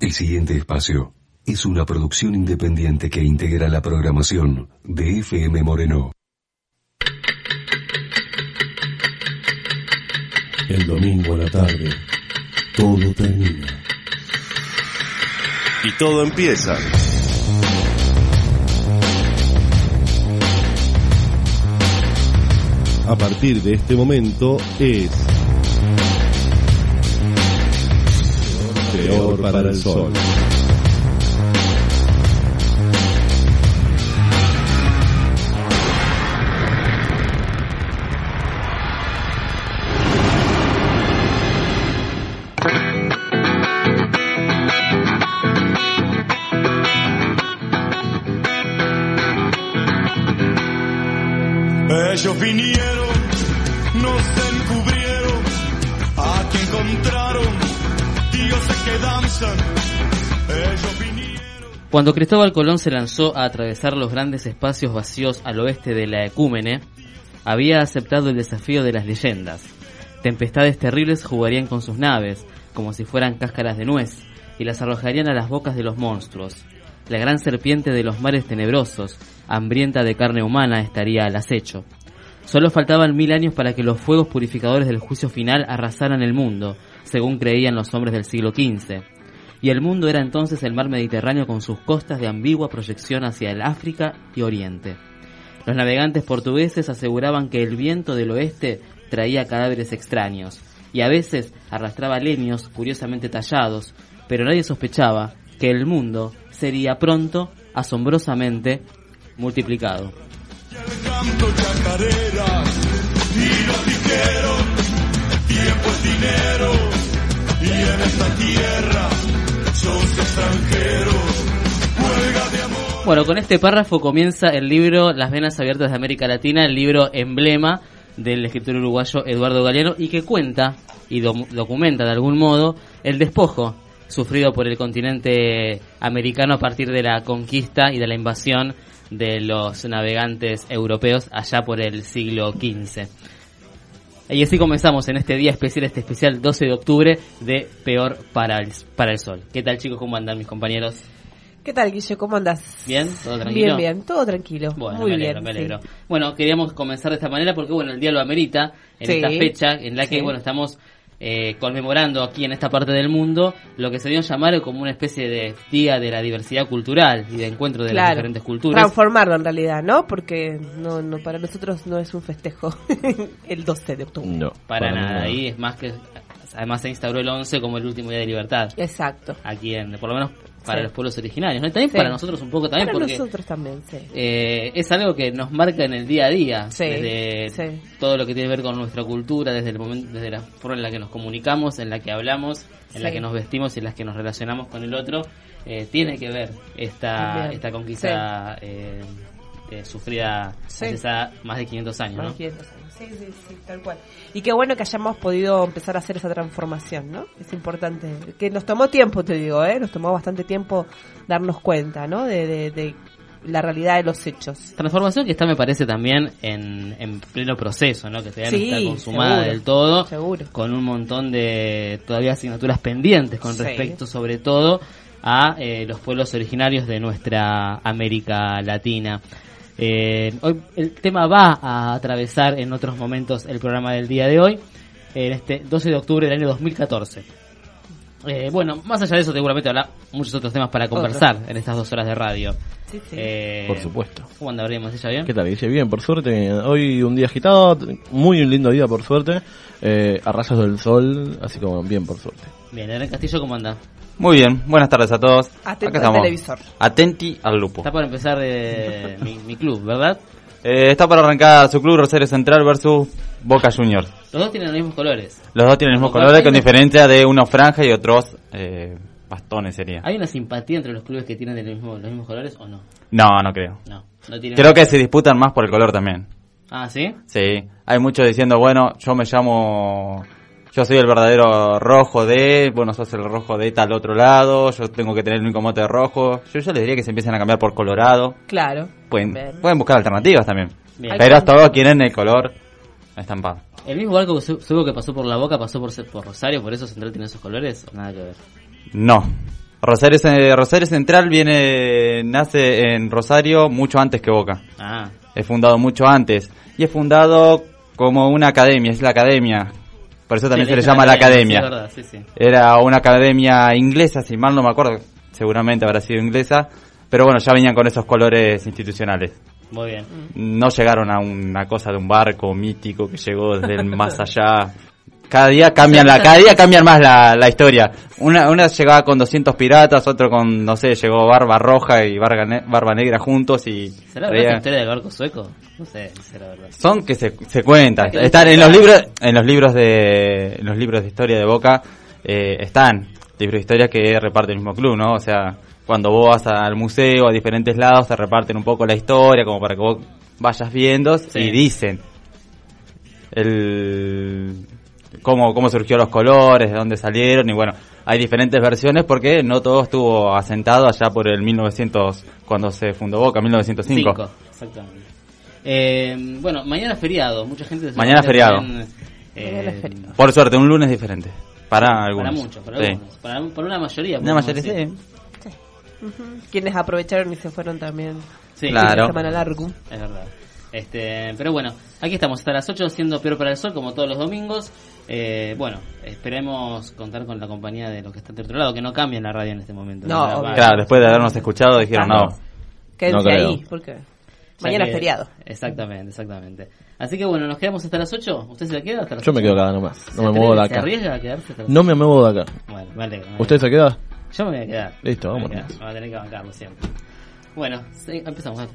El siguiente espacio es una producción independiente que integra la programación de FM Moreno. El domingo a la tarde, todo termina. Y todo empieza. A partir de este momento es Peor para el Sol. Ellos vinieron, nos encubrieron, aquí encontraron dioses que danzan. Ellos vinieron. Cuando Cristóbal Colón se lanzó a atravesar los grandes espacios vacíos al oeste de la Ecúmene, había aceptado el desafío de las leyendas. Tempestades terribles jugarían con sus naves, como si fueran cáscaras de nuez, y las arrojarían a las bocas de los monstruos. La gran serpiente de los mares tenebrosos, hambrienta de carne humana, estaría al acecho. Solo faltaban 1000 años para que los fuegos purificadores del juicio final arrasaran el mundo, según creían los hombres del siglo XV. Y el mundo era entonces el mar Mediterráneo con sus costas de ambigua proyección hacia el África y Oriente. Los navegantes portugueses aseguraban que el viento del oeste traía cadáveres extraños, y a veces arrastraba leños curiosamente tallados, pero nadie sospechaba que el mundo sería pronto, asombrosamente, multiplicado. El canto chacarera, y nos dijeron, el tiempo es dinero, y en esta tierra sos extranjero, huelga de amor. Bueno, con este párrafo comienza el libro Las Venas Abiertas de América Latina, el libro emblema del escritor uruguayo Eduardo Galeano, y que cuenta y documenta de algún modo el despojo sufrido por el continente americano a partir de la conquista y de la invasión de los navegantes europeos allá por el siglo XV. Y así comenzamos en este día especial, este especial 12 de octubre de Peor para el Sol. ¿Qué tal, chicos? ¿Cómo andan mis compañeros? ¿Qué tal, Guille? ¿Cómo andás? ¿Bien? ¿Todo tranquilo? Bien, todo tranquilo. Bueno, muy me alegro. Sí. Bueno, queríamos comenzar de esta manera porque, bueno, el día lo amerita en esta fecha en la que, bueno, estamos conmemorando aquí en esta parte del mundo lo que se dio a llamar como una especie de día de la diversidad cultural y de encuentro de las diferentes culturas. Transformarlo en realidad, ¿no? Porque no para nosotros no es un festejo el 12 de octubre. No, para nada. Ahí es más que, además se instauró el 11 como el último día de libertad. Exacto. Aquí por lo menos para los pueblos originarios, ¿no? Y también para nosotros un poco también, para porque nosotros también, sí. Es algo que nos marca en el día a día, desde todo lo que tiene que ver con nuestra cultura, desde el momento, desde la forma en la que nos comunicamos, en la que hablamos, en la que nos vestimos y en la que nos relacionamos con el otro, tiene que ver esta conquista sufrida hace más de 500 años, ¿no? 500 años. Sí, tal cual. Y qué bueno que hayamos podido empezar a hacer esa transformación, ¿no? Es importante. Que nos tomó tiempo, te digo, nos tomó bastante tiempo darnos cuenta, ¿no? De la realidad de los hechos. Transformación que está, me parece, también en pleno proceso, ¿no? Que todavía no está consumada del todo. Seguro. Con un montón de todavía asignaturas pendientes con respecto, sobre todo, a los pueblos originarios de nuestra América Latina. Hoy el tema va a atravesar en otros momentos el programa del día de hoy, en este 12 de octubre del año 2014. Bueno, más allá de eso seguramente habrá muchos otros temas para conversar en estas 2 horas de radio. Sí. Por supuesto. ¿Cómo anda, Brian? ¿Ella bien? ¿Qué tal? Dice bien, por suerte. Hoy un día agitado, muy lindo día, por suerte. A rayos del sol, así como bien, por suerte. Bien, Hernán Castillo, ¿cómo anda? Muy bien, buenas tardes a todos. Atento al televisor. Atenti al lupo. Está por empezar mi club, ¿verdad? Está para arrancar su club, Rosario Central versus Boca Juniors. Los dos tienen los mismos colores. Los dos tienen los mismos colores, con diferencia de unos franja y otros bastones sería. ¿Hay una simpatía entre los clubes que tienen los mismos colores o no? No creo. No tienen. Creo que se disputan más por el color también. Ah, ¿sí? Sí, hay muchos diciendo, bueno, yo soy el verdadero rojo sos el rojo de tal otro lado, yo tengo que tener el único mote de rojo. Yo les diría que se empiecen a cambiar por colorado. Claro. Pueden buscar alternativas también. Bien. Pero todos quieren el color estampado. ¿El mismo barco que seguro que pasó por la Boca pasó por Rosario, por eso Central tiene esos colores o nada que ver? No. Rosario Central nace en Rosario mucho antes que Boca. Ah, Es fundado mucho antes. Y es fundado como una academia, es la academia. Por eso también sí, se le es llama la academia. Sí, es verdad, sí. Era una academia inglesa, si mal no me acuerdo, seguramente habrá sido inglesa. Pero bueno, ya venían con esos colores institucionales. Muy bien. No llegaron a una cosa de un barco mítico que llegó desde el más allá. Cada día cambian más la historia. Una llegaba con 200 piratas, otro con, no sé, llegó Barba Roja y Barba Negra juntos y... ¿Será verdad la historia del barco sueco? No sé, será verdad. Son que se cuentan. Están en los libros de historia de Boca, están libros de historia que reparte el mismo club, ¿no? O sea, cuando vos vas al museo, a diferentes lados, te reparten un poco la historia, como para que vos vayas viendo, Sí. y dicen cómo surgió los colores, de dónde salieron, y bueno, hay diferentes versiones porque no todo estuvo asentado allá por el 1900, cuando se fundó Boca, 1905. Exactamente. Bueno, mañana feriado, mucha gente... Mañana feriado. Mañana es feriado. Por suerte, un lunes diferente. Para algunos. Para muchos, para Sí. algunos. Para una mayoría. Una podemos mayoría, decir. sí. Quienes aprovecharon y se fueron también. Sí, Claro. Semana largo. es verdad. Pero bueno, aquí estamos hasta las 8 siendo Peor para el Sol, como todos los domingos. Bueno, esperemos contar con la compañía de los que están del otro lado, que no cambien la radio en este momento. No, La- obvio. Claro, después de habernos escuchado dijeron no. Quédense No creo. ahí, porque Ya mañana que- es feriado. Exactamente. Así que bueno, nos quedamos hasta las 8. ¿Usted se la queda hasta las Yo 8? me quedo acá nomás. No me ¿Se muevo de atreve? ¿Se acá. arriesga a quedarse hasta las No me muevo de acá. Bueno, me alegro. ¿Usted se queda? Yo me voy a quedar. Listo, Me voy a vámonos. quedar. Vamos a tener que bancarlo siempre. Bueno, sí, empezamos. Dale.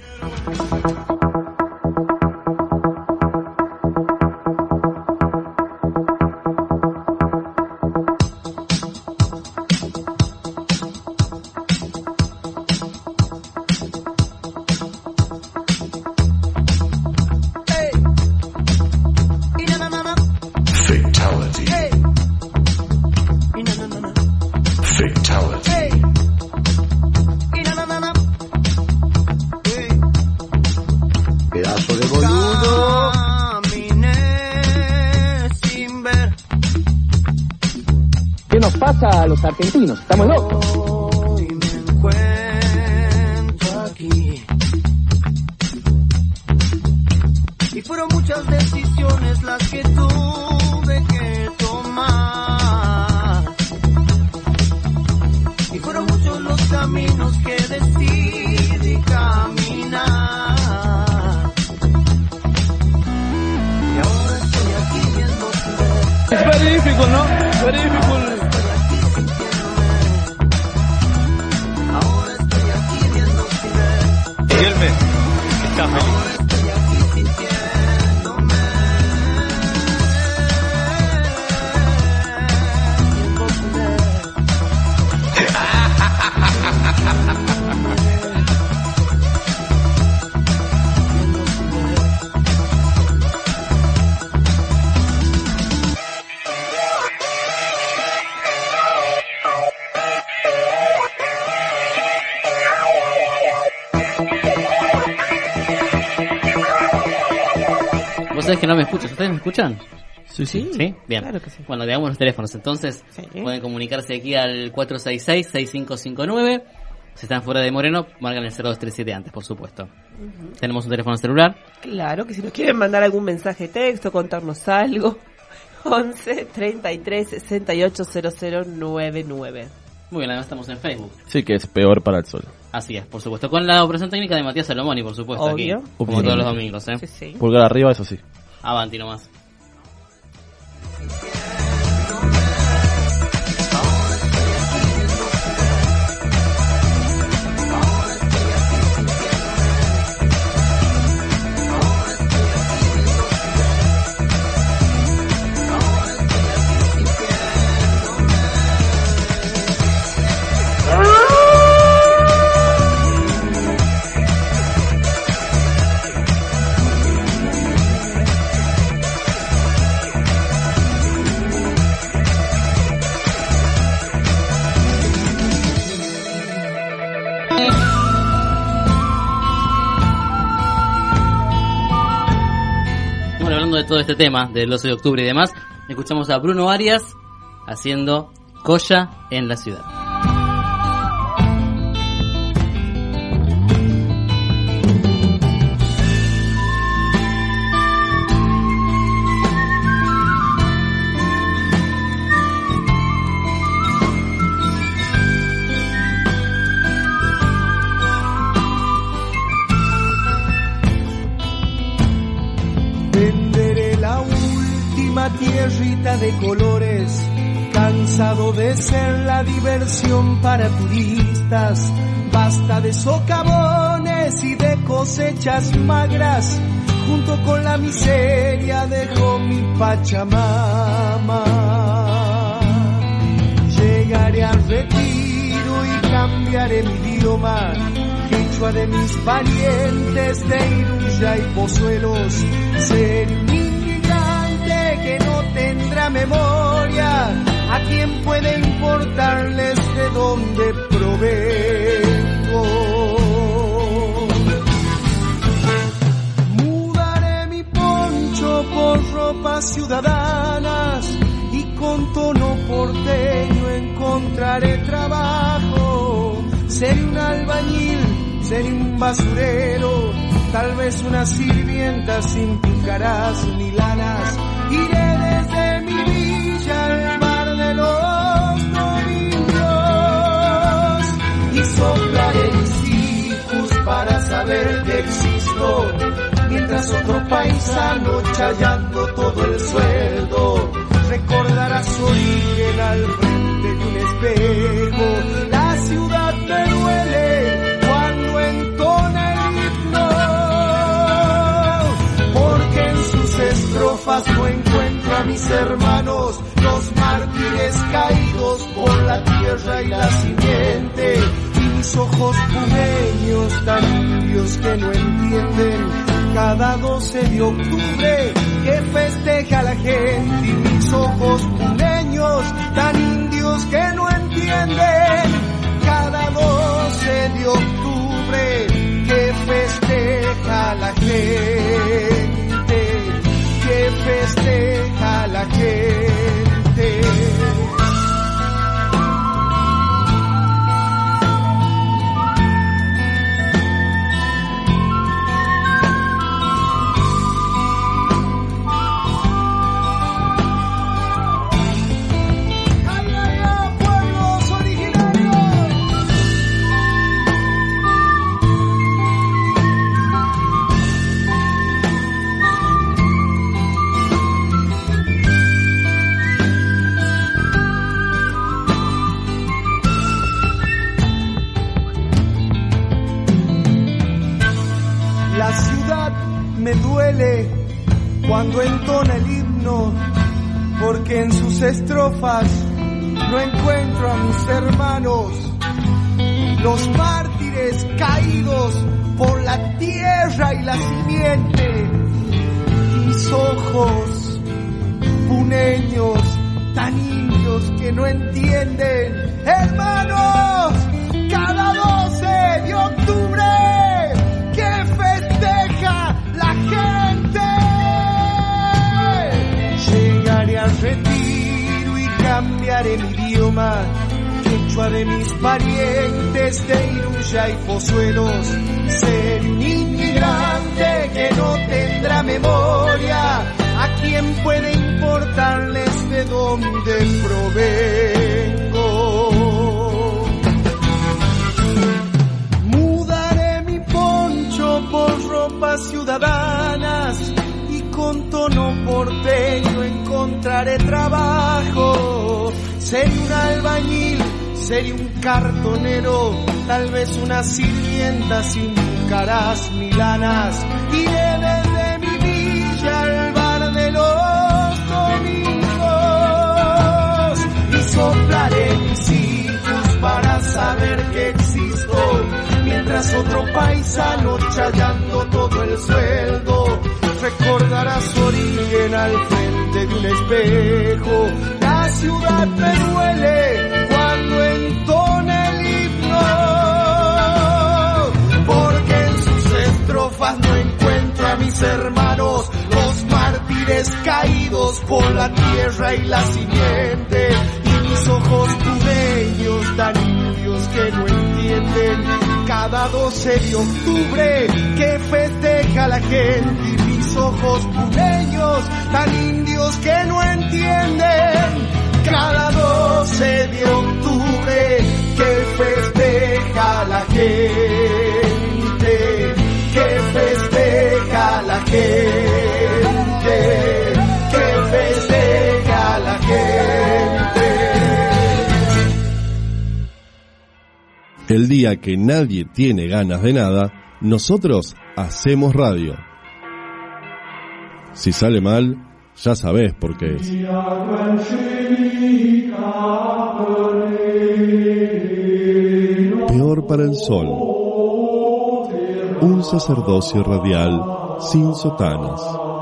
Fatality. Fatality. Pedazo de boludo. Caminé sin ver. ¿Qué nos pasa a los argentinos? Estamos locos. Hoy me encuentro aquí. Y fueron muchas decisiones las que tuve que tomar. Y fueron muchos los caminos que decidí caminar. Y ahora estoy aquí viendo tu ver. Es very difficult, ¿no? Very difficult. Ahora estoy aquí viendo tu ver. Miguelme, está feliz. Estoy aquí sintiéndome. Viendo tu ver. Vos sabés que no me escuchas. ¿Ustedes me escuchan? Sí, sí. ¿Sí? Bien. Claro que sí. Bueno, digamos los teléfonos. Entonces, Sí. pueden comunicarse aquí al 466-6559. Si están fuera de Moreno, marcan el 0237 antes, por supuesto. Tenemos un teléfono celular. Claro que si nos quieren mandar algún mensaje de texto, contarnos algo, 11 33 68 0099. Muy bien, además estamos en Facebook. Sí, que es Peor para el Sol. Así es, por supuesto. Con la operación técnica de Matías Salomoni, por supuesto. Obvio. Aquí, como Obvio. todos los domingos, ¿eh? Sí, sí. Pulgar arriba, eso sí. Avanti nomás. Bueno, hablando de todo este tema, del 12 de octubre y demás, escuchamos a Bruno Arias haciendo Colla en la ciudad. de colores, cansado de ser la diversión para turistas. Basta de socavones y de cosechas magras, junto con la miseria dejó mi Pachamama. Llegaré al retiro y cambiaré mi idioma, quechua de mis parientes de Iruya y Pozuelos. Seré un inmigrante que no tendrá memoria, a quien puede importarles de dónde provengo. Mudaré mi poncho por ropas ciudadanas y con tono porteño encontraré trabajo. Seré un albañil, seré un basurero, tal vez una sirvienta sin pícaras ni lanas. Iré desde mi villa al bar de los domingos y soplaré mis hijos para saber que existo, mientras otro paisano chayando todo el sueldo recordará su origen al frente de un espejo. La ciudad me duele cuando entona el himno, porque en sus estrofas no encuentro a mis hermanos, los mártires caídos por la tierra y la simiente, y mis ojos pumeños tan indios que no entienden cada 12 de octubre que festeja la gente, y mis ojos puneños tan indios que no entienden cada 12 de octubre que festeja la gente, que festeja la gente. Me duele cuando entona el himno, porque en sus estrofas no encuentro a mis hermanos, los mártires caídos por la tierra y la simiente. Mis ojos puneños tan indios que no entienden, hermanos, cada 12 de octubre que festeja la gente. Llegaré al retiro y cambiaré mi idioma, quechua de mis parientes de Iruya y Pozuelos. Seré un inmigrante que no tendrá memoria, a quien puede importarles de dónde provengo. Por ropas ciudadanas y con tono porteño encontraré trabajo. Seré un albañil, seré un cartonero, tal vez una sirvienta sin caras ni lanas. Iré desde mi villa al bar de los domingos y soplaré mis hijos para saber que existo, mientras otro paisano chayando todo el sueldo recordará su origen al frente de un espejo. La ciudad me duele cuando entona el himno, porque en sus estrofas no encuentro a mis hermanos, los mártires caídos por la tierra y la simiente, y mis ojos pumeños tan indios que no entienden cada 12 de octubre que festeja la gente, y mis ojos puneños tan indios que no entienden cada 12 de octubre que festeja la gente, que festeja la gente, que festeja la gente. El día que nadie tiene ganas de nada, nosotros hacemos radio. Si sale mal, ya sabés por qué es. Peor para el sol. Un sacerdocio radial sin sotanas.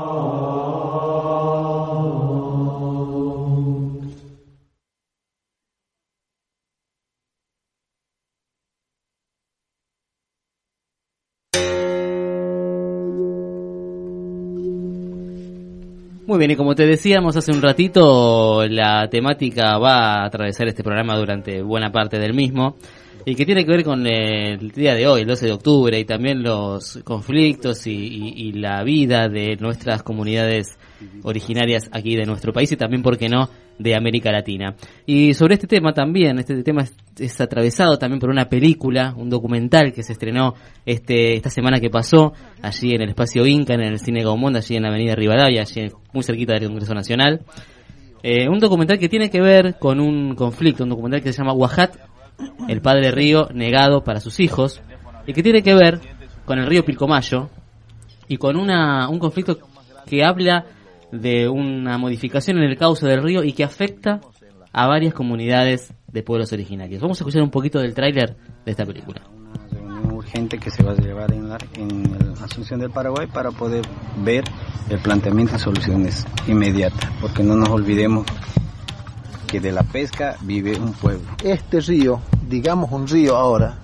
Muy bien, y como te decíamos hace un ratito, la temática va a atravesar este programa durante buena parte del mismo, y que tiene que ver con el día de hoy, el 12 de octubre, y también los conflictos y la vida de nuestras comunidades originarias aquí de nuestro país, y también, ¿por qué no?, de América Latina. Y sobre este tema también, este tema es atravesado también por una película, un documental que se estrenó esta semana que pasó, allí en el Espacio Inca, en el Cine Gaumont, allí en la Avenida Rivadavia, allí muy cerquita del Congreso Nacional. Un documental que tiene que ver con un conflicto, un documental que se llama Huajat, el padre río negado para sus hijos, y que tiene que ver con el río Pilcomayo y con un conflicto que habla de una modificación en el cauce del río y que afecta a varias comunidades de pueblos originarios. Vamos a escuchar un poquito del tráiler de esta película. Una reunión urgente que se va a llevar en la Asunción del Paraguay para poder ver el planteamiento de soluciones inmediatas, porque no nos olvidemos que de la pesca vive un pueblo. Este río, digamos un río ahora,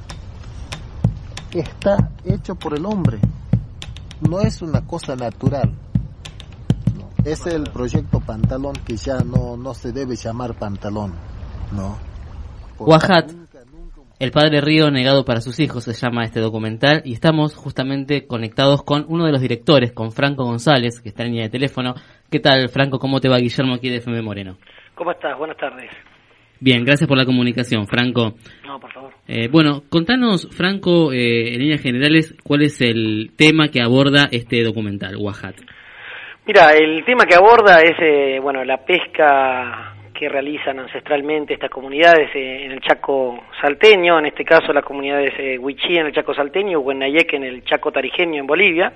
está hecho por el hombre, no es una cosa natural. Es el proyecto Pantalón, que ya no se debe llamar Pantalón, ¿no? Huajat, el padre río negado para sus hijos, se llama este documental, y estamos justamente conectados con uno de los directores, con Franco González, que está en línea de teléfono. ¿Qué tal, Franco? ¿Cómo te va? Guillermo aquí de FM Moreno. ¿Cómo estás? Buenas tardes. Bien, gracias por la comunicación, Franco. No, por favor. Bueno, contanos, Franco, en líneas generales, ¿cuál es el tema que aborda este documental, Huajat? Mira, el tema que aborda es, la pesca que realizan ancestralmente estas comunidades en el Chaco salteño, en este caso las comunidades Huichí en el Chaco salteño, Huenayeque en el Chaco tarijeño en Bolivia.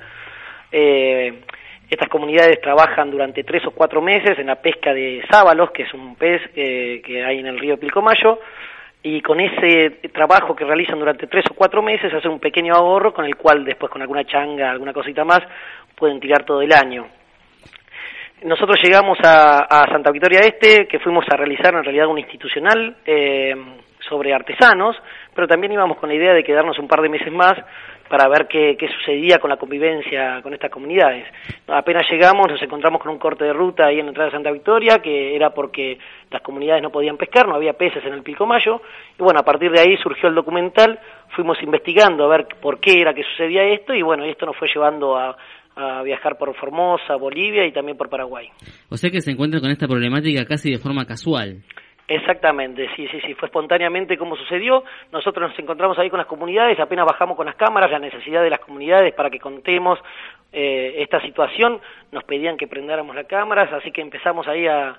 Estas comunidades trabajan durante 3 o 4 meses en la pesca de sábalos, que es un pez que hay en el río Pilcomayo, y con ese trabajo que realizan durante 3 o 4 meses hacen un pequeño ahorro con el cual después con alguna changa, alguna cosita más, pueden tirar todo el año. Nosotros llegamos a Santa Victoria Este, que fuimos a realizar en realidad un institucional sobre artesanos, pero también íbamos con la idea de quedarnos un par de meses más para ver qué sucedía con la convivencia con estas comunidades. Apenas llegamos, nos encontramos con un corte de ruta ahí en la entrada de Santa Victoria, que era porque las comunidades no podían pescar, no había peces en el Pilcomayo, y bueno, a partir de ahí surgió el documental, fuimos investigando a ver por qué era que sucedía esto, y bueno, esto nos fue llevando a viajar por Formosa, Bolivia y también por Paraguay. O sea que se encuentra con esta problemática casi de forma casual. Exactamente, sí, fue espontáneamente como sucedió. Nosotros nos encontramos ahí con las comunidades, apenas bajamos con las cámaras, la necesidad de las comunidades para que contemos esta situación, nos pedían que prendáramos las cámaras, así que empezamos ahí a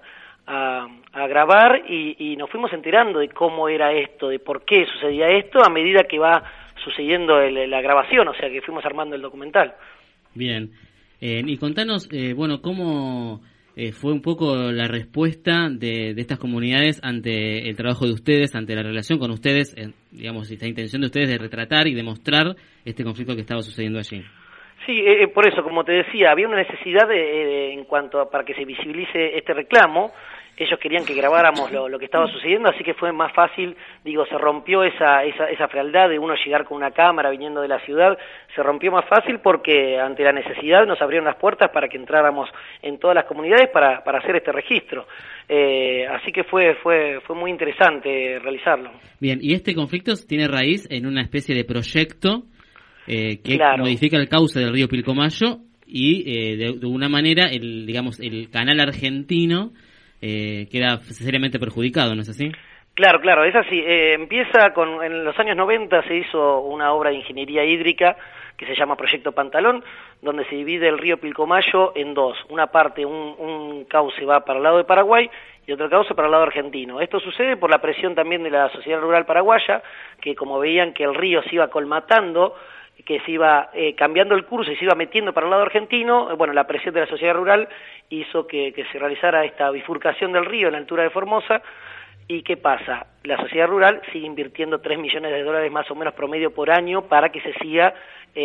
grabar y nos fuimos enterando de cómo era esto, de por qué sucedía esto a medida que va sucediendo la grabación, o sea que fuimos armando el documental. Bien, y contanos, cómo fue un poco la respuesta de estas comunidades ante el trabajo de ustedes, ante la relación con ustedes, digamos, esta intención de ustedes de retratar y demostrar este conflicto que estaba sucediendo allí. Sí, por eso, como te decía, había una necesidad en cuanto a para que se visibilice este reclamo. Ellos querían que grabáramos lo que estaba sucediendo, así que fue más fácil, se rompió esa frialdad de uno llegar con una cámara viniendo de la ciudad, se rompió más fácil porque ante la necesidad nos abrieron las puertas para que entráramos en todas las comunidades para hacer este registro. Así que fue muy interesante realizarlo. Bien, y este conflicto tiene raíz en una especie de proyecto que modifica el cauce del río Pilcomayo y de una manera el canal argentino queda seriamente perjudicado, ¿no es así? Claro, es así. Empieza en los años 90 se hizo una obra de ingeniería hídrica que se llama Proyecto Pantalón, donde se divide el río Pilcomayo en dos. Una parte, un cauce va para el lado de Paraguay y otro cauce para el lado argentino. Esto sucede por la presión también de la sociedad rural paraguaya, que como veían que el río se iba colmatando, que se iba cambiando el curso y se iba metiendo para el lado argentino, bueno, la presión de la sociedad rural hizo que se realizara esta bifurcación del río en la altura de Formosa. ¿Y qué pasa? La sociedad rural sigue invirtiendo $3 millones más o menos promedio por año para que se siga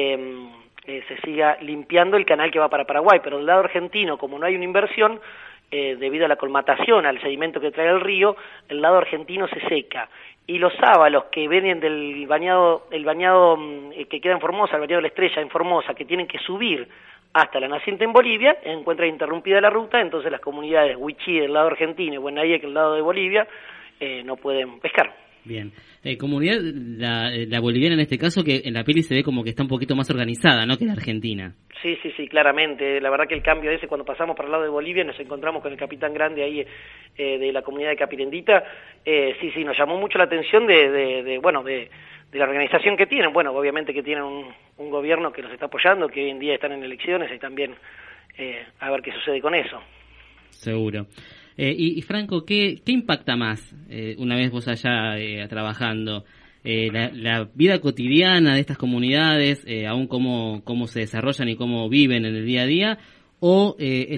limpiando el canal que va para Paraguay, pero del lado argentino, como no hay una inversión, debido a la colmatación, al sedimento que trae el río, el lado argentino se seca. Y los sábalos que vienen del bañado, el bañado que queda en Formosa, el bañado de la Estrella en Formosa, que tienen que subir hasta la naciente en Bolivia, encuentran interrumpida la ruta, entonces las comunidades Huichí del lado argentino y Buenaye, que es el lado de Bolivia, no pueden pescar. Bien. Comunidad, la boliviana en este caso, que en la peli se ve como que está un poquito más organizada, ¿no?, que la argentina. Sí, claramente. La verdad que el cambio ese, cuando pasamos para el lado de Bolivia, nos encontramos con el capitán grande ahí de la comunidad de Capirendita. Sí, nos llamó mucho la atención de la organización que tienen. Bueno, obviamente que tienen un gobierno que los está apoyando, que hoy en día están en elecciones y también a ver qué sucede con eso. Seguro. Y Franco, ¿qué impacta más una vez vos allá trabajando? La vida cotidiana de estas comunidades, aún cómo se desarrollan y cómo viven en el día a día, o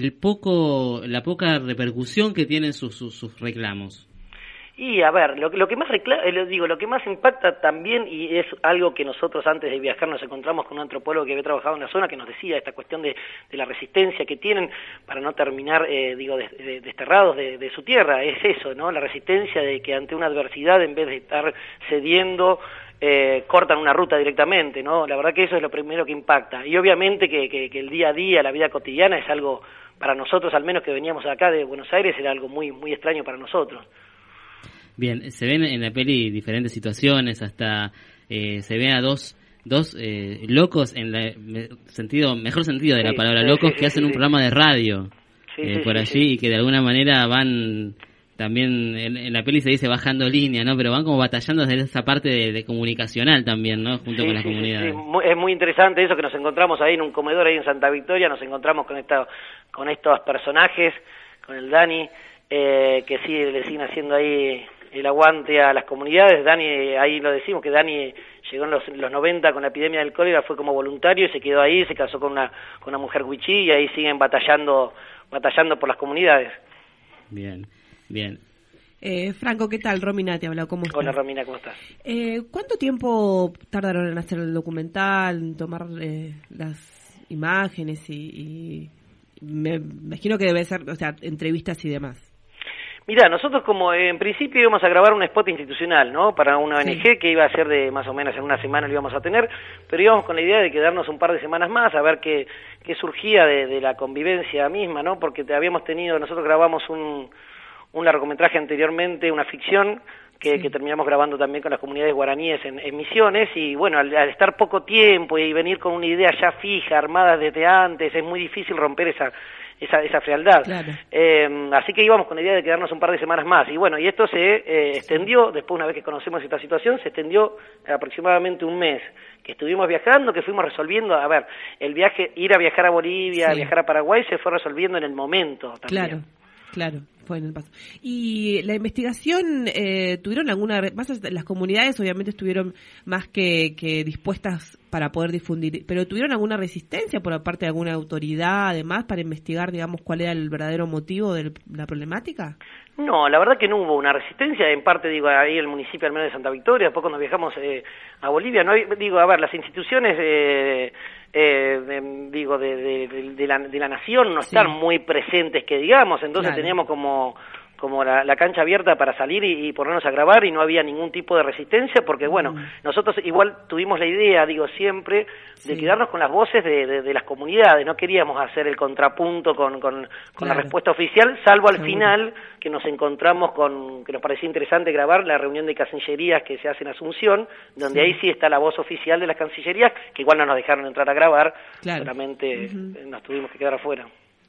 la poca repercusión que tienen sus reclamos. Y a ver, lo que más lo que más impacta también, y es algo que nosotros antes de viajar nos encontramos con un antropólogo que había trabajado en la zona, que nos decía esta cuestión de la resistencia que tienen para no terminar desterrados de su tierra, es eso, ¿no? La resistencia de que ante una adversidad, en vez de estar cediendo, cortan una ruta directamente, ¿no? La verdad que eso es lo primero que impacta. Y obviamente que el día a día, la vida cotidiana es algo, para nosotros al menos que veníamos acá de Buenos Aires, era algo muy, muy extraño para nosotros. Bien, se ven en la peli diferentes situaciones, hasta se ven a dos locos en el mejor sentido de la palabra, locos, que hacen un programa de radio por allí y que de alguna manera van también, en la peli se dice bajando línea, ¿no? Pero van como batallando desde esa parte de comunicacional también, ¿no? Junto con las comunidades. Es muy interesante eso, que nos encontramos ahí en un comedor ahí en Santa Victoria, nos encontramos con estos personajes, con el Dani, que sí le siguen haciendo ahí el aguante a las comunidades. Dani, ahí lo decimos, que Dani llegó en los 90 con la epidemia del cólera, fue como voluntario y se quedó ahí, se casó con una mujer huichí y ahí siguen batallando por las comunidades. Bien. Franco, ¿qué tal? Romina te habla, ¿cómo estás? Hola Romina, ¿cómo estás? ¿Cuánto tiempo tardaron en hacer el documental, en tomar las imágenes y me imagino que debe ser, o sea, entrevistas y demás? Mirá, nosotros como en principio íbamos a grabar un spot institucional, ¿no? Para una ONG que iba a ser de más o menos en una semana lo íbamos a tener, pero íbamos con la idea de quedarnos un par de semanas más a ver qué surgía de la convivencia misma, ¿no? Porque nosotros grabamos un largometraje anteriormente, una ficción, que terminamos grabando también con las comunidades guaraníes en Misiones, y bueno, al estar poco tiempo y venir con una idea ya fija, armada desde antes, es muy difícil romper esa frialdad. Claro. Así que íbamos con la idea de quedarnos un par de semanas más, y bueno, y esto se extendió, después una vez que conocemos esta situación, se extendió aproximadamente un mes, que estuvimos viajando, que fuimos resolviendo, a ver, ir a viajar a Bolivia, viajar a Paraguay, se fue resolviendo en el momento también. Claro, fue en el paso. Y la investigación, ¿tuvieron las comunidades obviamente estuvieron más que dispuestas para poder difundir, pero tuvieron alguna resistencia por parte de alguna autoridad, además, para investigar, digamos, cuál era el verdadero motivo de la problemática? No, la verdad que no hubo una resistencia, en parte, ahí el municipio al menos de Santa Victoria, después cuando viajamos a Bolivia, las instituciones, de la nación no están muy presentes, que digamos, entonces teníamos como la cancha abierta para salir y ponernos a grabar, y no había ningún tipo de resistencia, porque bueno, nosotros igual tuvimos la idea, siempre, de quedarnos con las voces de las comunidades, no queríamos hacer el contrapunto con la respuesta oficial, salvo al final, que nos encontramos que nos parecía interesante grabar la reunión de cancillerías que se hace en Asunción, donde ahí sí está la voz oficial de las cancillerías, que igual no nos dejaron entrar a grabar, solamente nos tuvimos que quedar afuera.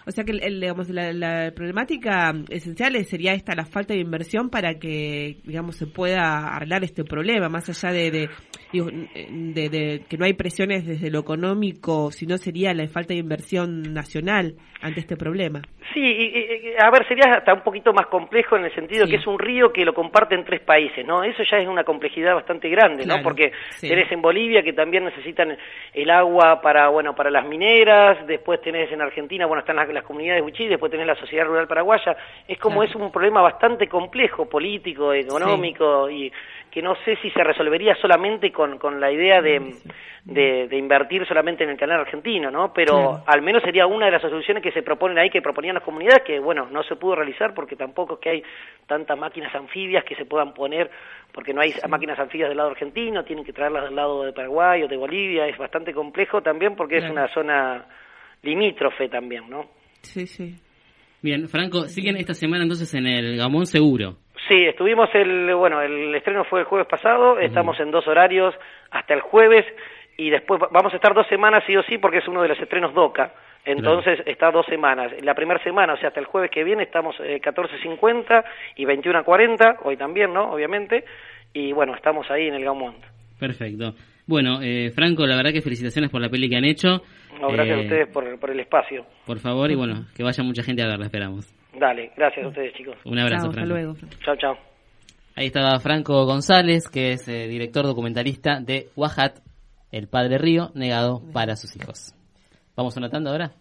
O sea que digamos la problemática esencial sería esta, la falta de inversión para que, digamos, se pueda arreglar este problema, más allá de que no hay presiones desde lo económico, sino sería la falta de inversión nacional ante este problema. Sí, a ver, sería hasta un poquito más complejo en el sentido que es un río que lo comparten 3 países, ¿no? Eso ya es una complejidad bastante grande, ¿no? Porque tenés en Bolivia que también necesitan el agua para las mineras, después tenés en Argentina, están las comunidades huichí, después tenés la sociedad rural paraguaya. Es como es un problema bastante complejo, político, económico, y que no sé si se resolvería solamente con la idea de invertir solamente en el canal argentino, ¿no? Pero al menos sería una de las soluciones que se proponen ahí, que proponían las comunidades, que no se pudo realizar porque tampoco es que hay tantas máquinas anfibias que se puedan poner, porque no hay máquinas anfibias del lado argentino, tienen que traerlas del lado de Paraguay o de Bolivia, es bastante complejo también porque es una zona limítrofe también, ¿no? Sí, sí. Bien, Franco, siguen esta semana entonces en el Gamón seguro. Sí, estuvimos el estreno fue el jueves pasado, estamos en 2 horarios hasta el jueves, y después vamos a estar 2 semanas sí o sí porque es uno de los estrenos DOCA, entonces está 2 semanas. La primera semana, o sea, hasta el jueves que viene estamos 14:50 y 21:40, hoy también, ¿no? Obviamente, y estamos ahí en el Gaumont. Perfecto. Bueno, Franco, la verdad que felicitaciones por la peli que han hecho. No, gracias a ustedes por el espacio. Por favor, y que vaya mucha gente a verla, esperamos. Dale, gracias a ustedes, chicos. Un abrazo, Franco. Hasta luego. Chao. Ahí estaba Franco González, que es director documentalista de Huajat, el padre río negado para sus hijos. ¿Vamos a una tanda ahora?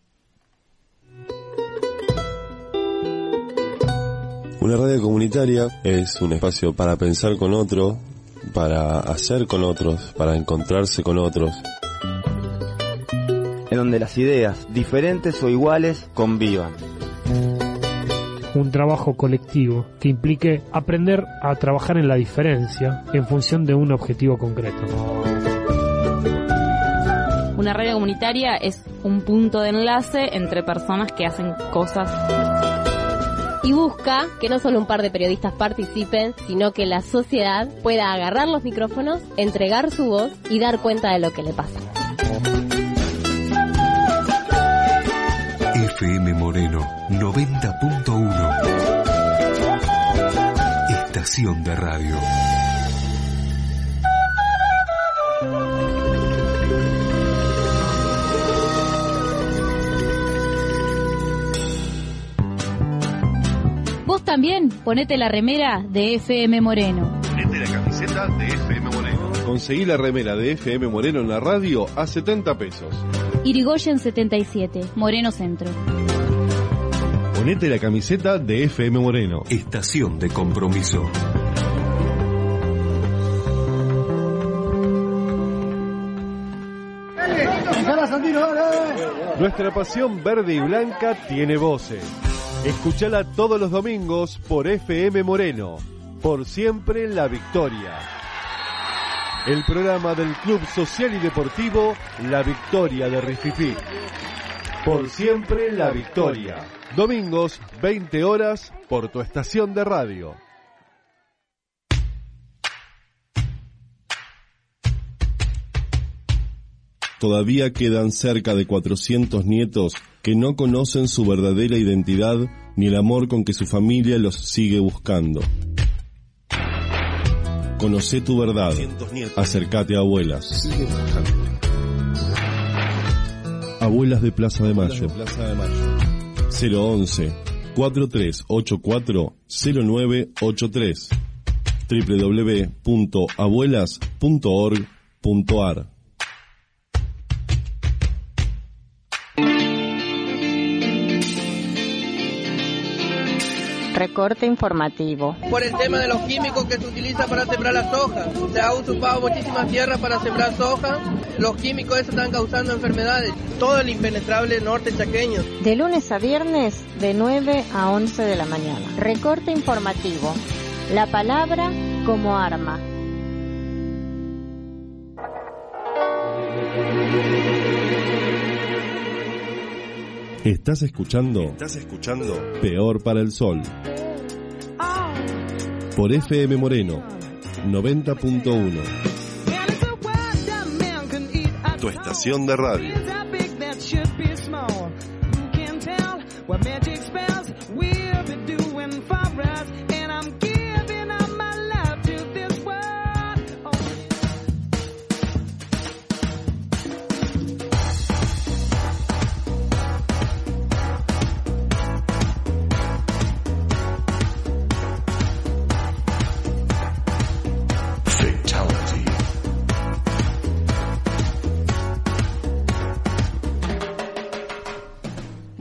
Una radio comunitaria es un espacio para pensar con otro, para hacer con otros, para encontrarse con otros. En donde las ideas, diferentes o iguales, convivan. Un trabajo colectivo que implique aprender a trabajar en la diferencia en función de un objetivo concreto. Una radio comunitaria es un punto de enlace entre personas que hacen cosas. Y busca que no solo un par de periodistas participen, sino que la sociedad pueda agarrar los micrófonos, entregar su voz y dar cuenta de lo que le pasa. FM Moreno 90.1. Estación de radio. Vos también ponete la remera de FM Moreno. Ponete la camiseta de FM Moreno. Conseguí la remera de FM Moreno en la radio a 70 pesos. Irigoyen 77, Moreno Centro. Ponete la camiseta de FM Moreno. Estación de compromiso. Nuestra pasión verde y blanca tiene voces. Escúchala todos los domingos por FM Moreno. Por siempre la victoria. El programa del Club Social y Deportivo La Victoria de Rififí. Por siempre la victoria. Domingos, 20 horas, por tu estación de radio. Todavía quedan cerca de 400 nietos que no conocen su verdadera identidad ni el amor con que su familia los sigue buscando. Conocé tu verdad. Acércate a Abuelas. Abuelas de Plaza de Mayo. 011 4384 0983 www.abuelas.org.ar. Recorte informativo. Por el tema de los químicos que se utilizan para sembrar la soja. Se ha usurpado muchísimas tierras para sembrar soja. Los químicos esos están causando enfermedades. Todo el impenetrable norte chaqueño. De lunes a viernes, de 9 a 11 de la mañana. Recorte informativo. La palabra como arma. ¿Estás escuchando? Peor para el Sol. Por FM Moreno 90.1. Tu estación de radio.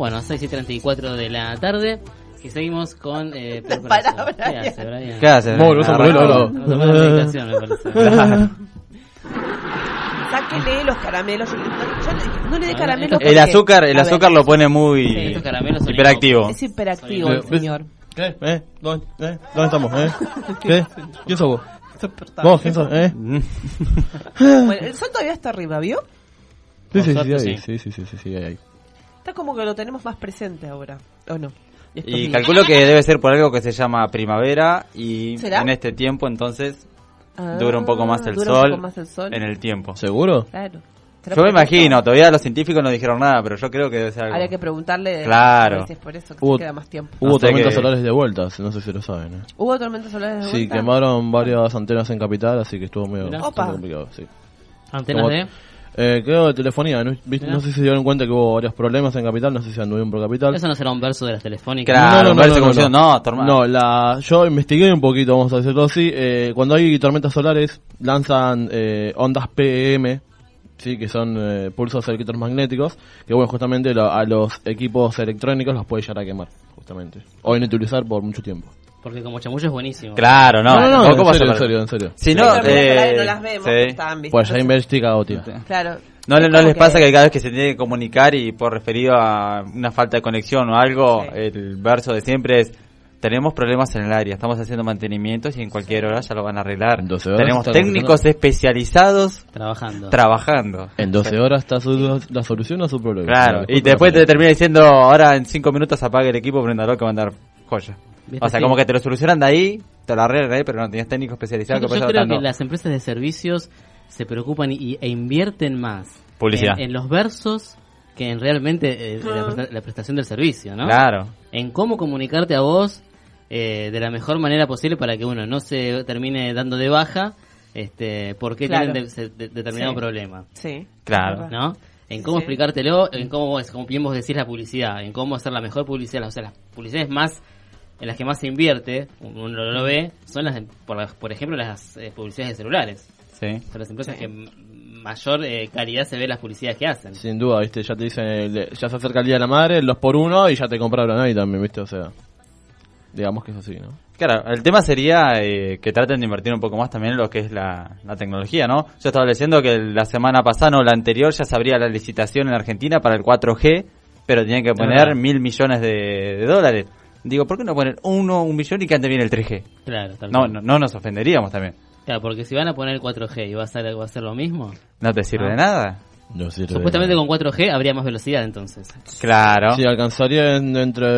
Bueno, 6:34 de la tarde. Y seguimos con Peor Palabra, Corazón. ¿Qué hace, Brian? ¿Qué haces? Sáquele los caramelos. Yo no le dé caramelos. El azúcar lo pone muy hiperactivo. Es hiperactivo el señor. ¿Qué? ¿Dónde estamos? ¿Qué? ¿Quién sos vos? ¿Vos? ¿Quién sos? Bueno, el sol todavía está arriba, ¿vio? Sí, ahí. Está como que lo tenemos más presente ahora, ¿o no? Y calculo que debe ser por algo que se llama primavera y ¿será? En este tiempo entonces dura un poco más el sol en el tiempo. ¿Seguro? Claro. Yo me imagino, todavía los científicos no dijeron nada, pero yo creo que debe ser algo. Habría que preguntarle claro. a veces por eso que se queda más tiempo. Hubo tormentas solares de vuelta, no sé si lo saben. ¿Hubo tormentas solares de vuelta? Sí, quemaron varias antenas en Capital, así que estuvo medio complicado. Sí. ¿Antenas de? Creo de telefonía, no sé si se dieron cuenta que hubo varios problemas en Capital, no sé si anduvieron por Capital. Eso no será un verso de las telefónicas. Claro, yo investigué un poquito, vamos a decirlo así. Cuando hay tormentas solares, lanzan ondas PEM, sí, que son pulsos electromagnéticos, que bueno, justamente a los equipos electrónicos los puede llegar a quemar, justamente. O inutilizar por mucho tiempo. Porque como chamullo es buenísimo. Claro, no, en serio. Si no, no las vemos, están vistas. Pues ya investigado, tío. Claro. No les pasa que cada vez que se tiene que comunicar y por referido a una falta de conexión o algo, el verso de siempre es: tenemos problemas en el área, estamos haciendo mantenimientos y en cualquier hora ya lo van a arreglar. Tenemos técnicos especializados trabajando. En 12 horas está la solución a su problema. Claro, y después te termina diciendo: ahora en 5 minutos apague el equipo, préndalo que va a andar joya. O sea, como que te lo solucionan de ahí, te lo arreglan de ahí, pero no tenías técnicos especializados. Yo creo que las empresas de servicios se preocupan e invierten más publicidad en los versos que en realmente la prestación del servicio, ¿no? Claro. En cómo comunicarte a vos de la mejor manera posible para que uno no se termine dando de baja porque tienen determinado problema. Sí. Claro. ¿No? En cómo explicártelo, en cómo bien vos decís la publicidad, en cómo hacer la mejor publicidad, o sea, las publicidades más en las que más se invierte, uno lo ve, son por ejemplo, las publicidades de celulares. Sí. Son las empresas que mayor calidad se ve las publicidades que hacen. Sin duda, ¿viste? Ya te dicen, ya se acerca el Día de la Madre, 2x1 y ya te compraron ahí también, ¿viste? O sea, digamos que es así, ¿no? Claro, el tema sería que traten de invertir un poco más también en lo que es la tecnología, ¿no? Yo estaba leyendo que la semana pasada o la anterior ya se abría la licitación en Argentina para el 4G, pero tenían que poner $1.000 millones de dólares. Digo, ¿por qué no poner 1 millón y que ande bien el 3G? Claro, no nos ofenderíamos también. Claro, porque si van a poner el 4G y va a ser lo mismo. ¿No te sirve de nada? No sirve. Supuestamente con 4G habría más velocidad entonces. Claro. Sí, alcanzaría entre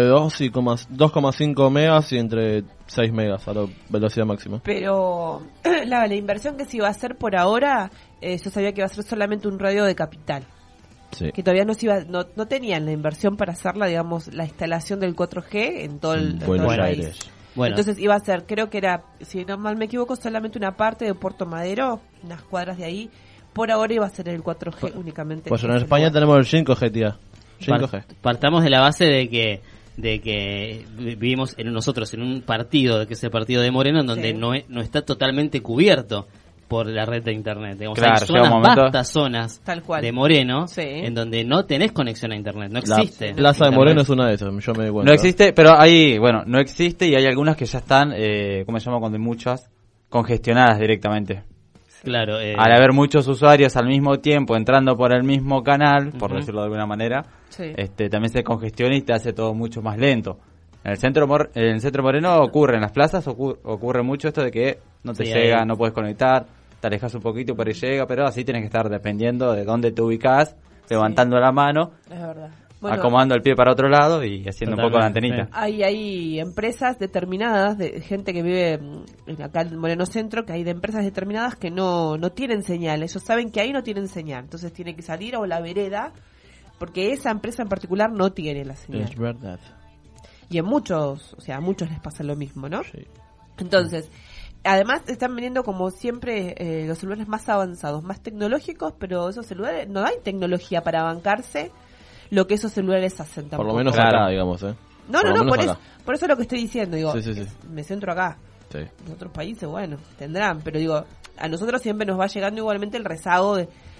2,5 megas y entre 6 megas a la velocidad máxima. Pero la inversión que se iba a hacer por ahora, yo sabía que iba a ser solamente un radio de Capital. Sí. Que todavía no tenían la inversión para hacer la instalación del 4G en todo el país. Bueno. Entonces iba a ser, creo que era, si no mal me equivoco, solamente una parte de Puerto Madero, unas cuadras de ahí. Por ahora iba a ser el 4G únicamente. Pues en España tenemos el 5G, tía. 5G. Partamos de la base de que vivimos nosotros en un partido, que es el partido de Moreno, en donde no está totalmente cubierto por la red de internet. Digamos, claro, hay zonas, vastas zonas de Moreno en donde no tenés conexión a internet, no existe. La Plaza de Moreno es una de esas, yo me di cuenta. No existe, pero no existe y hay algunas que ya están, ¿cómo se llama cuando hay muchas? Congestionadas directamente. Claro. Al haber muchos usuarios al mismo tiempo entrando por el mismo canal, por decirlo de alguna manera, también se congestiona y te hace todo mucho más lento. En el centro Moreno ocurre, en las plazas ocurre mucho esto de que no te llega, no puedes conectar, te alejas un poquito pero llega, pero así tienes que estar dependiendo de dónde te ubicás, levantando la mano, es verdad. Bueno, acomodando el pie para otro lado y haciendo un poco la antenita. Hay empresas determinadas, de gente que vive acá en Moreno Centro, que hay de empresas determinadas que no tienen señal. Ellos saben que ahí no tienen señal, entonces tiene que salir a la vereda, porque esa empresa en particular no tiene la señal. Es verdad. Y a muchos les pasa lo mismo, ¿no? Sí. Entonces, además están vendiendo como siempre los celulares más avanzados, más tecnológicos, pero esos celulares no hay tecnología para bancarse lo que esos celulares hacen tampoco. Por lo menos acá, digamos, No, por eso es lo que estoy diciendo, digo, me centro acá. Sí. En otros países, bueno, tendrán, pero digo, a nosotros siempre nos va llegando igualmente el rezago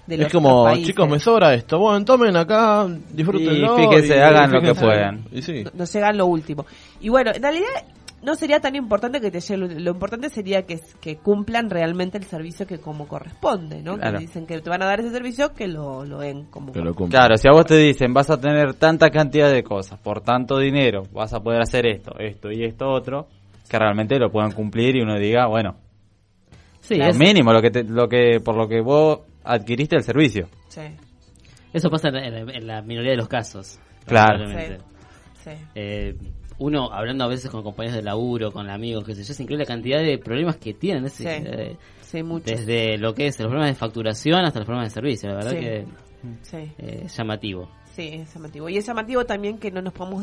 Es los como, países. chicos, me sobra esto. Bueno, tomen acá, disfrútenlo. Y fíjense, hagan lo que puedan. Y sí. Nos llegan lo último. Y bueno, en realidad no sería tan importante que te llegue, lo importante sería que cumplan realmente el servicio que como corresponde, ¿no? Claro. Que dicen que te van a dar ese servicio, que lo den como corresponde. Claro, si a vos te dicen, vas a tener tanta cantidad de cosas, por tanto dinero, vas a poder hacer esto y esto otro, que realmente lo puedan cumplir y uno diga, bueno, sí, lo mínimo, por lo que vos adquiriste el servicio. Sí. Eso pasa en la minoría de los casos. Claro. Probablemente. Sí. Uno hablando a veces con compañeros de laburo, con amigos, qué sé yo, es increíble la cantidad de problemas que tienen. Sí, muchos. Desde lo que es los problemas de facturación hasta los problemas de servicio, la verdad Sí. que Sí. es llamativo. Sí, es llamativo. Y es llamativo también que no nos podamos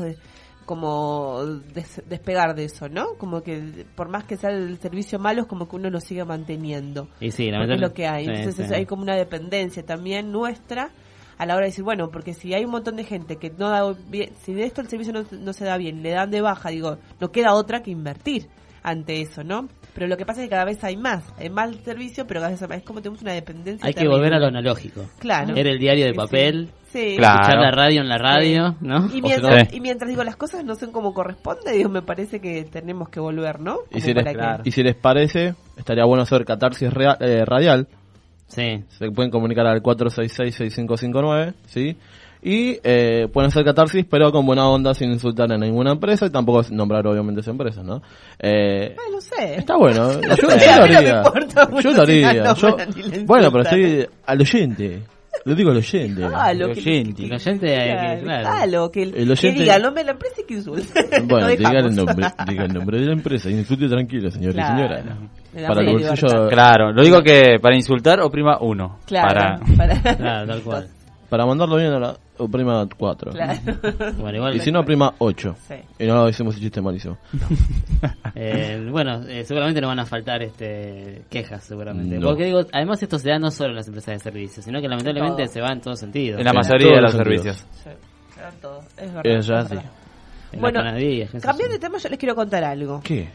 despegar de eso, ¿no? Como que por más que sea el servicio malo, es como que uno lo sigue manteniendo. Y sí, porque es lo que hay. sí, Entonces sí. hay como una dependencia también nuestra a la hora de decir, bueno, porque si hay un montón de gente que no da bien, si de esto el servicio no se da bien, le dan de baja, digo, no queda otra que invertir ante eso, ¿no? Pero lo que pasa es que cada vez hay más servicio, pero cada vez hay más. Es como tenemos una dependencia. Hay que terrible. volver a lo analógico. Claro. Era el diario de Sí, papel, sí. escuchar la radio en la radio, ¿no? Y mientras digo las cosas no son como corresponde, digo, me parece que tenemos que volver, ¿no? Y Como si les parece, estaría bueno hacer catarsis radial. Sí. Se pueden comunicar al 466-6559, ¿sí? Y pueden hacer catarsis, pero con buena onda, sin insultar a ninguna empresa y tampoco nombrar, obviamente, esa empresa, ¿no? no sé. Está bueno. Yo A lo mí no me haría. importa mucho Yo lo si haría. la nombran ni la Bueno, pero insultan. estoy al oyente. Lo digo al oyente. Claro, El oyente. El oyente, Claro, que El oyente- que diga el nombre de la empresa y que insulte. Bueno, Lo diga dejamos. el nombre de la empresa. Insulte tranquilo, señor y Claro. señora. Le damos Para el la bolsillo. libertad. Claro, lo digo que para insultar oprima 1. Claro, Claro, tal cual. Para mandarlo bien a la prima 4. Claro. Bueno, igual Y si no, prima 8. Sí. Y no hicimos el chiste malísimo. Seguramente no van a faltar quejas, seguramente. No. Porque digo, además esto se da no solo en las empresas de servicios, sino que lamentablemente se va en todos sentidos. En la Sí, mayoría todos de los los servicios. Sí, se dan todos. Es verdad. Es ya es así. verdad. En Bueno, las panaderías, qué sé cambiando yo. de tema, yo les quiero contar algo. ¿Qué?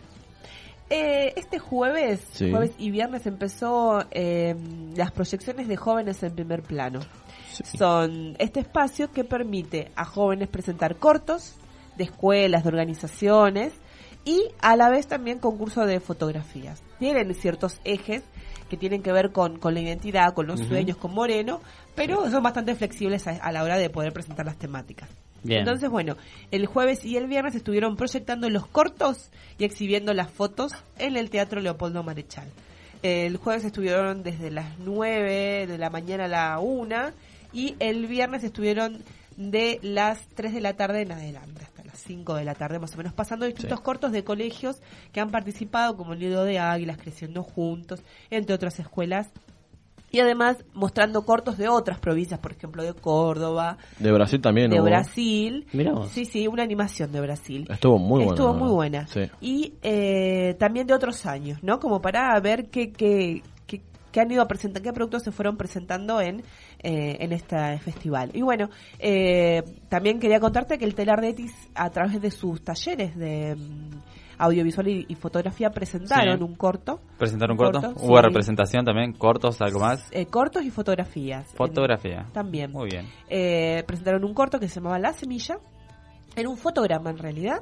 Este jueves Sí. y viernes empezó las proyecciones de jóvenes en primer plano. Son este espacio que permite a jóvenes presentar cortos de escuelas, de organizaciones y a la vez también concurso de fotografías. Tienen ciertos ejes que tienen que ver con la identidad, con los sueños, con Moreno, pero son bastante flexibles a la hora de poder presentar las temáticas. Bien. Entonces, bueno, el jueves y el viernes estuvieron proyectando los cortos y exhibiendo las fotos en el Teatro Leopoldo Marechal. El jueves estuvieron desde las 9 de la mañana a la 1 y el viernes estuvieron de las 3 de la tarde en adelante, hasta las 5 de la tarde más o menos, pasando distintos cortos de colegios que han participado, como el Nido de Águilas, Creciendo Juntos, entre otras escuelas. Y además mostrando cortos de otras provincias, por ejemplo de Córdoba, De Brasil también. de hubo. Brasil. Mirá vos. Sí, una animación de Brasil. Estuvo muy buena. Estuvo muy buena. Sí. Y también de otros años, ¿no? Como para ver qué han ido a presentar, qué productos se fueron presentando en este festival. Y bueno, también quería contarte que el Telar de Etis, a través de sus talleres de audiovisual y fotografía, presentaron Sí. un corto. ¿Presentaron un corto? sí. ¿Hubo representación también? ¿Cortos? ¿Algo más? Cortos y fotografías. Fotografía. También. Muy bien. Presentaron un corto que se llamaba La Semilla. Era un fotograma en realidad.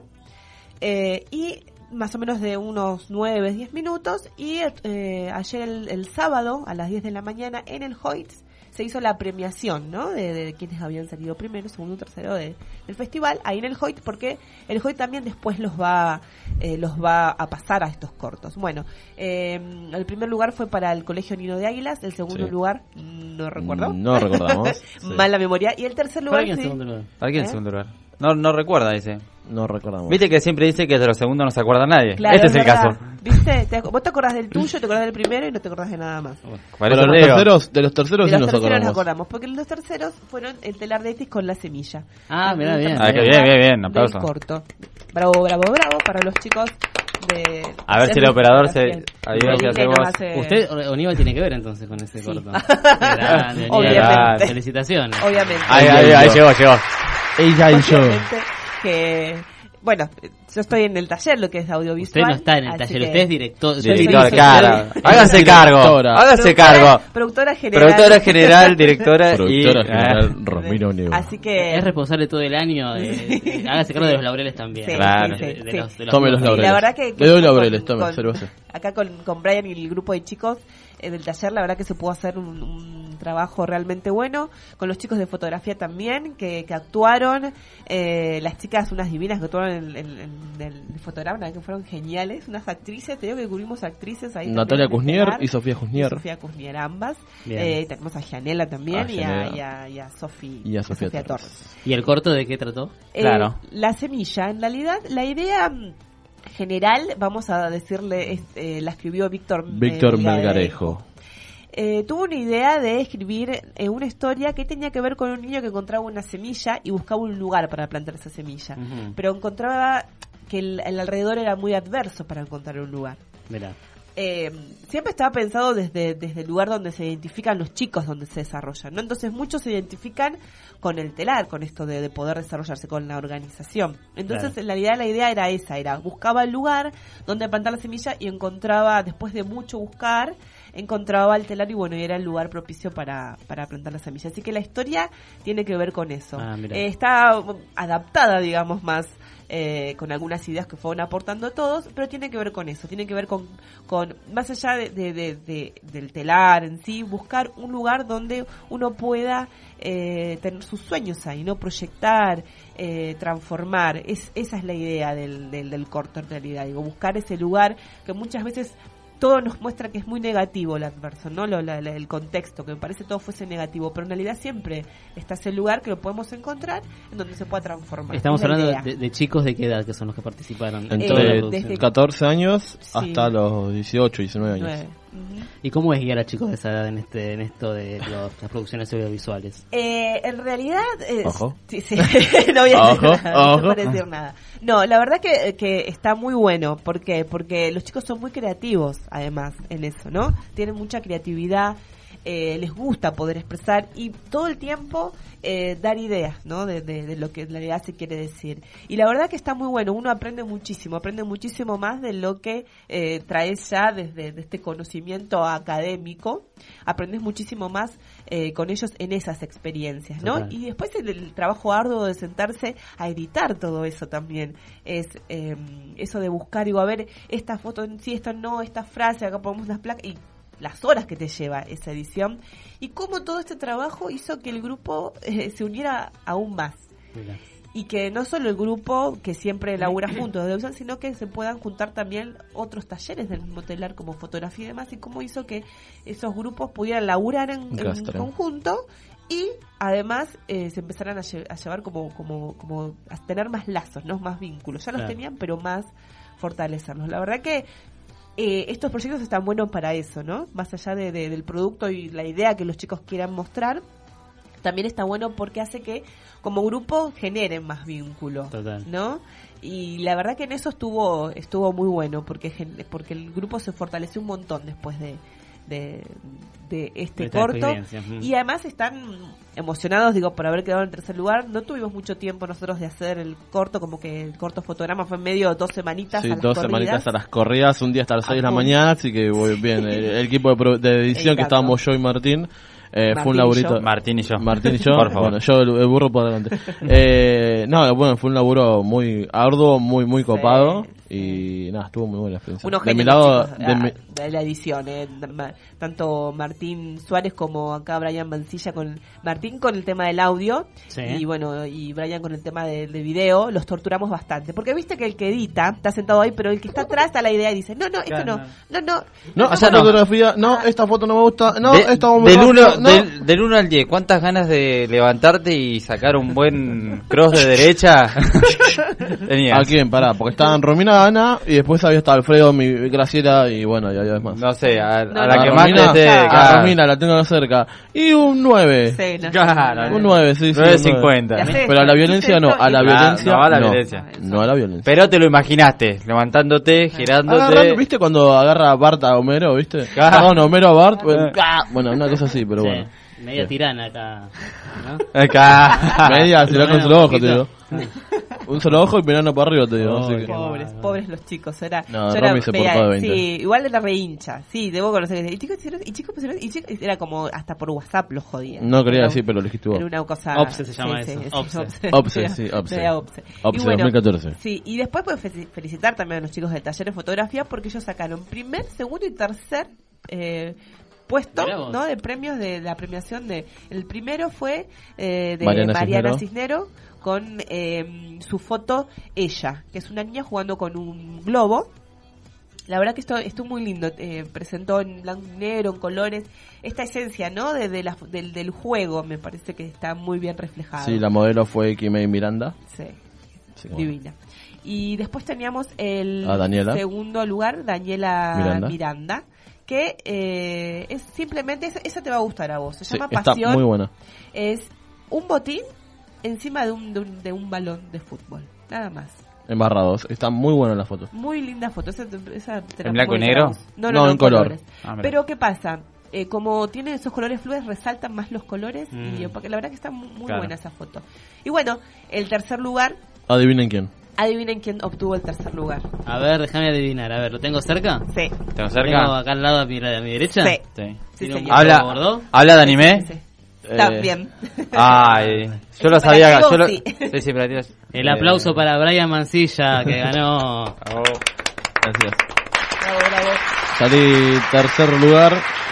Y más o menos de unos 9-10 minutos. Y ayer el sábado a las 10 de la mañana en el Hoyts se hizo la premiación, ¿no? De quienes habían salido primero, segundo, tercero del festival, ahí en el Hoyt, porque el Hoyt también después los va a pasar a estos cortos. Bueno, el primer lugar fue para el Colegio Nido de Águilas, el segundo Sí. lugar, no recuerdo. No recordamos. Sí. Mala memoria. Y el tercer lugar, ¿Para quién sí. segundo lugar? ¿Para quién en segundo lugar? No recuerda ese. No recordamos. Viste que siempre dice que de los segundos no se acuerda nadie. Claro, Este es el verdad. caso. ¿Viste? Vos te acordás del tuyo, te acordás del primero y no te acordás de nada más. Para eso Pero te digo. de los terceros De sí los nos terceros nos acordamos. acordamos, porque los terceros fueron el Telar de Etis con La Semilla. Ah, mirá, El bien. tercer Ah, qué lugar bien, del aplauso. corto. Bravo, bravo, bravo para los chicos de... A ver si el operador se ayuda Sí, si hacemos. nos hace- Usted, Oníbal, tiene que ver entonces con ese Sí. corto. Qué grande, Oníbal. Obviamente. Felicitaciones. Obviamente. Ahí llegó. Ella y yo. Obviamente que bueno, yo estoy en el taller, lo que es audiovisual. Usted no está en el taller, usted es director. Director, cara. Hágase cargo. Hágase cargo. Productora general. Productora general, directora Productora general Romino Neu. Así que es responsable todo el año. Hágase cargo de los laureles también. Sí, claro. sí. Tome los laureles. La verdad que le doy laureles, tome, cerveza. Acá con Brian y el grupo de chicos del taller, la verdad que se pudo hacer un trabajo realmente bueno. Con los chicos de fotografía también, que actuaron. Las chicas, unas divinas que actuaron en el fotograma, que fueron geniales. Unas actrices, te digo que cubrimos actrices ahí. Natalia Kuznier y Sofía Kuznier. Sofía Kuznier, ambas. Tenemos a Gianela también y a Sofía Torres. ¿Y el corto de qué trató? Claro. La semilla, en realidad, la idea general, vamos a decirle, la escribió Víctor Melgarejo. Tuvo una idea de escribir una historia que tenía que ver con un niño que encontraba una semilla y buscaba un lugar para plantar esa semilla. Ujú. Pero encontraba que el alrededor era muy adverso para encontrar un lugar. Mirá. Siempre estaba pensado desde el lugar donde se identifican los chicos, donde se desarrollan, ¿no? Entonces muchos se identifican con el telar, con esto de poder desarrollarse, con la organización. Entonces Claro. en realidad la idea era esa, buscaba el lugar donde plantar la semilla y encontraba, después de mucho buscar, encontraba el telar y bueno, y era el lugar propicio para plantar la semilla. Así que la historia tiene que ver con eso. Está adaptada, digamos, más con algunas ideas que fueron aportando todos, pero tiene que ver con eso, tiene que ver con más allá del telar en sí, buscar un lugar donde uno pueda tener sus sueños ahí, no proyectar, transformar. Esa es la idea del corto en realidad, digo, buscar ese lugar que muchas veces todo nos muestra que es muy negativo el adverso, ¿no? El contexto, que me parece todo fuese negativo, pero en realidad siempre está ese lugar que lo podemos encontrar en donde se pueda transformar. Estamos Es la hablando idea. de chicos de qué edad que son los que participaron. Entre desde 14 años Sí. hasta los 18, 19 años. ¿Y cómo es guiar a chicos de esa edad en esto de las producciones audiovisuales? En realidad Ojo. sí, no voy a decir Ojo, nada, ojo. no voy a decir nada. No, la verdad que está muy bueno. ¿Por qué? Porque los chicos son muy creativos, además, en eso, ¿no? Tienen mucha creatividad, les gusta poder expresar y todo el tiempo dar ideas, ¿no? De lo que en realidad se quiere decir. Y la verdad que está muy bueno, uno aprende muchísimo más de lo que traes ya desde este conocimiento académico, aprendes muchísimo más con ellos en esas experiencias, ¿no? Total. Y después el trabajo arduo de sentarse a editar todo eso también, es eso de buscar, digo, a ver, esta foto sí, esto no, esta frase, acá ponemos las placas, y las horas que te lleva esa edición y cómo todo este trabajo hizo que el grupo se uniera aún más. Mirá. Y que no solo el grupo que siempre labura juntos de audiovisual, sino que se puedan juntar también otros talleres del mismo telar como fotografía y demás, y cómo hizo que esos grupos pudieran laburar en conjunto y además se empezaran a llevar como a tener más lazos, no más vínculos. Ya los Claro. tenían, pero más fortalecerlos. La verdad que estos proyectos están buenos para eso, ¿no? Más allá del producto y la idea que los chicos quieran mostrar, también está bueno porque hace que como grupo generen más vínculo, Total. ¿no? Y la verdad que en eso estuvo muy bueno porque el grupo se fortaleció un montón después de este Esta corto experiencia. y además están emocionados, digo, por haber quedado en tercer lugar. No tuvimos mucho tiempo nosotros de hacer el corto, como que el corto fotograma fue en medio 2 semanitas Sí, a las 2 corridas. semanitas a las corridas, un día hasta las 6 de la full. mañana, así que voy bien. El equipo de edición que Exacto. estábamos yo y Martín, fue Martín un y laburito. yo. Martín y yo. Martín y yo, Por favor. bueno, yo el burro por delante. No, bueno, fue un laburo muy arduo, muy copado y nada, estuvo muy buena la experiencia. Unos De mi genios, lado, chicos, de de la edición, tanto Martín Suárez como acá Brian Mancilla con Martín con el tema del audio Sí. y bueno, y Brian con el tema de video, los torturamos bastante, porque viste que el que edita está sentado ahí, pero el que está atrás está la idea y dice, no, esto no, esa fotografía, no, esta foto no me gusta, no, esta no me del gusta, uno, no. del 1 al 10, ¿cuántas ganas de levantarte y sacar un buen cross de derecha tenías? ¿A quién? Pará, porque estaban Romina, Ana y después había estado Alfredo, mi Graciela y bueno, ya había más. No sé, a No, la no, que a más Romina, te esté... A claro. Romina la tengo cerca. Y un 9. Sí, no, Claro, Un 9, sí, sí. 9.50. Ya sé, Pero a la violencia no, a la violencia no, a la no. violencia. No a la violencia. Pero te lo imaginaste, levantándote, girándote. ¿Viste cuando agarra a Bart a Homero, viste? Claro. Perdón, Homero a Bart. Bueno, una cosa así, pero Sí. bueno. Media tirana acá, ¿no? Acá. Media, se da con un solo ojo, te digo. Sí. Un solo ojo y mirando para arriba, te digo. así que- Pobres los chicos. Era, No, yo Romy se portó de 20. Sí, igual era re hincha. Sí, debo conocer. Y chicos, era como hasta por WhatsApp los jodían. No quería Era decir, pero lo dijiste vos. Era una cosa. Opse se llama eso. Opse. Opse, sí, Opse. Era Opse. Opse, Y bueno, 2014. Sí, y después pues felicitar también a los chicos del taller de fotografía porque ellos sacaron primer, segundo y tercer puesto, Mirá vos. ¿no? De premios de la premiación de el primero fue de Mariana Mariana Cisnero. Cisnero con su foto Ella, que es una niña jugando con un globo. La verdad que esto muy lindo, presentó en blanco y negro, en colores, esta esencia, ¿no? Del juego, me parece que está muy bien reflejada. Sí, la modelo fue Kimei Miranda. Sí, Así que bueno. divina. Y después teníamos el Daniela. segundo lugar, Daniela Miranda, que es simplemente, esa te va a gustar a vos, se Sí, llama está Pasión. muy buena. Es un botín encima de un balón de fútbol, nada más. Embarrados. Está muy buena la foto. Muy linda foto, esa te la ¿En blanco y muestro negro? a vos. No, No, en color. colores. Ah, mira. Pero ¿qué pasa? Como tiene esos colores fluidos, resaltan más los colores y porque la verdad que está muy Claro. buena esa foto. Y bueno, el tercer lugar, Adivinen quién. adivinen quién obtuvo el tercer lugar. A ver, déjame adivinar. A ver, ¿lo tengo cerca? Sí. ¿Tengo ¿Tengo cerca? acá al lado a mi derecha? Sí. Sí. Sí, ¿Tiene un señor. punto gordo? ¿Habla de anime? Sí. Está Eh, bien. Ay, yo lo Es sabía. para Yo lo... ti, Sí, sí, para ti. El aplauso para Brian Mancilla, que ganó. Gracias. Bravo, bravo. Salí tercer lugar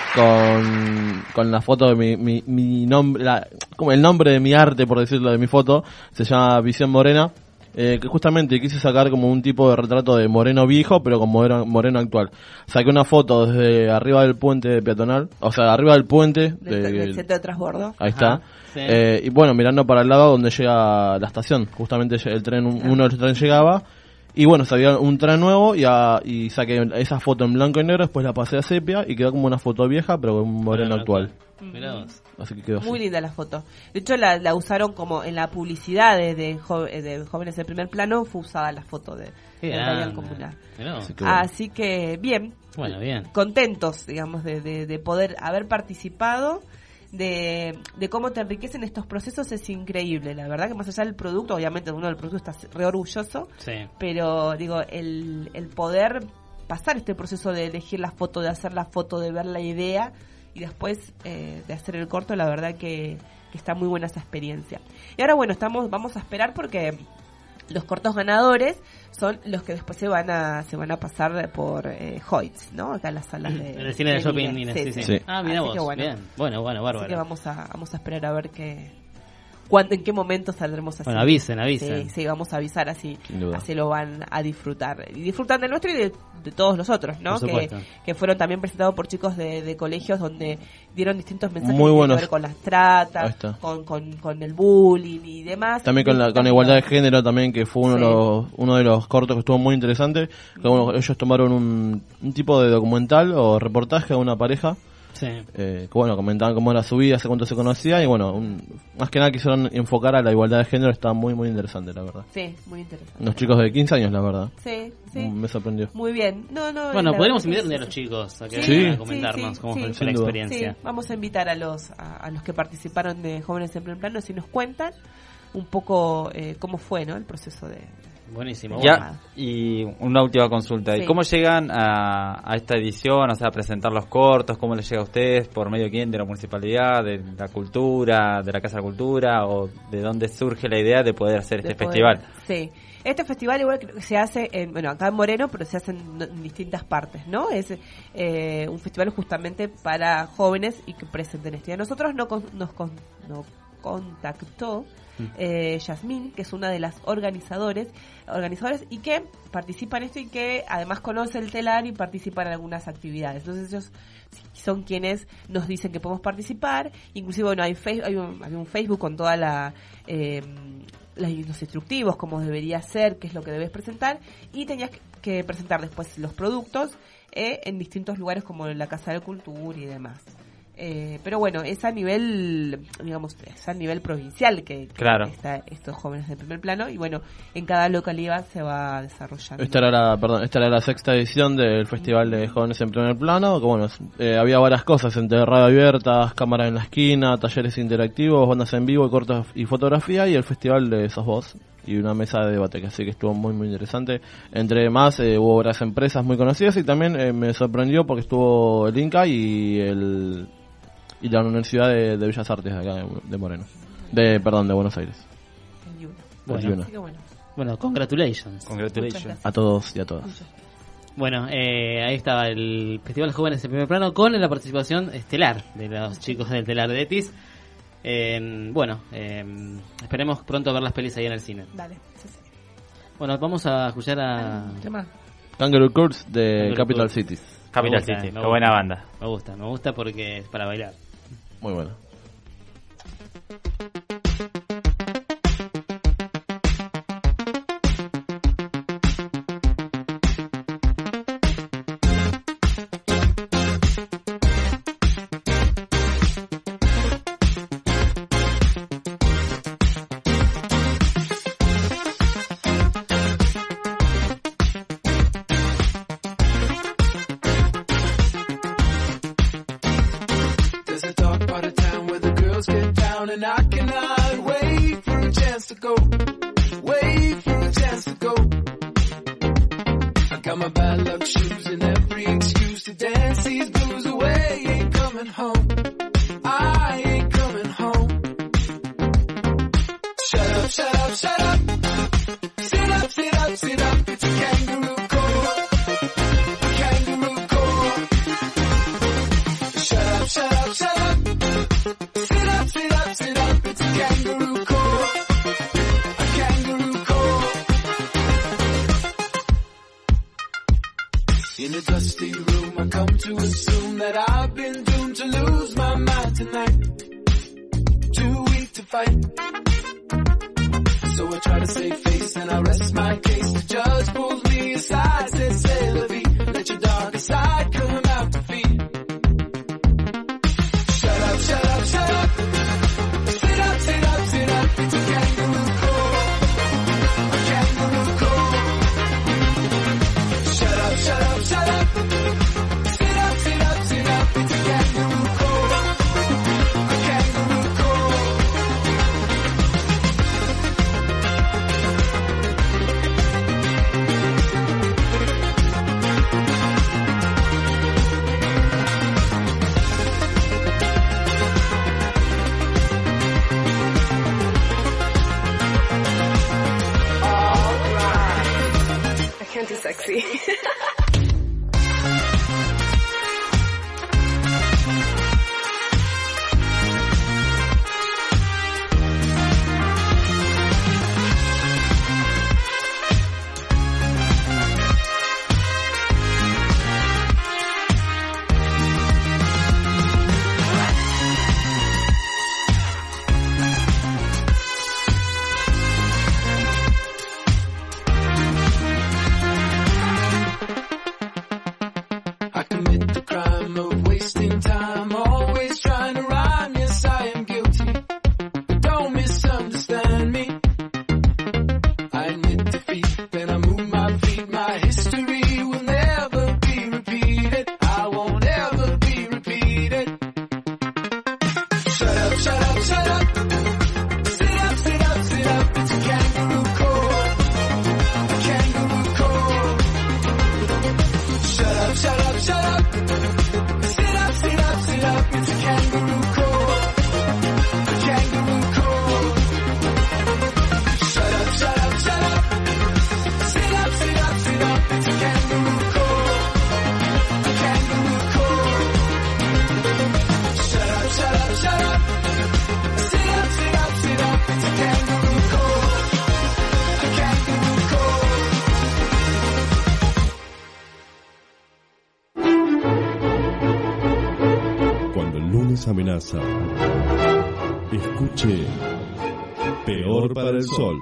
con la foto de mi nombre, como el nombre de mi arte, por decirlo, de mi foto. Se llama Visión Morena. Que justamente quise sacar como un tipo de retrato de moreno viejo, pero con moreno actual. Saqué una foto desde arriba del puente peatonal, o sea, arriba del puente. Del centro de transbordo. Ahí está. Ajá, sí. Y bueno, mirando para el lado donde llega la estación. Justamente el tren, uno de los trenes llegaba. Y bueno, salía un tren nuevo y saqué esa foto en blanco y negro, después la pasé a sepia y quedó como una foto vieja, pero con un moreno actual. Mirá vos. Así que quedó así. Muy linda la foto. De hecho, la usaron como en la publicidad de Jóvenes en Primer Plano, fue usada la foto de Radial Comunal. Mirá vos. Así que bueno. Así que bien, Bueno, bien. contentos, digamos, de poder haber participado, de cómo te enriquecen estos procesos, es increíble. La verdad que más allá del producto, obviamente uno del producto está re orgulloso, Sí. pero digo, el poder pasar este proceso de elegir la foto, de hacer la foto, de ver la idea y después de hacer el corto, la verdad que está muy buena esa experiencia. Y ahora bueno, vamos a esperar porque los cortos ganadores son los que después se van a pasar por Hoyts, ¿no? Acá en las salas de En el cine de shopping, Nina. sí, sí. Sí. Ah, mira Así vos. que bueno. Bien. Bueno, bárbaro. Así que vamos a esperar a ver en qué momento saldremos así. Bueno, avisen. Sí, vamos a avisar, así Sin duda. lo van a disfrutar. Y disfrutan del nuestro y de todos los otros, ¿no? Por supuesto. Que fueron también presentados por chicos de colegios donde dieron distintos mensajes Muy que tienen buenos. que ver con las Ahí tratas, está. con el bullying y demás. También con la igualdad de género también, que fue uno de los cortos que estuvo muy interesante. Que bueno, ellos tomaron un tipo de documental o reportaje a una pareja. Sí. Que bueno, comentaban cómo era su vida, hace cuánto se conocía. Y bueno, más que nada quisieron enfocar a la igualdad de género. Está muy, muy interesante, la verdad. Sí, muy interesante. Unos chicos de 15 años, la verdad. Sí, sí. Me sorprendió. Muy bien. Bueno, la podríamos verdad invitar que a los chicos a que Sí. vengan a comentarnos cómo fue sin la duda. experiencia. Sí, vamos a invitar a los que participaron de Jóvenes en Primer Plano, si nos cuentan un poco cómo fue, ¿no? El proceso de... Buenísimo. Ya, y una última consulta. Sí. ¿Y cómo llegan a esta edición? O sea, a presentar los cortos. ¿Cómo les llega a ustedes? ¿Por medio de quién? ¿De la municipalidad? ¿De la cultura? ¿De la Casa de la Cultura? ¿O de dónde surge la idea de poder hacer este festival? Sí. Este festival igual que se hace, acá en Moreno, pero se hace en distintas partes, ¿no? Es un festival justamente para jóvenes y que presenten esto. Y a nosotros nos contactó Yasmín, que es una de las organizadoras y que participa en esto y que además conoce el telar y participa en algunas actividades. Entonces ellos son quienes nos dicen que podemos participar. Inclusive, bueno, había un Facebook con toda los instructivos, cómo debería ser, qué es lo que debes presentar, y tenías que presentar después los productos en distintos lugares como en la Casa de la Cultura y demás. Pero bueno, es a nivel, digamos, es a nivel provincial que claro. está estos jóvenes de primer plano, y bueno, en cada localidad se va desarrollando. Esta era la 6ª edición del Festival de Jóvenes en Primer Plano, que bueno, había varias cosas, entre radio abiertas, cámara en la esquina, talleres interactivos, bandas en vivo, cortos y fotografía, y el Festival de Sos Vos, y una mesa de debate, que así que estuvo muy muy interesante. Entre más hubo varias empresas muy conocidas, y también me sorprendió porque estuvo el Inca y la Universidad de Bellas Artes acá de Moreno. De Buenos Aires. Bueno, congratulations. A todos y a todas. Bueno, ahí estaba el Festival de Jóvenes en Primer Plano con la participación estelar de los chicos del Telar de Etis. Esperemos pronto ver las pelis ahí en el cine. Dale. Bueno, vamos a escuchar a Kangaroo Courts de Capital Cities. Capital City, qué buena banda. Me gusta porque es para bailar. Muy bueno. Amenaza. Escuche Peor para el Sol.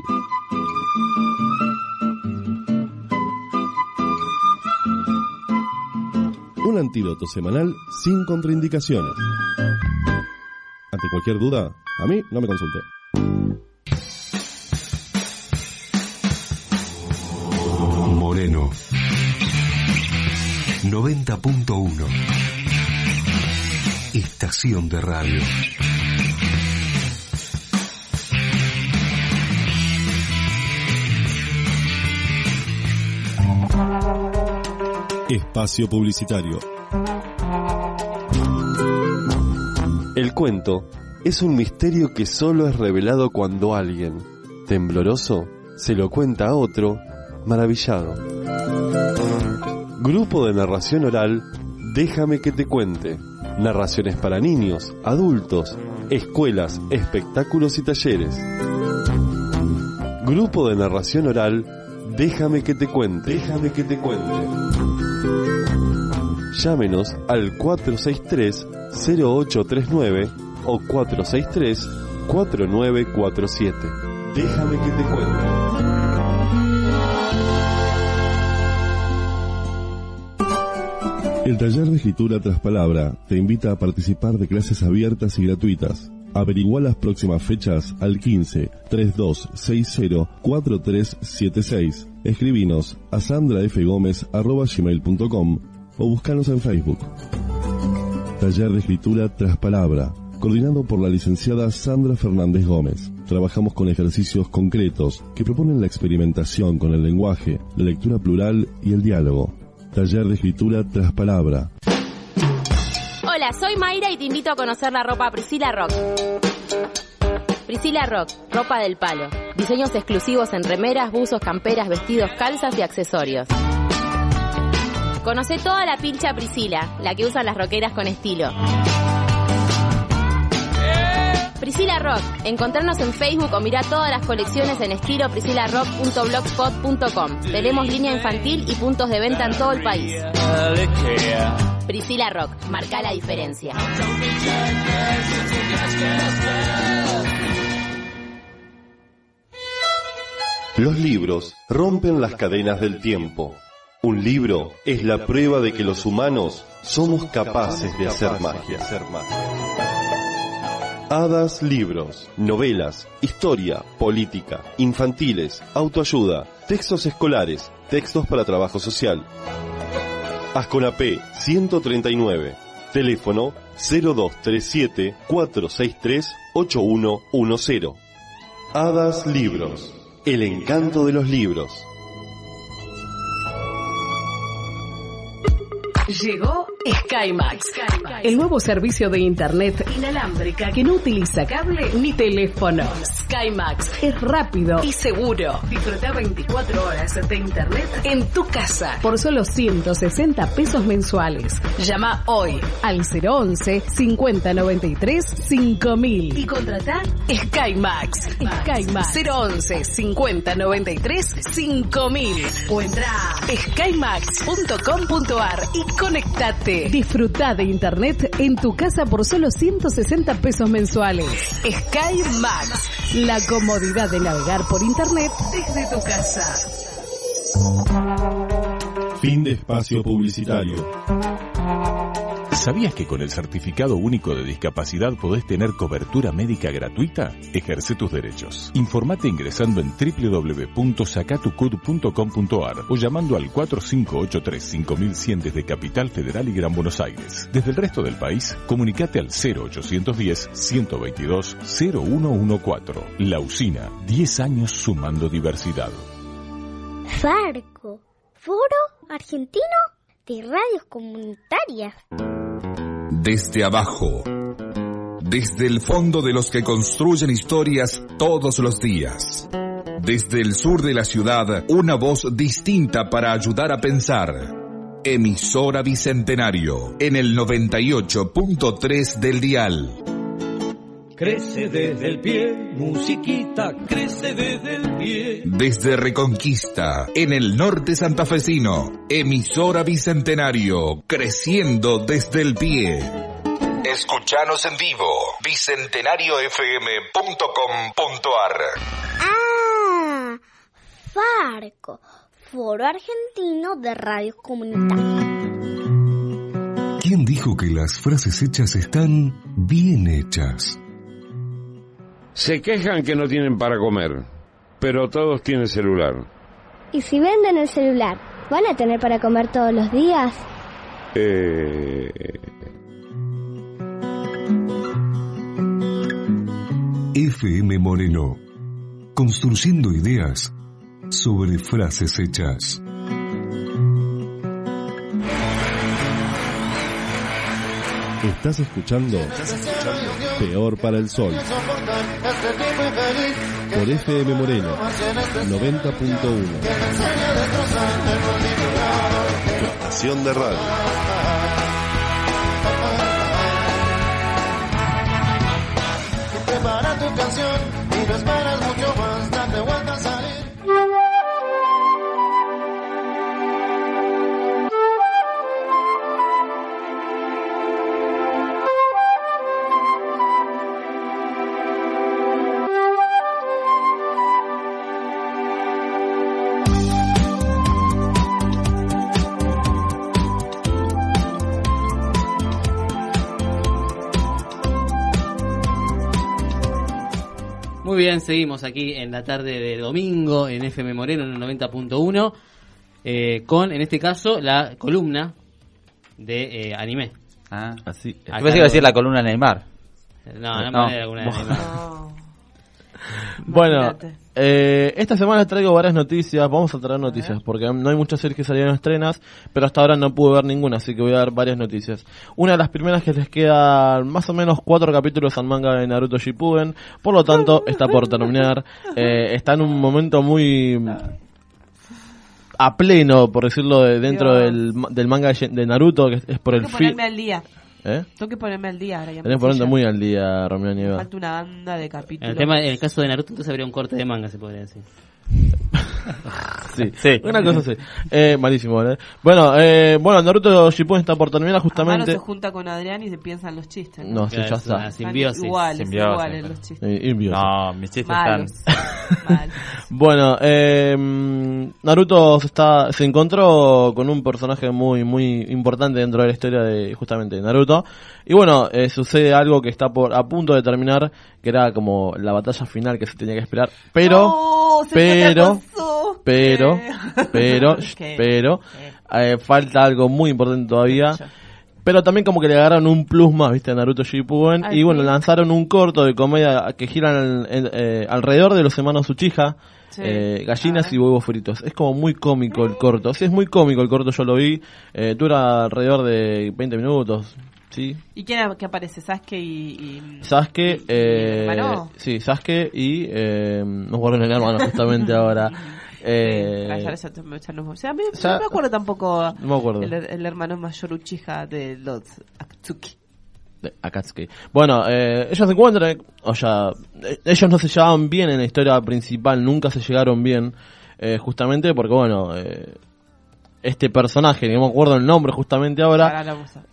Un antídoto semanal sin contraindicaciones. Ante cualquier duda, a mí no me consulte. Moreno 90.1 Estación de radio. Espacio publicitario. El cuento es un misterio que solo es revelado cuando alguien, tembloroso, se lo cuenta a otro, maravillado. Grupo de narración oral, Déjame que te cuente. Narraciones para niños, adultos, escuelas, espectáculos y talleres. Grupo de narración oral, Déjame que te cuente. Déjame que te cuente. Llámenos al 463-0839 o 463-4947. Déjame que te cuente. El taller de escritura tras palabra te invita a participar de clases abiertas y gratuitas. Averigua las próximas fechas al 15-3260-4376. Escribinos a sandrafgomez@gmail.com o búscanos en Facebook. Taller de escritura tras palabra, coordinado por la licenciada Sandra Fernández Gómez. Trabajamos con ejercicios concretos que proponen la experimentación con el lenguaje, la lectura plural y el diálogo. Taller de escritura tras palabra. Hola, soy Mayra y te invito a conocer la ropa Priscilla Rock. Priscilla Rock, ropa del palo. Diseños exclusivos en remeras, buzos, camperas, vestidos, calzas y accesorios. Conocé toda la pincha Priscilla, la que usan las rockeras con estilo. Priscilla Rock, encontrarnos en Facebook o mirá todas las colecciones en estilo priscillarock.blogspot.com. Tenemos línea infantil y puntos de venta en todo el país. Priscilla Rock, marca la diferencia. Los libros rompen las cadenas del tiempo. Un libro es la prueba de que los humanos somos capaces de hacer magia. Hadas Libros, novelas, historia, política, infantiles, autoayuda, textos escolares, textos para trabajo social. Asconapé 139, teléfono 0237-463-8110. Hadas Libros, el encanto de los libros. Llegó SkyMax, el nuevo servicio de internet inalámbrica que no utiliza cable ni teléfono. SkyMax es rápido y seguro. Disfruta 24 horas de internet en tu casa por solo 160 pesos mensuales. Llama hoy al 011-5093-5000 y contratá SkyMax. SkyMax 011-5093-5000 o entra a skymax.com.ar y conectate. Disfruta de internet en tu casa por solo 160 pesos mensuales. SkyMax, la comodidad de navegar por internet desde tu casa. Fin de espacio publicitario. ¿Sabías que con el Certificado Único de Discapacidad podés tener cobertura médica gratuita? Ejerce tus derechos. Informate ingresando en www.sacatucud.com.ar o llamando al 4583-5100 desde Capital Federal y Gran Buenos Aires. Desde el resto del país, comunicate al 0810-122-0114. La Usina, 10 años sumando diversidad. Farco, Foro Argentino de Radios Comunitarias. Desde abajo, desde el fondo de los que construyen historias todos los días. Desde el sur de la ciudad, una voz distinta para ayudar a pensar. Emisora Bicentenario, en el 98.3 del dial. Crece desde el pie, musiquita, crece desde el pie. Desde Reconquista, en el norte santafesino, emisora Bicentenario, creciendo desde el pie. Escuchanos en vivo, bicentenariofm.com.ar. Ah, Farco, Foro Argentino de Radios Comunitarias. ¿Quién dijo que las frases hechas están bien hechas? Se quejan que no tienen para comer, pero todos tienen celular. ¿Y si venden el celular, van a tener para comer todos los días? FM Moreno. Construyendo ideas sobre frases hechas. Estás escuchando Peor para el Sol por FM Moreno 90.1. Estación de radio. Prepara tu canción y no esperas mucho más, date vuelta a salir. Muy bien, seguimos aquí en la tarde de domingo en FM Moreno en el 90.1 con, en este caso, la columna de anime. Así. Yo pensé que iba a decir la columna de Neymar. No era la columna de Neymar. Bueno, esta semana les traigo varias noticias. Vamos a traer noticias porque no hay muchas series que salieron estrenas, pero hasta ahora no pude ver ninguna, así que voy a dar varias noticias. Una de las primeras, que les quedan más o menos 4 capítulos al manga de Naruto Shippuden, por lo tanto está por terminar. Está en un momento muy a pleno, por decirlo, dentro del manga de Naruto, que es por el fin. Ponerme al día. Tengo que ponerme al día ahora. Ya tenés que ponerte muy al día, Romeo Nieva. Falta una banda de capítulos. En el caso de Naruto, entonces habría un corte de manga, se podría decir. Sí, una cosa así. Malísimo, ¿verdad? Bueno, Naruto Shippuden está por terminar justamente. Amaro se junta con Adrián y se piensan los chistes, ¿no? No, sí, ya está. Simbiosis. Iguales los chistes. No, mis chistes malos. están... Bueno, Naruto se encontró con un personaje muy muy importante dentro de la historia de justamente de Naruto. Y bueno, sucede algo que está a punto de terminar, que era como la batalla final que se tenía que esperar. Pero falta algo muy importante todavía. Pero también como que le agarraron un plus más, ¿viste? A Naruto Shippuden. Y bueno, lanzaron un corto de comedia que giran alrededor de los hermanos Uchiha. Gallinas y huevos fritos. Es como muy cómico el corto. Sí, es muy cómico el corto, yo lo vi. Dura alrededor de 20 minutos. ¿Sí? ¿Y quién que aparece? ¿Sasuke y Sasuke, hermano? Sí, Sasuke y nos guardan el hermano justamente ahora. No me acuerdo tampoco. No me acuerdo. El hermano mayor Uchiha de los Akatsuki. Bueno, ellos se encuentran, ellos no se llevaban bien en la historia principal, nunca se llegaron bien, justamente porque, bueno, este personaje, no me acuerdo el nombre justamente ahora,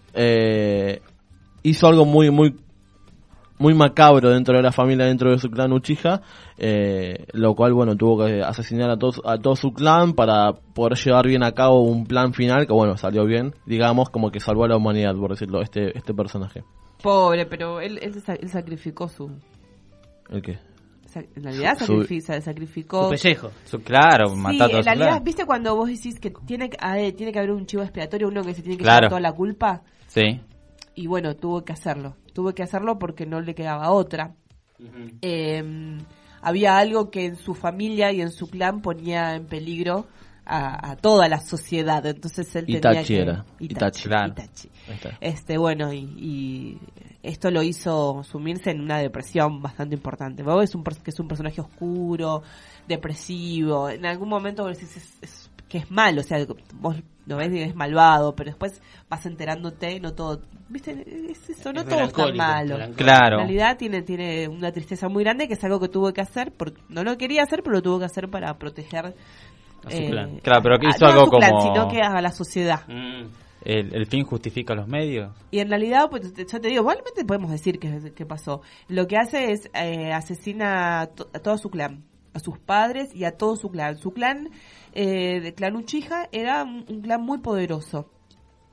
hizo algo muy muy muy macabro dentro de la familia, dentro de su clan Uchiha, lo cual, bueno, tuvo que asesinar a todo su clan para poder llevar bien a cabo un plan final que, bueno, salió bien, digamos, como que salvó a la humanidad, por decirlo, este personaje. Pobre, pero él sacrificó su... ¿El qué? En realidad sacrificó su pellejo. Claro, mató a todos. En realidad, ¿viste cuando vos decís que tiene que haber un chivo expiatorio, uno que se tiene que llevar toda la culpa? Sí. Y bueno, tuvo que hacerlo porque no le quedaba otra. Había algo que en su familia y en su clan ponía en peligro a toda la sociedad, entonces él tenía que... Itachi. Bueno, y esto lo hizo sumirse en una depresión bastante importante. Vos ves que es un personaje oscuro, depresivo, en algún momento vos decís que es malo, o sea, vos lo ves y es malvado, pero después vas enterándote, no todo, ¿viste? Es eso, no todo es tan malo. Claro. En realidad tiene una tristeza muy grande, que es algo que tuvo que hacer, porque no lo quería hacer, pero lo tuvo que hacer para proteger a su clan. Claro, pero que hizo no algo a su clan, como... sino que a la sociedad. El fin justifica los medios. Y en realidad, pues ya te digo, igualmente podemos decir que pasó. Lo que hace es asesina a todo su clan, a sus padres y a todo su clan. Su clan, de clan Uchiha, era un clan muy poderoso.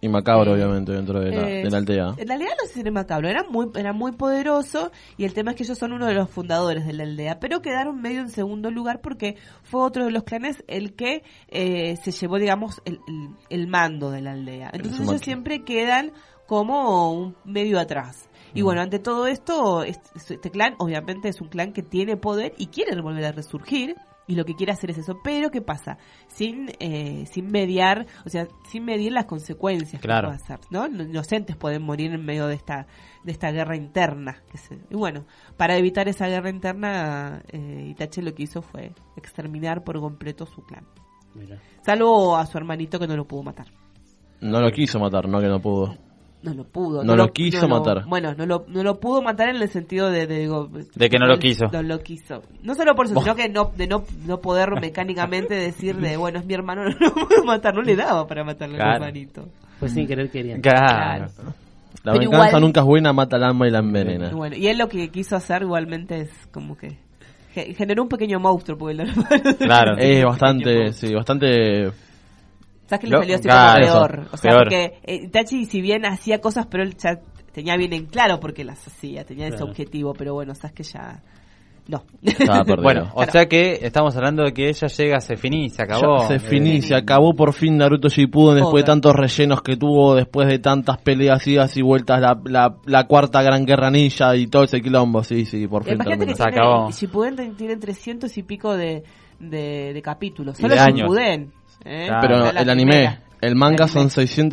Y macabro, obviamente, dentro de la aldea. En la aldea no sé si era macabro, era muy poderoso, y el tema es que ellos son uno de los fundadores de la aldea, pero quedaron medio en segundo lugar porque fue otro de los clanes el que se llevó, digamos, el mando de la aldea. Entonces ellos siempre quedan como un medio atrás. Y bueno, ante todo esto, este clan obviamente es un clan que tiene poder y quiere volver a resurgir. Y lo que quiere hacer es eso. Pero, ¿qué pasa? Sin mediar, o sea, sin medir las consecuencias que puede hacer, ¿no? Los inocentes pueden morir en medio de esta guerra interna. Y bueno, para evitar esa guerra interna, Itachi lo que hizo fue exterminar por completo su clan. Mira. Salvo a su hermanito que no lo pudo matar. No lo quiso matar, no que no pudo. No lo pudo. No lo quiso matar. Bueno, no lo pudo matar en el sentido de que no lo quiso. No lo quiso. No solo por eso, sino que no poder mecánicamente decir bueno, es mi hermano, no lo puedo matar. No le daba para matarle al hermanito. Pues sin querer querían. Claro. La venganza nunca es buena, mata el alma y la envenena. Bueno, y él lo que quiso hacer igualmente es como que generó un pequeño monstruo. Porque claro, es bastante, bastante... ¿Sabes que le salió así como peor? O sea, porque Itachi, si bien hacía cosas, pero él ya tenía bien en claro por qué las hacía, tenía ese objetivo, pero bueno, sabes que ya... No. Bueno, o sea que estamos hablando de que ella llega, se finí, se acabó. Se acabó por fin Naruto Shippuden después de tantos rellenos que tuvo, después de tantas peleas, idas y vueltas, la cuarta gran guerra ninja y todo ese quilombo, sí, por fin terminó. Se acabó. Shippuden tiene 300 y pico de capítulos, solo Shippuden. Pero el anime, el manga son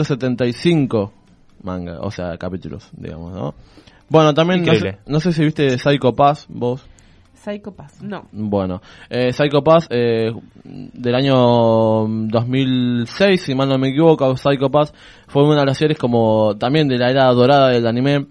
675 manga, o sea, capítulos, digamos, ¿no? Bueno, también no sé si viste Psycho Pass, vos. Psycho Pass, no. Bueno, Psycho Pass del año 2006, si mal no me equivoco, Psycho Pass fue una de las series como también de la era dorada del anime,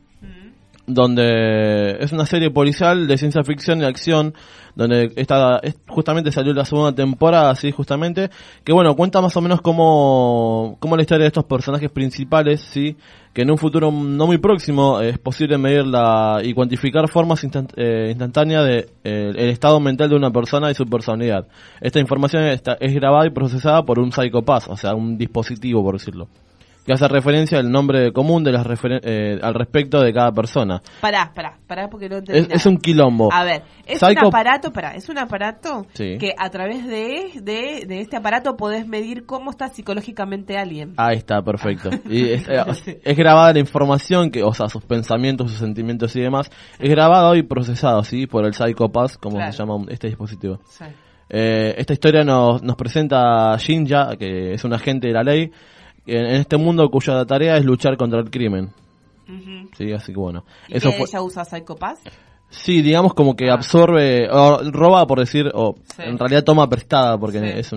donde es una serie policial de ciencia ficción y acción, donde justamente salió la segunda temporada, así justamente, que bueno, cuenta más o menos como la historia de estos personajes principales, sí, que en un futuro no muy próximo es posible medir y cuantificar formas instantáneas de el estado mental de una persona y su personalidad. Esta información es grabada y procesada por un Psycho Pass, o sea, un dispositivo, por decirlo, que hace referencia al nombre común de al respecto de cada persona. Pará, porque no entendí nada. Es un quilombo. A ver, es un aparato sí, que a través de este aparato podés medir cómo está psicológicamente alguien. Ahí está, perfecto. Y es grabada la información, o sea, sus pensamientos, sus sentimientos y demás, es grabado y procesado, ¿sí? Por el Psycho Pass, como se llama este dispositivo. Sí. Esta historia nos presenta a Jinja, que es un agente de la ley, en este mundo cuya tarea es luchar contra el crimen. Sí, así que bueno. ¿Y eso ella usa Psycho Pass? Sí, digamos como que absorbe, o roba por decir, en realidad toma prestada, porque es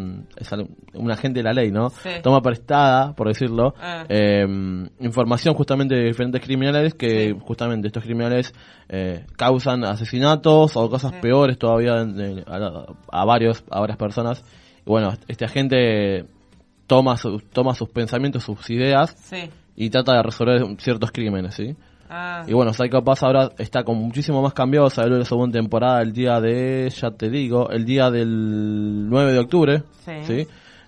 un agente de la ley, ¿no? Sí. Toma prestada, por decirlo, información justamente de diferentes criminales que justamente estos criminales causan asesinatos o cosas peores todavía a varias personas. Y bueno, este agente toma sus pensamientos, sus ideas y trata de resolver ciertos crímenes, ¿sí? Y bueno, Psycho Pass ahora está con muchísimo más cambiado, salió la segunda temporada el día del 9 de octubre, ¿sí?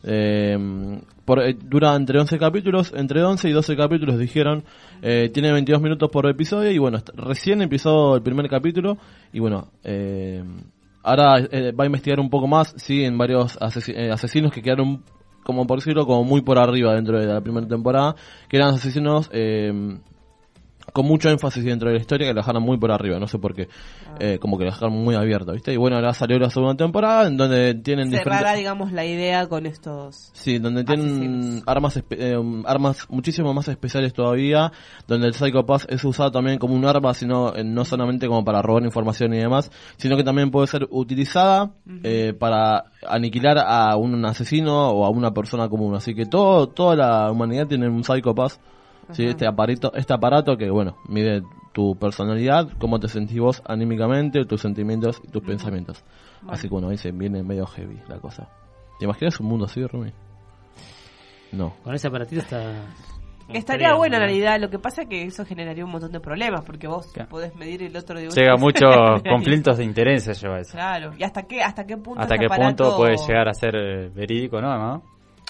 Dura entre 11 capítulos, entre 11 y 12 capítulos dijeron, tiene 22 minutos por episodio y bueno, recién empezó el primer capítulo y bueno, ahora va a investigar un poco más, sí, en varios asesinos que quedaron, como por decirlo, como muy por arriba dentro de la primera temporada, que eran asesinos con mucho énfasis dentro de la historia, que la dejaron muy por arriba, no sé por qué, como que la dejaron muy abierta, ¿viste? Y bueno, ahora salió la segunda temporada, en donde tienen cerrará, digamos, la idea con estos... Sí, donde tienen armas muchísimo más especiales todavía, donde el Psycho Pass es usado también como un arma, sino no solamente como para robar información y demás, sino que también puede ser utilizada para aniquilar a un asesino o a una persona común, así que toda la humanidad tiene un Psycho Pass. Sí, este aparato que, bueno, mide tu personalidad, cómo te sentís vos anímicamente, tus sentimientos y tus pensamientos. Bueno. Así que, bueno, ahí se viene medio heavy la cosa. ¿Te imaginas un mundo así, Rumi? No. Con ese aparatito estaría bueno en realidad, lo que pasa es que eso generaría un montón de problemas, porque vos podés medir el otro de llega muchos conflictos de intereses yo eso. Claro, y hasta qué punto puede llegar a ser verídico, ¿no?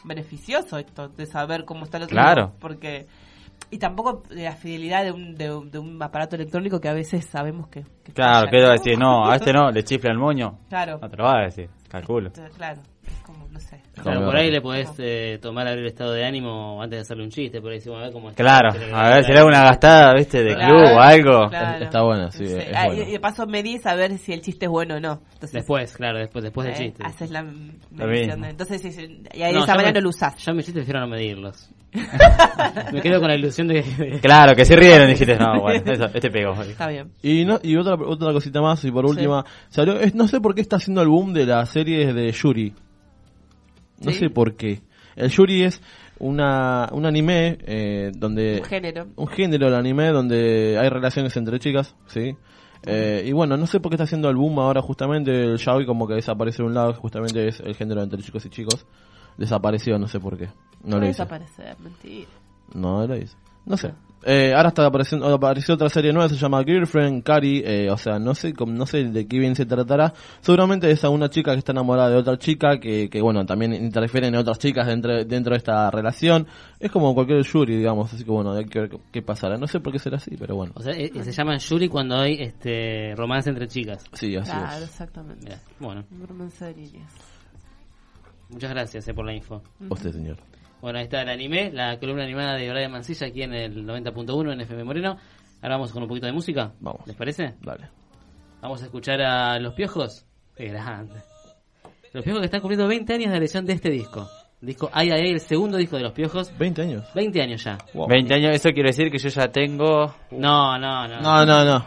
beneficioso esto, de saber cómo está el otro. Claro. Porque... Y tampoco la fidelidad de un aparato electrónico que a veces sabemos que Claro, falla, que ¿no? va a decir, no, a este no, le chifla el moño. Claro. No te lo va a decir, calculo. Claro, es como, no sé. Claro, por ahí le podés tomar el estado de ánimo antes de hacerle un chiste, por ahí decimos, a ver cómo está. Claro, a ver si le hago una gastada, viste, de club o algo. Claro. Está bueno, sí, Sí. es Ah, bueno. y de paso medís a ver si el chiste es bueno o no. Entonces, Después, claro, después del chiste. Haces la mismo. medición. Entonces, y ahí de esa manera no lo usás. Yo mis chistes prefiero no medirlos. Me quedo con la ilusión de... Claro, que se rieron, dijiste, no, bueno, este pegó. Está bien. Y otra cosita más, y por última, salió, no sé por qué está haciendo el boom de las series de Yuri. No ¿Sí? sé por qué. El Yuri es un anime donde... Un género del anime donde hay relaciones entre chicas, ¿sí? Y bueno, no sé por qué está haciendo el boom ahora justamente. El yaoi como que desaparece de un lado, justamente es el género entre chicos y chicos. Desapareció, no sé por qué. No lo hice. Desaparecer, mentira. No lo hice. No sé. Ahora apareció otra serie nueva, se llama Girlfriend, Carrie, o sea, no sé de qué bien se tratará. Seguramente es a una chica que está enamorada de otra chica, que bueno, también interfieren en otras chicas dentro de esta relación. Es como cualquier Yuri, digamos, así que bueno, hay que ver qué pasará. No sé por qué será así, pero bueno. O sea, se llaman Yuri cuando hay romance entre chicas. Sí, así es. Claro, exactamente. Mirá, bueno. Un romance de líneas. Muchas gracias por la info. Usted, señor. Bueno, ahí está el anime, la columna animada de Brian Mancilla aquí en el 90.1 en FM Moreno. Ahora vamos con un poquito de música. Vamos. ¿Les parece? Dale. Vamos a escuchar a Los Piojos. Qué grande. Los Piojos que están cumpliendo 20 años de la edición de este disco. Disco Ay Ay Ay, el segundo disco de Los Piojos. 20 años. 20 años ya. Wow. 20 años, eso quiere decir que yo ya tengo... No. No.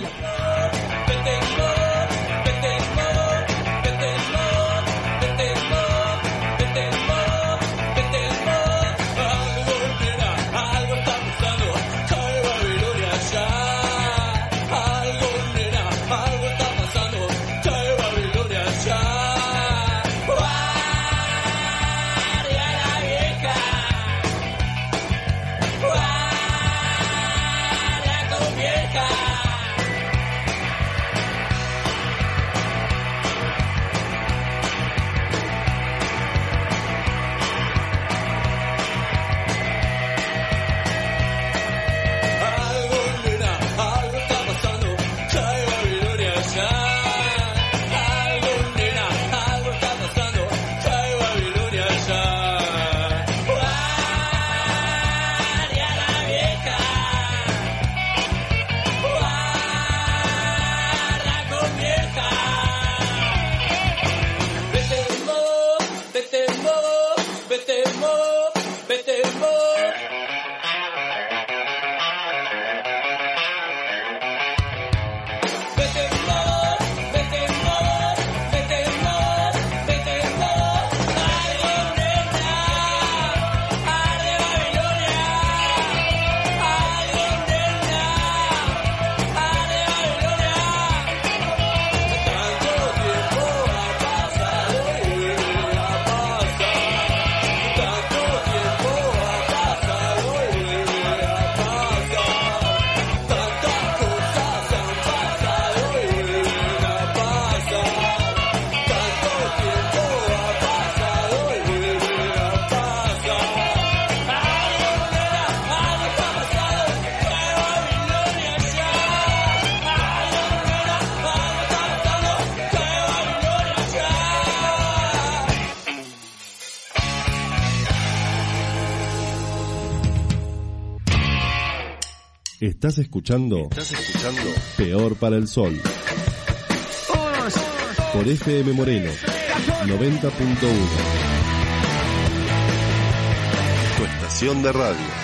Estás escuchando Peor para el Sol. Por FM Moreno 90.1. Tu estación de radio.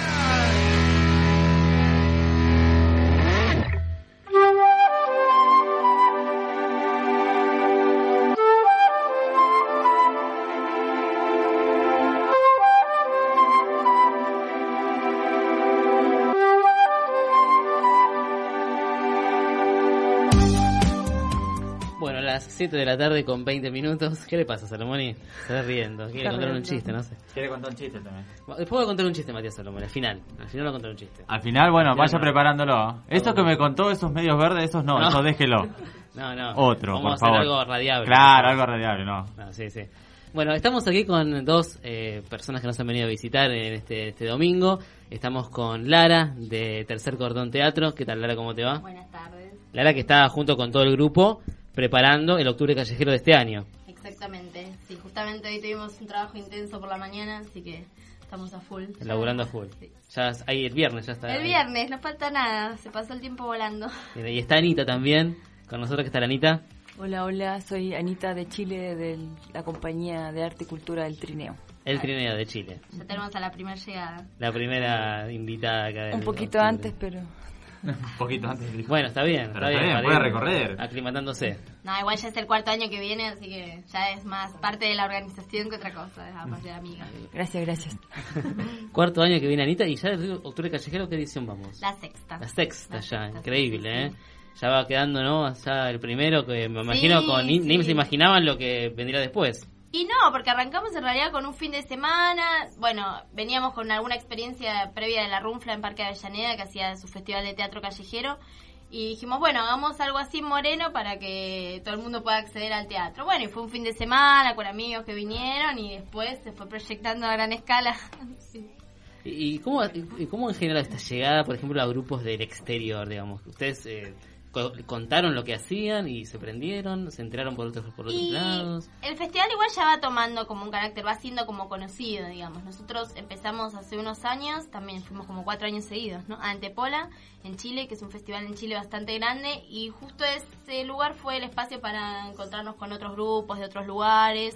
Bueno, a las 7 de la tarde con 20 minutos. ¿Qué le pasa, Salomoni? Se está riendo. Quiere contar un chiste, no sé. Quiere contar un chiste también. Después voy a contar un chiste, Matías Salomoni, al final. Al final voy a contar un chiste. Al final, bueno, Al final vaya no. preparándolo. Eso que me contó, esos medios verdes, esos no, eso déjelo. No. Otro, Vamos por a hacer favor. algo radiable. Claro, algo radiable, no. Sí. Bueno, estamos aquí con dos personas que nos han venido a visitar en este domingo. Estamos con Lara, de Tercer Cordón Teatro. ¿Qué tal, Lara? ¿Cómo te va? Buenas tardes. Lara, que está junto con todo el grupo preparando el Octubre Callejero de este año. Exactamente. Sí, justamente hoy tuvimos un trabajo intenso por la mañana, así que estamos a full. Laburando a full. Sí. Ya ahí el viernes ya está. El viernes, no falta nada. Se pasó el tiempo volando. Y está Anita también. Con nosotros, que está la Anita. Hola, soy Anita de Chile, de la compañía de arte y cultura del Trineo. El Trineo de Chile. Ya tenemos a la primera llegada. La primera invitada acá. Un poquito antes, pero... Un poquito antes. Bueno, está bien, puede recorrer. Aclimatándose. No, igual ya es el 4º año que viene, así que ya es más parte de la organización que otra cosa, es aparte de amiga. Gracias. 4º año que viene Anita, y ya el Octubre Callejero, ¿qué edición vamos? La sexta. La sexta ya, increíble, ¿eh? Ya va quedando, ¿no? Ya el primero, que me imagino, ni se imaginaban lo que vendría después. Y no, porque arrancamos en realidad con un fin de semana. Bueno, veníamos con alguna experiencia previa de la Runfla en Parque Avellaneda, que hacía su festival de teatro callejero. Y dijimos, bueno, hagamos algo así en Moreno para que todo el mundo pueda acceder al teatro. Bueno, y fue un fin de semana con amigos que vinieron y después se fue proyectando a gran escala. Sí. ¿Y cómo en general esta llegada, por ejemplo, a grupos del exterior, digamos? ¿Ustedes contaron lo que hacían y se prendieron, se enteraron por otros lados? El festival igual ya va tomando como un carácter, va siendo como conocido, digamos. Nosotros empezamos hace unos años, también fuimos como 4 años seguidos, ¿no? A Antepola, en Chile, que es un festival en Chile bastante grande, y justo ese lugar fue el espacio para encontrarnos con otros grupos de otros lugares.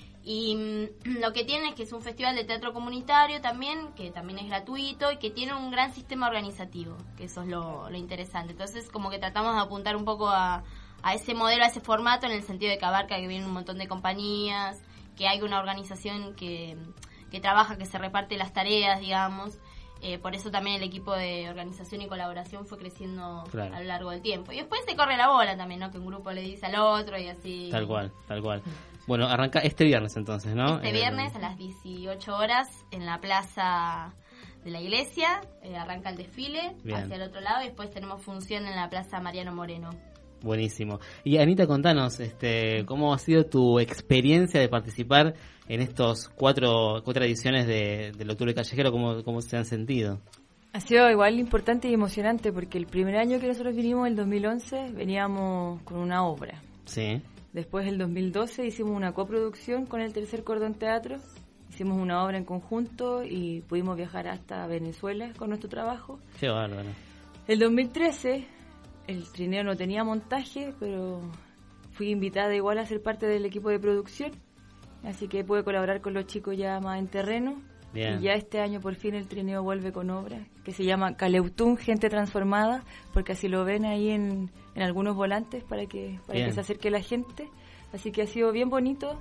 Y lo que tiene es que es un festival de teatro comunitario también, que también es gratuito y que tiene un gran sistema organizativo, que eso es lo interesante. Entonces como que tratamos de apuntar un poco a ese modelo, a ese formato, en el sentido de que abarca que vienen un montón de compañías, que hay una organización que trabaja, que se reparte las tareas, digamos. Por eso también el equipo de organización y colaboración fue creciendo a lo largo del tiempo. Y después se corre la bola también, ¿no? Que un grupo le dice al otro y así. Tal cual. Bueno, arranca este viernes entonces, ¿no? Este viernes a las 18 horas en la plaza de la iglesia. Arranca el desfile hacia el otro lado y después tenemos función en la plaza Mariano Moreno. Buenísimo. Y Anita, contanos, ¿cómo ha sido tu experiencia de participar en estos cuatro ediciones del Octubre Callejero? ¿Cómo se han sentido? Ha sido igual importante y emocionante porque el primer año que nosotros vinimos, el 2011, veníamos con una obra. Sí. Después, el 2012, hicimos una coproducción con el Tercer Cordón Teatro. Hicimos una obra en conjunto y pudimos viajar hasta Venezuela con nuestro trabajo. Qué bárbaro. El 2013, el Trineo no tenía montaje, pero fui invitada igual a ser parte del equipo de producción. Así que pude colaborar con los chicos ya más en terreno. Bien. Y ya este año por fin el Trineo vuelve con obra que se llama Caleutún, Gente Transformada, porque así lo ven ahí en algunos volantes para que se acerque la gente. Así que ha sido bien bonito.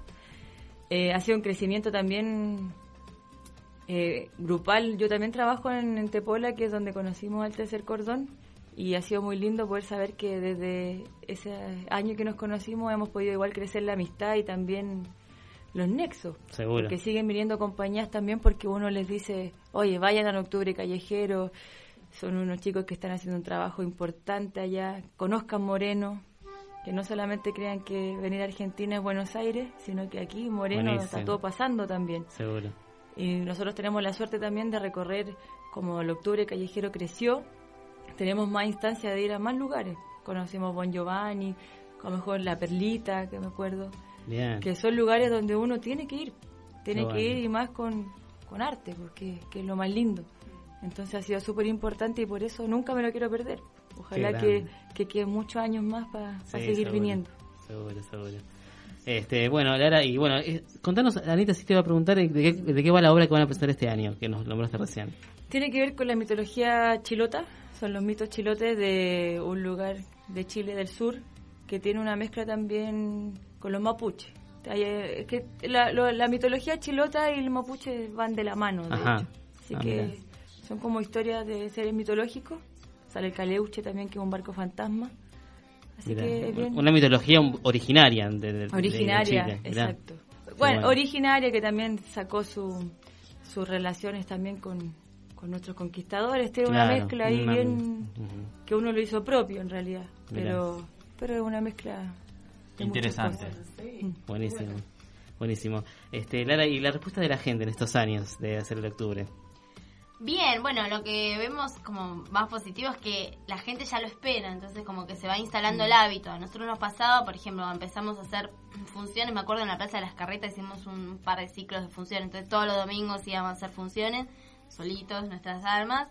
Ha sido un crecimiento también grupal. Yo también trabajo en Tepola, que es donde conocimos al Tercer Cordón, y ha sido muy lindo poder saber que desde ese año que nos conocimos hemos podido igual crecer la amistad y también los nexos. Seguro. Porque siguen viniendo compañías también porque uno les dice, oye, vayan al Octubre Callejero, son unos chicos que están haciendo un trabajo importante allá, conozcan Moreno, que no solamente crean que venir a Argentina es Buenos Aires, sino que aquí Moreno está todo pasando también. Seguro. Y nosotros tenemos la suerte también de recorrer, como el Octubre Callejero creció, tenemos más instancias de ir a más lugares. Conocimos Bon Giovanni, a lo mejor La Perlita, que me acuerdo. Bien. Que son lugares donde uno tiene que ir, ir y más con arte, porque que es lo más lindo. Entonces ha sido súper importante y por eso nunca me lo quiero perder. Ojalá que queden muchos años más para seguir viniendo. Seguro. Bueno, Lara, y bueno, contanos, Anita, si te iba a preguntar de qué va la obra que van a presentar este año, que nos nombraste recién. Tiene que ver con la mitología chilota, son los mitos chilotes de un lugar de Chile del sur que tiene una mezcla también con los mapuches. Es que la mitología chilota y el mapuche van de la mano, de hecho. Así que son como historias de seres mitológicos. Sale el Caleuche también, que es un barco fantasma. Así que es bien. Una mitología originaria de Chile. Exacto. Bueno, originaria, que también sacó sus relaciones también con nuestros conquistadores. Tiene una mezcla ahí bien que uno lo hizo propio en realidad. Pero es una mezcla interesante. Buenísimo. Buenísimo. Lara, ¿y la respuesta de la gente en estos años de hacer el octubre? Bien, bueno, lo que vemos como más positivo es que la gente ya lo espera, entonces como que se va instalando el hábito. A nosotros nos pasaba, por ejemplo, empezamos a hacer funciones, me acuerdo en la Plaza de las Carretas hicimos un par de ciclos de funciones, entonces todos los domingos íbamos a hacer funciones, solitos, nuestras almas,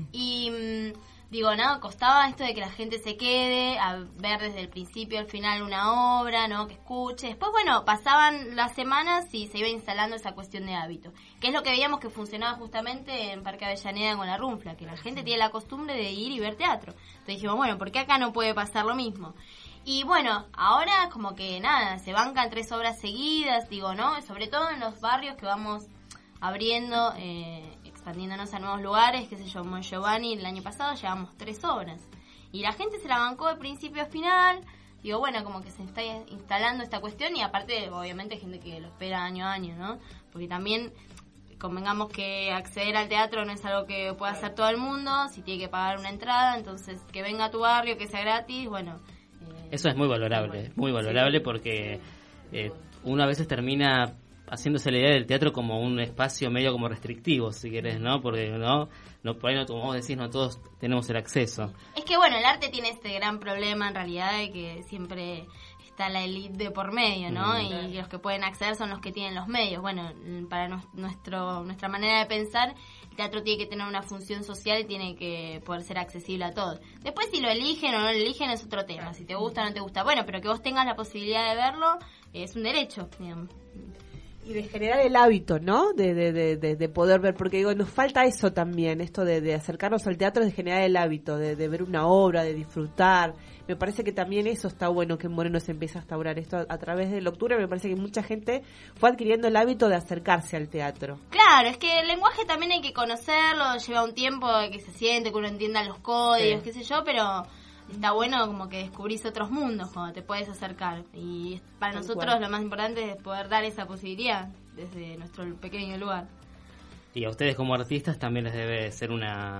y digo, no, costaba esto de que la gente se quede a ver desde el principio al final una obra, ¿no? Que escuche. Después, bueno, pasaban las semanas y se iba instalando esa cuestión de hábito, que es lo que veíamos que funcionaba justamente en Parque Avellaneda con la Runfla, que la gente tiene la costumbre de ir y ver teatro. Entonces dijimos, bueno, ¿por qué acá no puede pasar lo mismo? Y bueno, ahora como que nada, se bancan 3 obras seguidas, digo, ¿no? Sobre todo en los barrios que vamos abriendo, expandiéndonos a nuevos lugares, qué sé yo, Mon Giovanni el año pasado llevamos 3 obras y la gente se la bancó de principio a final. Digo, bueno, como que se está instalando esta cuestión y aparte obviamente hay gente que lo espera año a año, ¿no? Porque también convengamos que acceder al teatro no es algo que pueda hacer todo el mundo, si tiene que pagar una entrada, entonces que venga a tu barrio, que sea gratis, bueno. Eso es muy valorable sí. Porque uno a veces termina haciéndose la idea del teatro como un espacio medio como restrictivo, si querés, ¿no? Porque no por ahí no, como vos decís, no todos tenemos el acceso. Es que bueno, el arte tiene este gran problema en realidad de que siempre está la élite de por medio, ¿no? Y los que pueden acceder son los que tienen los medios. Bueno, para nuestra manera de pensar, el teatro tiene que tener una función social y tiene que poder ser accesible a todos. Después si lo eligen o no lo eligen es otro tema, si te gusta o no te gusta. Bueno, pero que vos tengas la posibilidad de verlo es un derecho, digamos. Y de generar el hábito, ¿no? De poder ver, porque digo, nos falta eso también, esto de acercarnos al teatro, de generar el hábito, de ver una obra, de disfrutar. Me parece que también eso está bueno, que en Moreno se empieza a instaurar esto a través del octubre. Me parece que mucha gente fue adquiriendo el hábito de acercarse al teatro. Claro, es que el lenguaje también hay que conocerlo, lleva un tiempo que se siente, que uno entienda los códigos, qué sé yo, pero está bueno como que descubrís otros mundos cuando te puedes acercar. Y para nosotros lo más importante es poder dar esa posibilidad desde nuestro pequeño lugar. Y a ustedes como artistas también les debe ser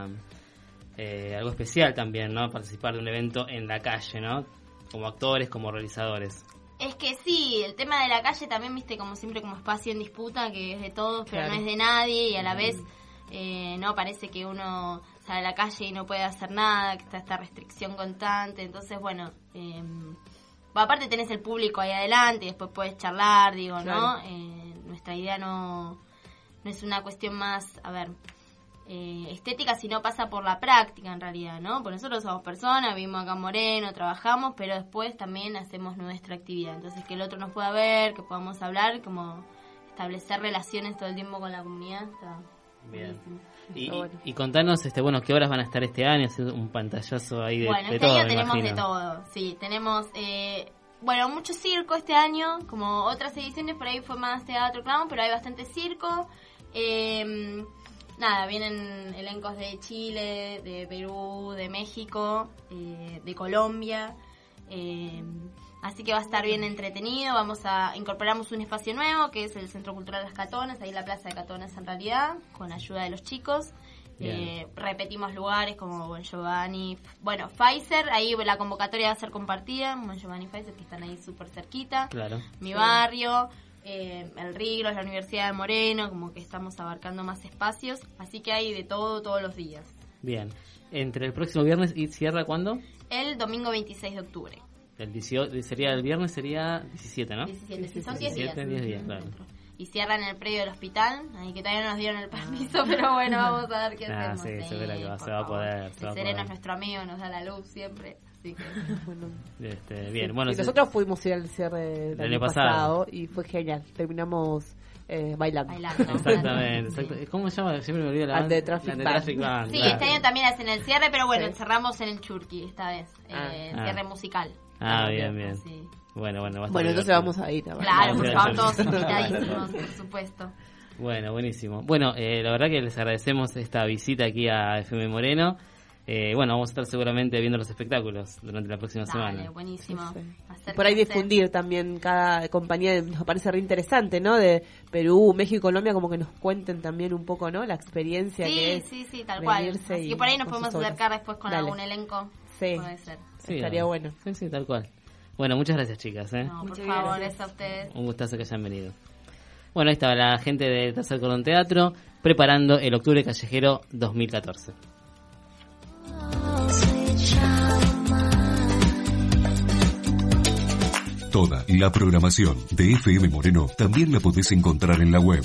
algo especial también, ¿no? Participar de un evento en la calle, ¿no? Como actores, como realizadores. Es que sí, el tema de la calle también, viste, como siempre como espacio en disputa, que es de todos, pero no es de nadie, y a la vez no parece que uno sale a la calle y no puede hacer nada, que está esta restricción constante. Entonces, bueno, aparte tenés el público ahí adelante y después podés charlar, digo, claro. ¿No? Nuestra idea no es una cuestión más, estética, sino pasa por la práctica en realidad, ¿no? Porque nosotros somos personas, vivimos acá en Moreno, trabajamos, pero después también hacemos nuestra actividad. Entonces que el otro nos pueda ver, que podamos hablar, como establecer relaciones todo el tiempo con la comunidad. Está bien. Y contanos, ¿qué horas van a estar este año? Haciendo un pantallazo ahí de todo. Bueno, este año tenemos de todo, sí, tenemos mucho circo este año, como otras ediciones por ahí fue más teatro clown, pero hay bastante circo. Vienen elencos de Chile, de Perú, de México, de Colombia, así que va a estar bien entretenido. Incorporamos un espacio nuevo que es el Centro Cultural Las Catonas, ahí la Plaza de Catonas en realidad, con ayuda de los chicos. Repetimos lugares como Mon Giovanni, Pfizer, ahí la convocatoria va a ser compartida, Mon Giovanni y Pfizer, que están ahí súper cerquita. Claro. Mi barrio, el Riglos, la Universidad de Moreno, como que estamos abarcando más espacios, así que hay de todo todos los días. Bien, entre el próximo viernes y cierra ¿cuándo? El domingo 26 de octubre. El viernes sería 17, ¿no? 17, son 10 días. 10 días, claro. Y cierran en el predio del hospital, ahí que todavía no nos dieron el permiso, pero bueno, vamos a ver qué hacemos. Sí, se verá que se va a poder. Sereno es nuestro amigo, nos da la luz siempre. Así que bien, y nosotros pudimos ir al cierre del año pasado y fue genial. Terminamos bailando. Exactamente. ¿Cómo se llama? Siempre me olvido la banda. Traffic Band. Sí, este año también hacen el cierre, pero bueno, cerramos en el Churqui esta vez. Cierre musical. Bien. Sí. Bueno, entonces vamos a ir. Claro, por favor, todos invitadísimos, por supuesto. Bueno, buenísimo. Bueno, la verdad que les agradecemos esta visita aquí a FM Moreno. Vamos a estar seguramente viendo los espectáculos durante la próxima semana. Buenísimo. Sí. Por ahí difundir también cada compañía, nos parece re interesante, ¿no? De Perú, México y Colombia, como que nos cuenten también un poco, ¿no? La experiencia que es. Sí, tal cual. Así que por ahí nos podemos acercar después con algún elenco. Sí, puede ser. Sí, estaría bueno. Sí, tal cual. Bueno, muchas gracias, chicas. No, por favor, gracias a ustedes. Un gustazo que hayan venido. Bueno, ahí estaba la gente de Tercer Cordón Teatro preparando el Octubre Callejero 2014. Toda la programación de FM Moreno también la podés encontrar en la web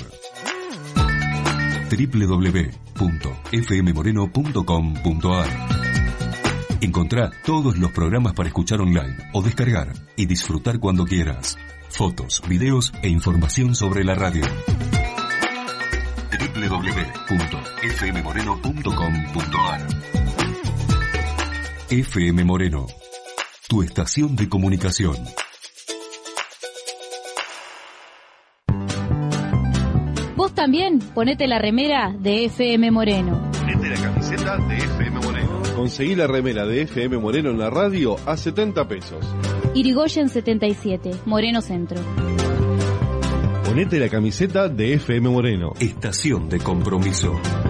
www.fmmoreno.com.ar. Encontrá todos los programas para escuchar online o descargar y disfrutar cuando quieras. Fotos, videos e información sobre la radio. www.fmmoreno.com.ar. FM Moreno, tu estación de comunicación. Vos también ponete la remera de FM Moreno. Ponete la camiseta de FM Moreno. Conseguí la remera de FM Moreno en la radio a 70 pesos. Irigoyen 77, Moreno Centro. Ponete la camiseta de FM Moreno. Estación de compromiso.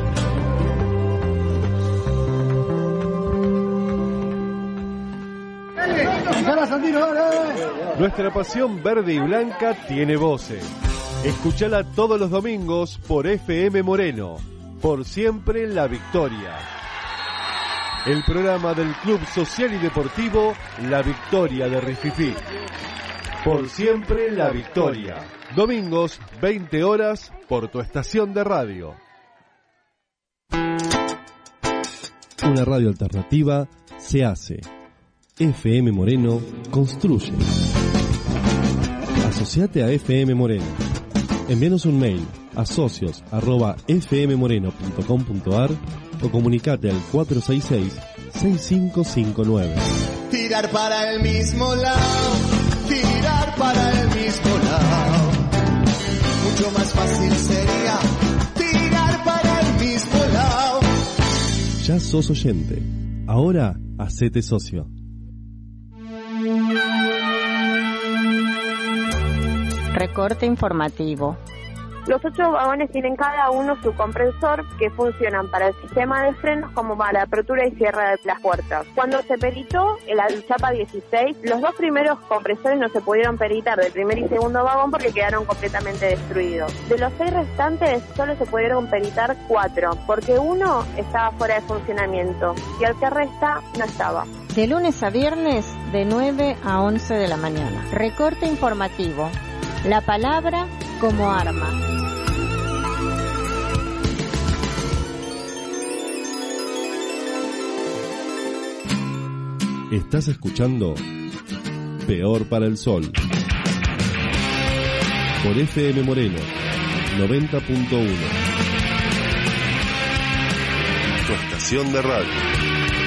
Nuestra pasión verde y blanca tiene voces. Escuchala todos los domingos por FM Moreno. Por siempre la victoria. El programa del Club Social y Deportivo La Victoria de Rififí. Por siempre la victoria. Domingos, 20 horas, por tu estación de radio. Una radio alternativa se hace. FM Moreno construye. Asociate a FM Moreno. Envíanos un mail a socios@fmmoreno.com.ar o comunicate al 466-6559. Tirar para el mismo lado, tirar para el mismo lado. Mucho más fácil sería tirar para el mismo lado. Ya sos oyente. Ahora hacete socio. Recorte informativo. Los 8 vagones tienen cada uno su compresor que funcionan para el sistema de frenos como para la apertura y cierre de las puertas. Cuando se peritó la chapa 16, los 2 primeros compresores no se pudieron peritar del primer y segundo vagón porque quedaron completamente destruidos. De los 6 restantes solo se pudieron peritar 4 porque uno estaba fuera de funcionamiento y el que resta no estaba. De lunes a viernes de 9 a 11 de la mañana. Recorte informativo. La palabra como arma. Estás escuchando Peor para el Sol por FM Moreno 90.1, Tu estación de radio.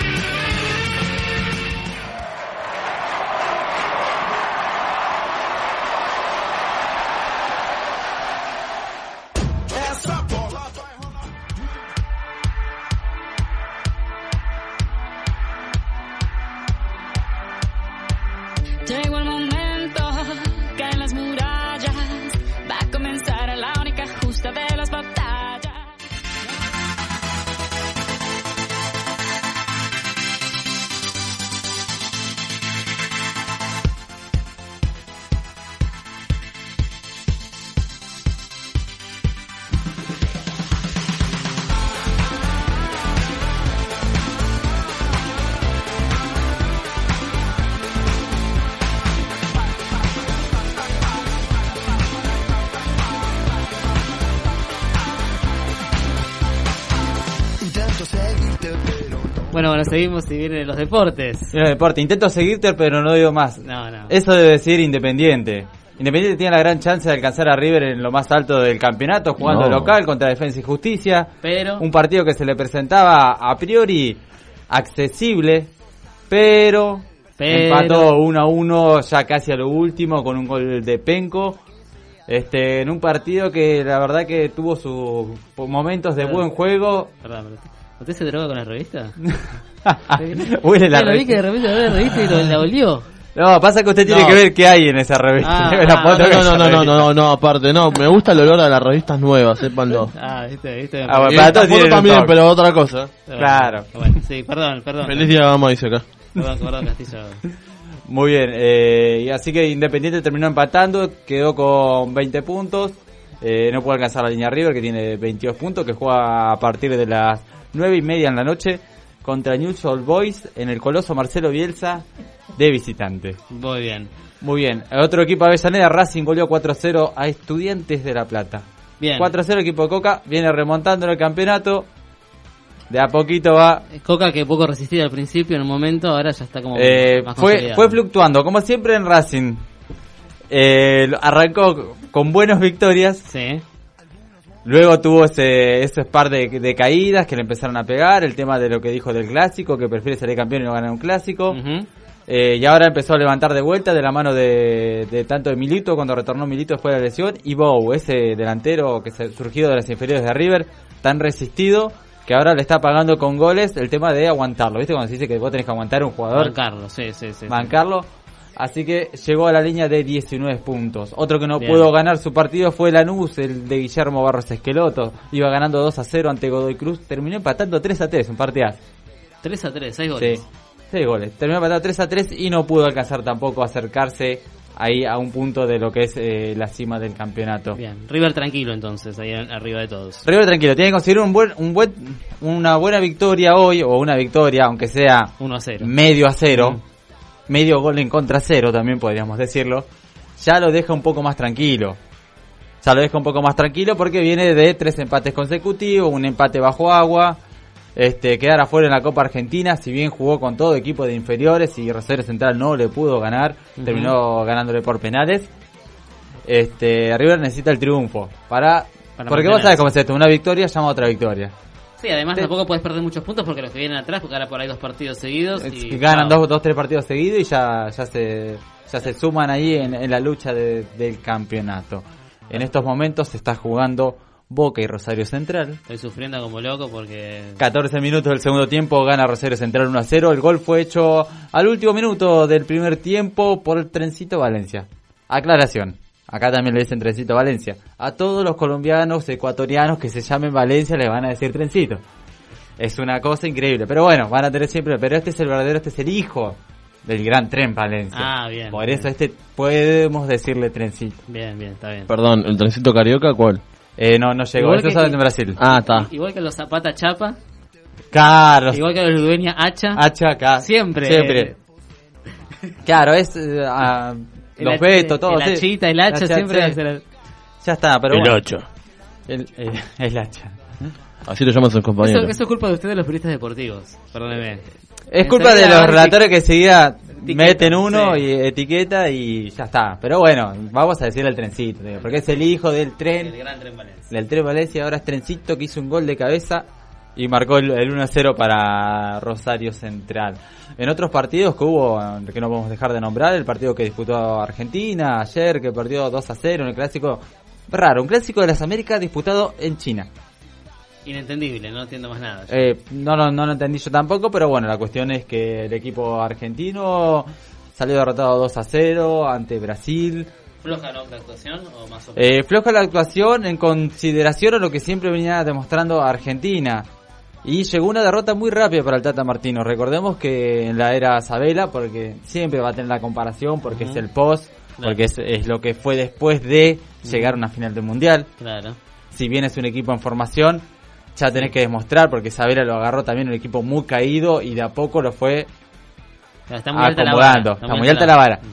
Llegó el momento, caen las murallas, va a comenzar la única justa de las batallas. Bueno, seguimos y vienen los deportes. Los deportes, intento seguirte, pero no digo más. No. Eso debe decir Independiente. Independiente tiene la gran chance de alcanzar a River en lo más alto del campeonato, jugando local contra Defensa y Justicia. Pero un partido que se le presentaba a priori accesible, pero empató 1-1 ya casi a lo último con un gol de Penco. En un partido que la verdad que tuvo sus momentos de buen juego. Perdón. ¿Usted se droga con la revista? Huele la revista. Vi que de repente la revista y la olió. No, pasa que usted tiene que ver qué hay en esa revista. No, aparte, no, me gusta el olor a las revistas nuevas, sépanlo. Viste. Bueno, para todos foto también, pero otra cosa. Claro. Bueno, sí, perdón. Feliz día, vamos, dice acá. Perdón, Castillo. Muy bien, y así que Independiente terminó empatando, quedó con 20 puntos. No puede alcanzar la línea River, que tiene 22 puntos, que juega a partir de las 9:30 en la noche contra Newell's Old Boys en el Coloso Marcelo Bielsa de visitante. Muy bien. Muy bien. Otro equipo de Avellaneda, Racing goleó 4-0 a Estudiantes de La Plata. Bien. 4-0 equipo de Coca, viene remontando en el campeonato. De a poquito va. Coca, que poco resistía al principio, en un momento, ahora ya está como más fue fluctuando, como siempre en Racing. Arrancó con buenas victorias. Sí. Luego tuvo ese par de caídas que le empezaron a pegar. El tema de lo que dijo del clásico, que prefiere salir campeón y no ganar un clásico. Y ahora empezó a levantar de vuelta de la mano de tanto de Milito, cuando retornó Milito después de la lesión, y Bou, ese delantero que surgido de las inferiores de River, tan resistido, que ahora le está pagando con goles el tema de aguantarlo. ¿Viste cuando se dice que vos tenés que aguantar a un jugador? Bancarlo, sí. Bancarlo. Así que llegó a la línea de 19 puntos. Otro que no Bien. pudo ganar su partido fue Lanús, el de Guillermo Barros Esqueloto. Iba ganando 2-0 ante Godoy Cruz. Terminó empatando 3-3, un partidazo. 3-3, 6 goles. Sí, 6 goles. Terminó empatando 3-3 y no pudo alcanzar tampoco a acercarse ahí a un punto de lo que es la cima del campeonato. Bien, River tranquilo entonces, ahí arriba de todos. River tranquilo, tiene que conseguir una buena victoria hoy, o una victoria, aunque sea 1-0. medio a 0. Medio gol en contra 0 también podríamos decirlo, ya lo deja un poco más tranquilo. Porque viene de 3 empates consecutivos, un empate bajo agua, quedar afuera en la Copa Argentina, si bien jugó con todo equipo de inferiores y Rosario Central no le pudo ganar, terminó ganándole por penales. River necesita el triunfo porque vos sabés cómo es esto, una victoria llama a otra victoria. Sí, además tampoco puedes perder muchos puntos porque los que vienen atrás, porque ahora por ahí 2 partidos seguidos y ganan 2-3 partidos seguidos y ya se suman ahí en la lucha del campeonato. En estos momentos se está jugando Boca y Rosario Central. Estoy sufriendo como loco porque 14 minutos del segundo tiempo, gana Rosario Central 1-0. El gol fue hecho al último minuto del primer tiempo por el Trencito Valencia. Aclaración, acá también le dicen Trencito Valencia. A todos los colombianos, ecuatorianos que se llamen Valencia les van a decir Trencito. Es una cosa increíble, pero bueno, van a tener siempre, pero este es el verdadero, este es el hijo del gran Tren Valencia. Ah, bien. Por eso podemos decirle Trencito. Bien, está bien. Perdón, ¿el Trencito Carioca cuál? No llegó, eso saben en Brasil. Ah, está. Igual que los Zapata Chapa. Claro. Igual que los Ludueña Hacha. Hacha acá. Siempre. Claro, es los Betos, todo. El Hachita, el Hacha, siempre. Ya está, pero el bueno. Hacha. El Hacha. Así lo llaman sus compañeros. Eso es culpa de ustedes, los periodistas deportivos. Perdóneme. Es culpa de los relatores que seguida meten uno y etiqueta y ya está. Pero bueno, vamos a decirle al Trencito, porque es el hijo del tren. El gran Tren Valencia. Del Tren Valencia, ahora es Trencito, que hizo un gol de cabeza y marcó el 1-0 para Rosario Central. En otros partidos que hubo, que no podemos dejar de nombrar, el partido que disputó Argentina ayer, que perdió 2-0 en el clásico raro, un clásico de las Américas disputado en China. Inentendible, no entiendo más nada. No lo entendí yo tampoco, pero bueno, la cuestión es que el equipo argentino salió derrotado 2-0 ante Brasil. ¿Floja la actuación o más o menos? Floja la actuación en consideración a lo que siempre venía demostrando Argentina. Y llegó una derrota muy rápida para el Tata Martino. Recordemos que en la era Sabela, porque siempre va a tener la comparación, porque es el post, porque es lo que fue después de llegar a una final del Mundial. Claro. Si bien es un equipo en formación, ya tenés que demostrar, porque Sabela lo agarró también un equipo muy caído y de a poco lo fue acomodando. Está muy alta la vara.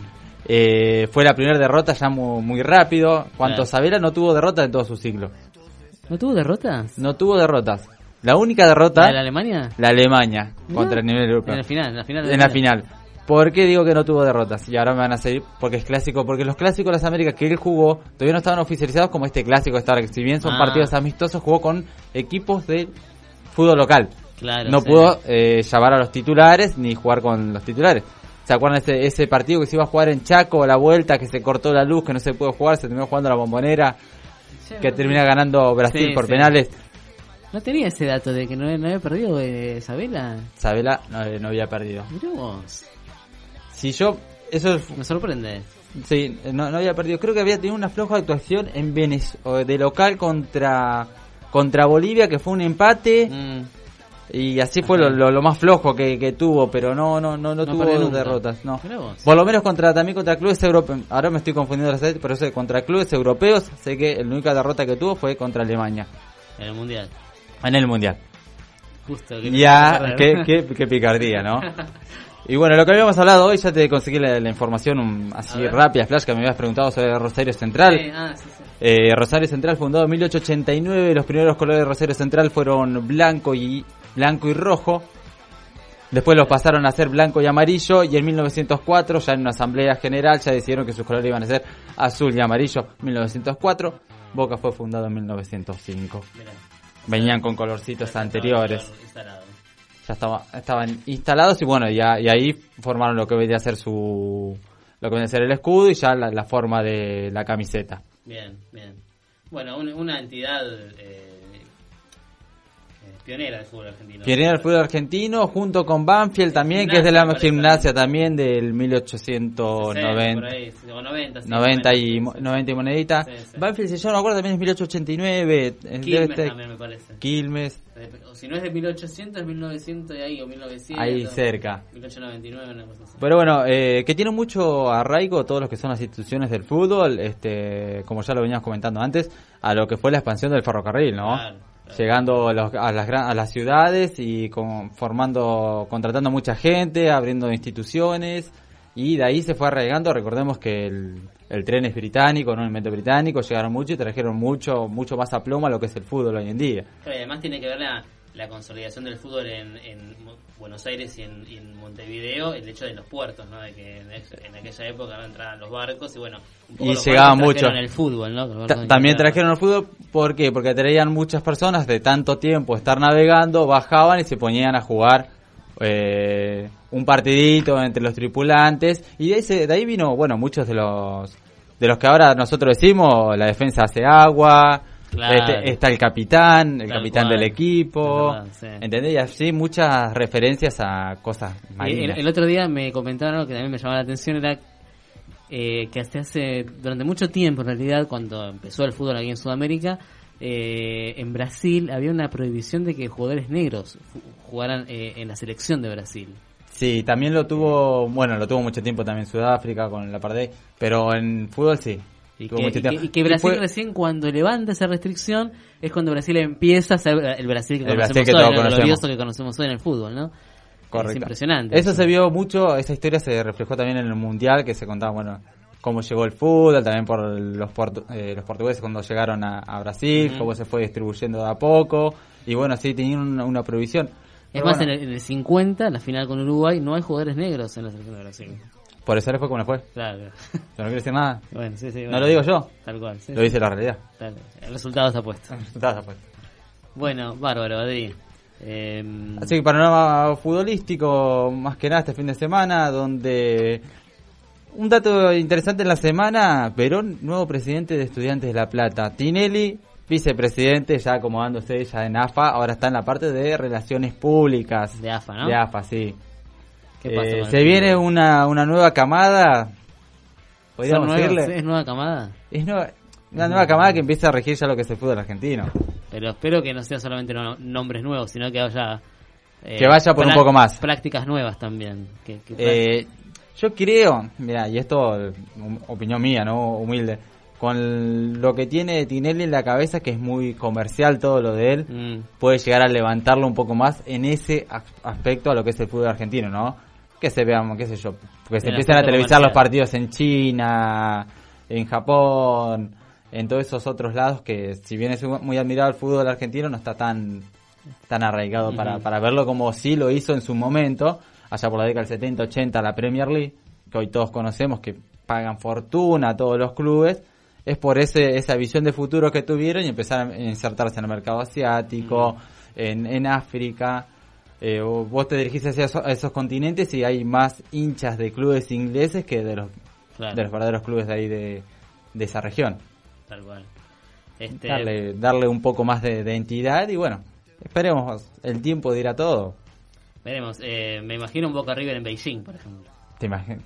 Fue la primera derrota ya muy rápido. Cuanto Sabela no tuvo derrota en todo su ciclo. ¿No tuvo derrotas? No tuvo derrotas. La única derrota... ¿La Alemania? La Alemania, contra el nivel europeo. En la final. ¿Por qué digo que no tuvo derrotas? Y ahora me van a seguir porque es clásico. Porque los clásicos de las Américas que él jugó todavía no estaban oficializados como este clásico de Star. Si bien son partidos amistosos, jugó con equipos de fútbol local. Claro, no pudo llamar a los titulares ni jugar con los titulares. ¿Se acuerdan ese partido que se iba a jugar en Chaco, la vuelta, que se cortó la luz, que no se pudo jugar, se terminó jugando la Bombonera, que termina ganando Brasil por penales? No tenía ese dato de que no había perdido Sabela. Sabela no había perdido. Mirá vos. Si yo... Eso me sorprende. Sí, no había perdido. Creo que había tenido una floja actuación en de local contra Bolivia, que fue un empate. Y así fue lo más flojo que tuvo, pero no tuvo derrotas, no. Por lo menos contra clubes europeos. Ahora me estoy confundiendo las veces, pero contra clubes europeos sé que la única derrota que tuvo fue contra Alemania. En el Mundial. En el Mundial. Justo. Ya, qué picardía, ¿no? Y bueno, lo que habíamos hablado hoy, ya te conseguí la información así rápida, flash, que me habías preguntado sobre Rosario Central. Sí. Rosario Central, fundado en 1889, los primeros colores de Rosario Central fueron blanco y rojo. Después los pasaron a ser blanco y amarillo, y en 1904, ya en una asamblea general, ya decidieron que sus colores iban a ser azul y amarillo. 1904, Boca fue fundado en 1905. Mirá. Venían con colorcitos anteriores. Ya estaban instalados y bueno, y ahí formaron lo que venía a ser el escudo y ya la forma de la camiseta. Bien. Bueno, una entidad pionera del fútbol argentino. Pionera del fútbol argentino, junto con Banfield también, que es de la Gimnasia también, del 1890. 90 y monedita. Sí. Banfield, si yo no me acuerdo, también es 1889. Quilmes también me parece. Quilmes. O si no es de 1800, es 1900 y ahí, o 1900. Ahí cerca. 1899, una cosa así. Pero bueno, que tiene mucho arraigo todos los que son las instituciones del fútbol, como ya lo veníamos comentando antes, a lo que fue la expansión del ferrocarril, ¿no? Claro. Llegando a las ciudades y contratando mucha gente, abriendo instituciones, y de ahí se fue arraigando. Recordemos que el tren es británico, no un invento británico, llegaron mucho y trajeron mucho más aplomo a lo que es el fútbol hoy en día. Claro, y además tiene que ver la consolidación del fútbol en Buenos Aires y en Montevideo, el hecho de los puertos, ¿no? De que en aquella época entraban los barcos y bueno, un poco y llegaban mucho el fútbol, ¿no? También trajeron el fútbol, ¿por qué? Porque traían muchas personas de tanto tiempo estar navegando, bajaban y se ponían a jugar un partidito entre los tripulantes, y de ahí vino, bueno, muchos de los que ahora nosotros decimos, la defensa hace agua. Claro. Está el capitán del equipo, verdad, sí. ¿Entendés? Y así muchas referencias a cosas marinas. El otro día me comentaron algo que también me llamaba la atención, era que durante mucho tiempo, en realidad, cuando empezó el fútbol aquí en Sudamérica, en Brasil había una prohibición de que jugadores negros jugaran en la selección de Brasil. Sí, también lo tuvo mucho tiempo también Sudáfrica con el apartheid, pero en fútbol sí. Y que Brasil recién cuando levanta esa restricción es cuando Brasil empieza a ser el Brasil que conocemos hoy, el glorioso que conocemos hoy en el fútbol, ¿no? Correcto. Es impresionante. Eso se vio mucho, esa historia se reflejó también en el Mundial, que se contaba, bueno, cómo llegó el fútbol, también por los portugueses cuando llegaron a Brasil, cómo se fue distribuyendo de a poco, y bueno, sí, tenían una prohibición. Es más, en el 50, la final con Uruguay, no hay jugadores negros en la selección de Brasil. Por eso le fue como le fue. Claro. Yo no quiero decir nada. Bueno, sí, no lo digo yo. Tal cual. Sí, lo dice la realidad. Tal. El resultado está puesto. Bueno, bárbaro, Adri. Así que panorama futbolístico, más que nada este fin de semana, donde un dato interesante en la semana: Perón, nuevo presidente de Estudiantes de La Plata. Tinelli, vicepresidente, ya acomodándose ya en AFA, ahora está en la parte de relaciones públicas. De AFA, ¿no? De AFA, sí. Se viene una nueva camada, podríamos decirle. ¿Es nueva camada? Es una nueva camada que empieza a regir ya lo que es el fútbol argentino. Pero espero que no sea solamente nombres nuevos, sino que haya... que vaya por un poco más. Prácticas nuevas también. Yo creo, mira, y esto opinión mía, ¿no? Humilde, con lo que tiene Tinelli en la cabeza, que es muy comercial todo lo de él, puede llegar a levantarlo un poco más en ese aspecto a lo que es el fútbol argentino, ¿no? Que se vean, qué sé yo, porque se empiezan a televisar los partidos en China, en Japón, en todos esos otros lados que, si bien es muy admirado el fútbol argentino, no está tan arraigado para verlo como sí lo hizo en su momento, allá por la década del 70, 80, la Premier League, que hoy todos conocemos, que pagan fortuna a todos los clubes. Es por esa visión de futuro que tuvieron y empezaron a insertarse en el mercado asiático, en África. Vos te dirigís hacia esos continentes y hay más hinchas de clubes ingleses que de los verdaderos clubes de ahí de esa región. Tal cual. Darle un poco más de entidad y bueno, esperemos, el tiempo dirá todo. Veremos, me imagino un Boca River en Beijing, por ejemplo. ¿Te imaginas?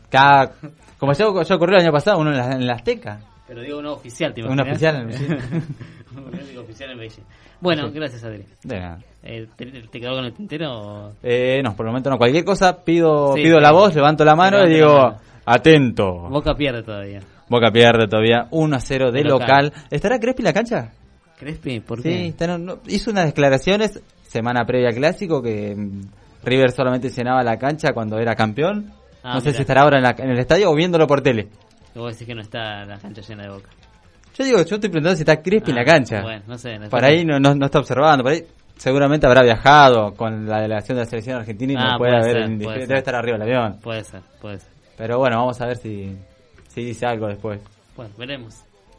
Como ya ocurrió el año pasado, uno en la Azteca. Pero digo uno oficial, ¿te imaginas? Un oficial. Médico oficial en Beijing. Bueno, Sí. gracias, Adri. De nada. ¿Te quedó con el tintero? No, por el momento no. Cualquier cosa, pido Sí, la voz, levanto la mano y Levanta digo, la mano. atento. Boca pierde todavía. Boca pierde todavía 1-0 de local. ¿Estará Crespi en la cancha? ¿Crespi? ¿Por Sí, qué? hizo unas declaraciones semana previa al Clásico que River solamente llenaba la cancha cuando era campeón. Ah, No sé mirá. si estará ahora en el estadio o viéndolo por tele. Vos decís que no está la cancha llena de Boca. Yo estoy preguntando si está Crespi en la cancha. Bueno, no sé. Por ahí no está observando, por ahí seguramente habrá viajado con la delegación de la selección argentina y no puede haber debe estar arriba del avión. Puede ser. Pero bueno, vamos a ver si dice algo después. Bueno, veremos.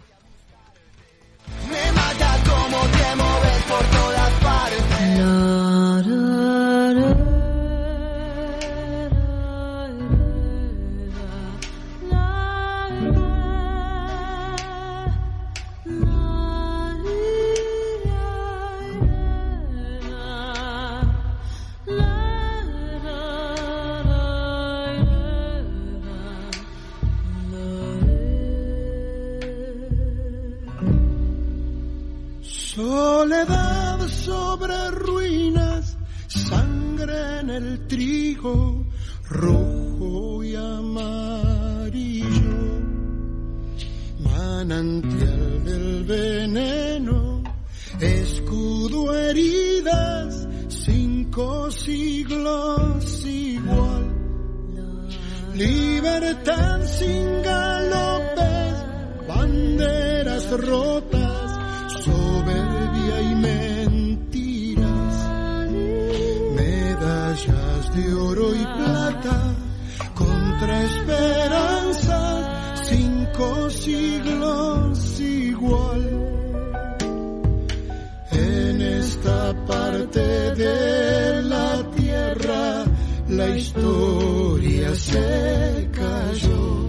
Me mata como te mueves por todas partes. Soledad sobre ruinas, sangre en el trigo, rojo y amarillo, manantial del veneno, escudo, heridas, 5 siglos igual, libertad sin galopes, banderas rotas, soberbia y mentiras, medallas de oro y plata, contra esperanza, 5 siglos igual. En esta parte de la tierra, la historia se cayó.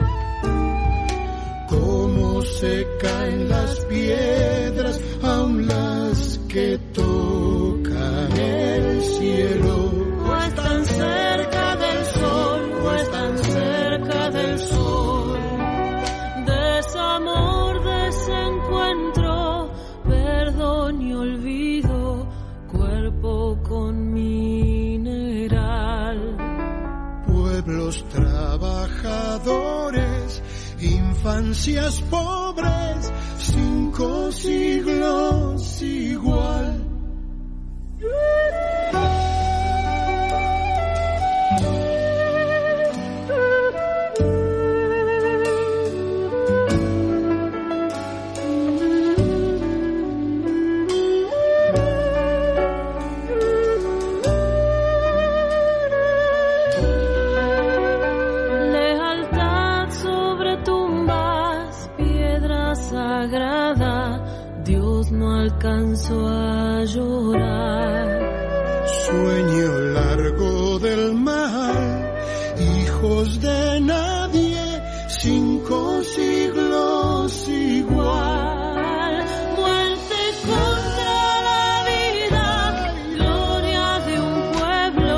Cómo se caen las piedras, aun las que tocan el cielo. O están cerca del sol, o están cerca del sol. Desamor, desencuentro, perdón y olvido, cuerpo con mineral. Pueblos trabajadores, infancias pobres, 5 siglos igual. Lealtad sobre tumbas, piedra sagrada, Dios no alcanzó a llorar. Sueño largo del mal, hijos de nadie, 5 siglos igual. Muerte contra la vida, gloria de un pueblo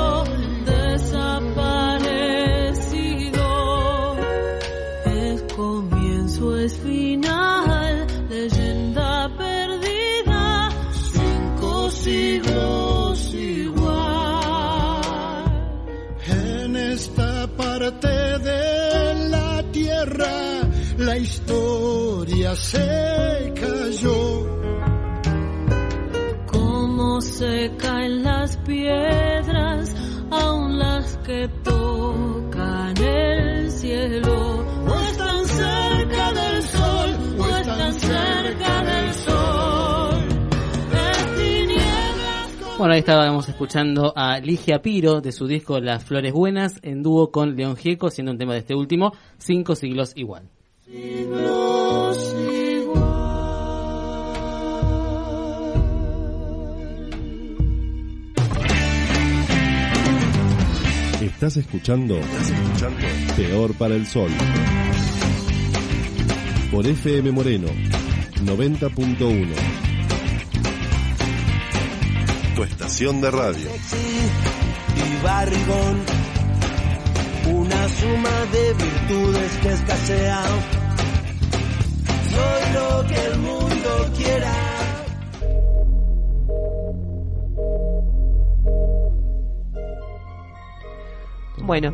desaparecido. Es comienzo, es final, leyenda perdida, 5 siglos igual. En esta parte de la tierra, la historia se cayó. Cómo se caen las piedras, aun las que tocan el cielo. O están cerca del sol, o están cerca del sol. Es tinieblas. Bueno, ahí estábamos escuchando a Ligia Piro de su disco Las Flores Buenas en dúo con León Gieco, siendo un tema de este último, 5 siglos igual. Siglos Estás escuchando Peor para el Sol por FM Moreno 90.1, tu estación de radio. y barrigón, una suma de virtudes que escasean. Soy lo que el mundo quiera. Bueno,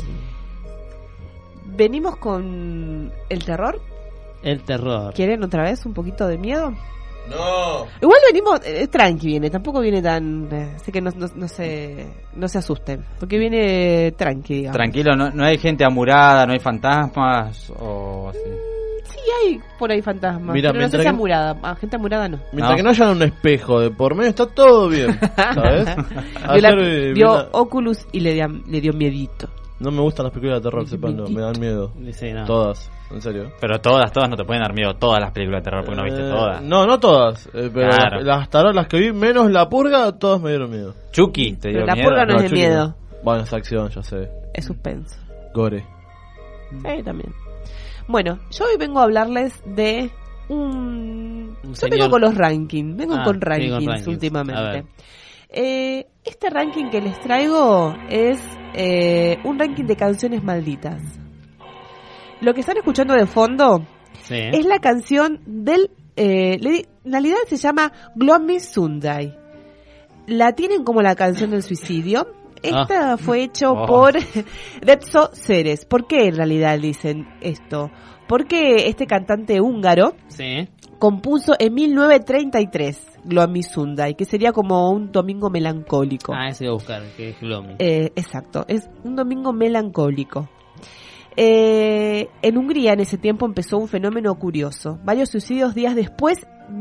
venimos con el terror. El terror. ¿Quieren otra vez un poquito de miedo? No. Igual venimos, tranqui viene, tampoco viene tan... así que no se asusten, porque viene tranqui, digamos. Tranquilo, no hay gente amurada, no hay fantasmas o así. Sí, hay por ahí fantasmas, Mira, pero no sé mientras si que- amurada, gente amurada no. Mientras que no haya un espejo de por medio, está todo bien, ¿sabes? Vio Oculus y le dio miedito. No me gustan las películas de terror, sepanlo, me dan miedo. Sí, no. Todas, en serio. Pero todas no te pueden dar miedo, todas las películas de terror, porque no viste todas. No todas, pero Claro. hasta ahora las que vi, menos La Purga, todas me dieron miedo. Chucky, te dio Pero La miedo. Purga no es de Chucky miedo. Bueno, es acción, ya sé. Es suspenso. Gore. También. Bueno, yo hoy vengo a hablarles de yo señor. vengo con los rankings, vengo Ah, con sí, rankings, con rankings. A últimamente. ver. Este ranking que les traigo es un ranking de canciones malditas. Lo que están escuchando de fondo Sí. es la canción del... en realidad se llama Gloomy Sunday. La tienen como la canción del suicidio. Esta fue hecho por Depso Ceres. ¿Por qué en realidad dicen esto? Porque este cantante húngaro Sí. compuso en 1933 Gloomy Sunday, que sería como un domingo melancólico. Ah, ese voy a buscar, que es Gloomy. Exacto, es un domingo melancólico. En Hungría en ese tiempo empezó un fenómeno curioso. Varios suicidios días después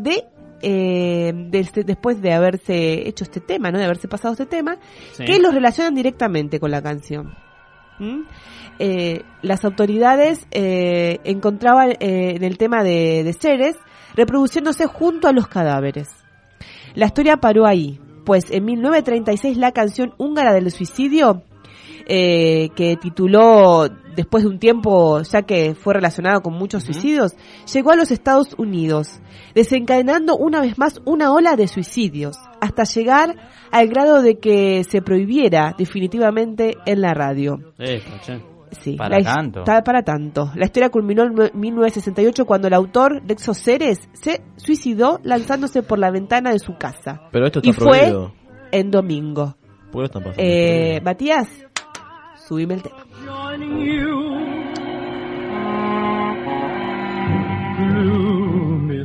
después de haberse hecho este tema, ¿no? De haberse pasado este tema, Sí. que los relacionan directamente con la canción. ¿Mm? Las autoridades encontraban en el tema de Ceres reproduciéndose junto a los cadáveres. La historia paró ahí, pues en 1936 la canción húngara del suicidio, que tituló después de un tiempo, ya que fue relacionado con muchos suicidios, llegó a los Estados Unidos, desencadenando una vez más una ola de suicidios, hasta llegar al grado de que se prohibiera definitivamente en la radio. Che. Sí, Para tanto. Para tanto. La historia culminó en 1968 cuando el autor Dexo Ceres se suicidó lanzándose por la ventana de su casa. Pero esto está y fue prohibido. en domingo. ¿Por qué están pasando? Matías, subime el tema. Joining you, gloomy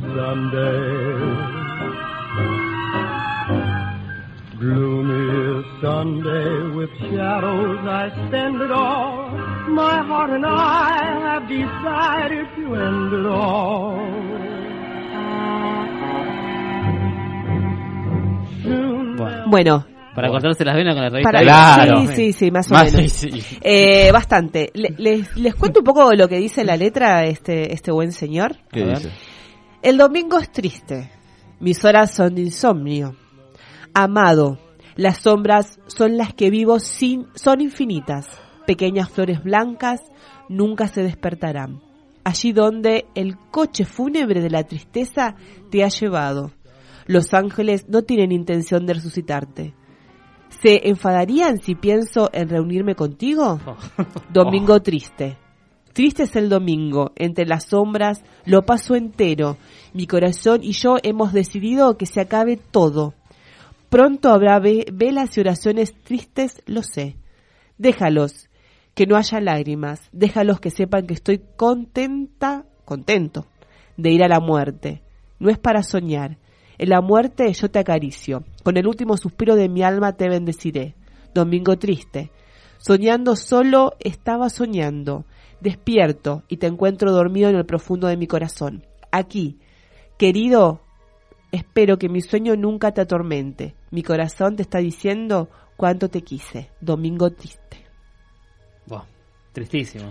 Sunday with shadows I spend it all. My heart and I have decided to end it all. Bueno. Para cortarse las venas con la revista. Claro. Sí, más o menos. Sí. Bastante. Les cuento un poco lo que dice la letra este buen señor. ¿Qué dice? El domingo es triste. Mis horas son de insomnio. Amado, las sombras son las que vivo son infinitas. Pequeñas flores blancas nunca se despertarán. Allí donde el coche fúnebre de la tristeza te ha llevado. Los ángeles no tienen intención de resucitarte. ¿Se enfadarían si pienso en reunirme contigo? Domingo triste. Triste es el domingo. Entre las sombras lo paso entero. Mi corazón y yo hemos decidido que se acabe todo. Pronto habrá velas y oraciones tristes, lo sé. Déjalos, que no haya lágrimas. Déjalos que sepan que estoy contento de ir a la muerte. No es para soñar. En la muerte yo te acaricio. Con el último suspiro de mi alma te bendeciré. Domingo triste. Soñando solo estaba soñando. Despierto y te encuentro dormido en el profundo de mi corazón. Aquí, querido, espero que mi sueño nunca te atormente. Mi corazón te está diciendo cuánto te quise. Domingo triste. Wow. Tristísimo.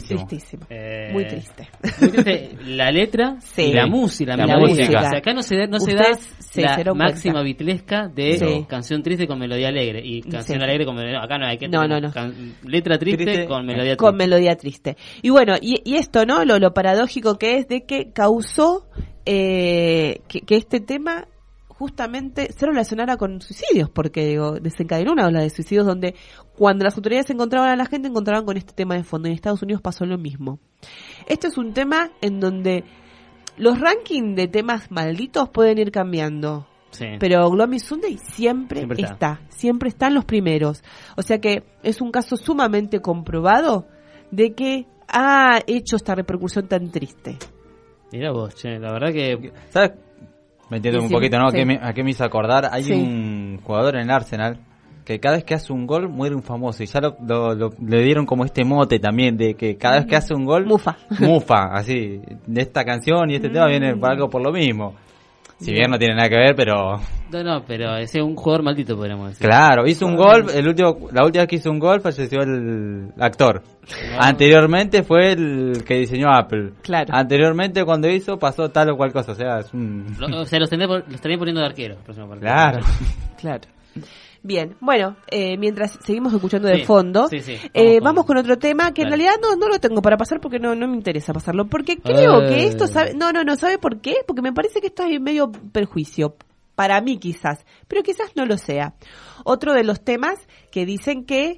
Muy triste. Muy triste. La letra Sí. y la música. La música. O sea, acá no se da Ustedes se la dieron máxima cuenta. vitlesca de Sí. canción triste con melodía alegre y canción Sí. alegre con melodía. Acá no hay que No, tener no. letra triste con melodía Con triste. melodía triste. Y bueno, y esto, ¿no? Lo paradójico que es de que causó que este tema justamente se relacionara con suicidios, porque digo, desencadenó una ola de suicidios donde cuando las autoridades encontraban a la gente, encontraban con este tema de fondo. En Estados Unidos pasó lo mismo. Este es un tema en donde los rankings de temas malditos pueden ir cambiando. Sí. Pero Gloomy Sunday siempre Siempre está. Siempre está en los primeros. O sea que es un caso sumamente comprobado de que ha hecho esta repercusión tan triste. Mira vos, che, la verdad que... ¿Sabes? Me entiendo Sí, un sí, poquito, ¿no? sí. ¿A qué me hizo acordar? Hay Sí. un jugador en el Arsenal que cada vez que hace un gol muere un famoso. Y ya le dieron como este mote también de que cada vez que hace un gol... Mufa. Mufa, así. De esta canción y este tema viene por algo por lo mismo. Si bien no tiene nada que ver, pero... No, pero ese es un jugador maldito, podríamos decir. Claro, hizo un gol, la última vez que hizo un gol falleció el actor. Anteriormente fue el que diseñó Apple. Claro. Anteriormente cuando hizo pasó tal o cual cosa, o sea, es un... O sea, los estarían poniendo de arquero. próximo partido. Claro. Claro. Bien, bueno, mientras seguimos escuchando de Sí, fondo, sí, sí. vamos con otro tema que en Dale. realidad no lo tengo para pasar porque no me interesa pasarlo. Porque creo que esto, ¿sabe? No, ¿sabe por qué? Porque me parece que esto es medio perjuicio. Para mí quizás, pero quizás no lo sea. Otro de los temas que dicen que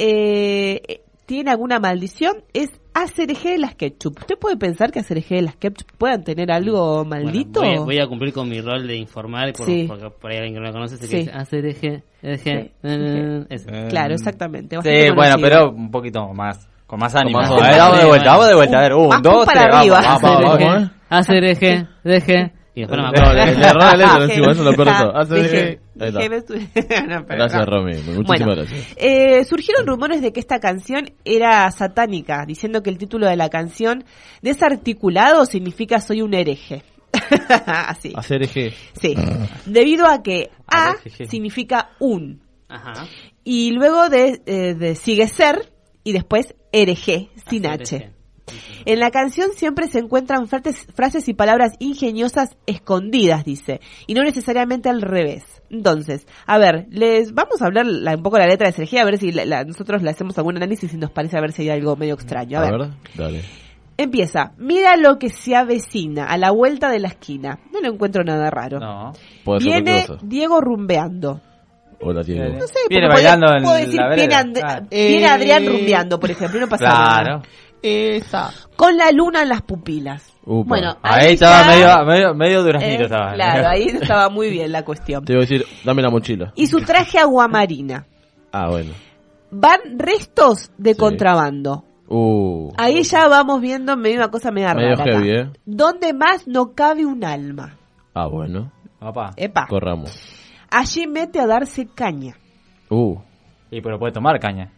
tiene alguna maldición es ACRG de las ketchup. ¿Usted puede pensar que ACRG de las ketchup puedan tener algo maldito? Bueno, voy a cumplir con mi rol de informar, Sí. porque por ahí alguien que no lo conoce se Sí. dice ACRG, EG, ese. Claro, exactamente. Sí, bastante bueno, conocido. pero un poquito más, con más ánimo. más A ver, ánimo. vamos de vuelta, a ver, Más 1, 2, para 3, arriba. vamos. ACRG, DG, y después no me No, acuerdo. le erró la letra encima, eso es lo peor de todo. Dije, Ahí está. No, pero Gracias, no. Romy. Muchísimas Bueno, gracias. surgieron rumores de que esta canción era satánica, diciendo que el título de la canción desarticulado significa soy un hereje. Así. ACRG. Sí. Debido a que A ACRG. significa un. Ajá. Y luego de sigue ser y después hereje, sin H. En la canción siempre se encuentran frases y palabras ingeniosas escondidas, dice, y no necesariamente al revés. Entonces, a ver, les vamos a hablar un poco la letra de SRG, a ver si nosotros le hacemos algún análisis y nos parece a ver si hay algo medio extraño. A ver. Dale. Empieza, mira lo que se avecina a la vuelta de la esquina. No le encuentro nada raro. No. Puede ser Viene otra cosa. Diego rumbeando. Hola, Diego. No sé, Viene porque bailando en puedo decir, la viene, vereda. Claro. viene Adrián rumbeando, por ejemplo, y no pasa nada. Claro. Con la luna en las pupilas. Upa. Bueno, Ahí estaba ya, medio duraznito estaba. Claro, ahí estaba muy bien la cuestión. Te iba a decir, dame la mochila. Y su traje aguamarina. Ah, bueno. Van restos de contrabando. Ahí ya vamos viendo una cosa media Medio rara. heavy, acá. Donde más no cabe un alma. Ah, bueno. Epa. Corramos. Allí mete a darse caña. Y pero puede tomar caña.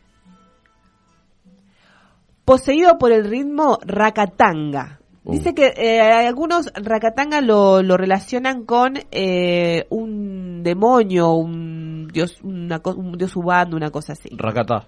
Poseído por el ritmo racatanga. Dice que algunos racatanga lo relacionan con un demonio, un dios ubando, una cosa así. Racatá.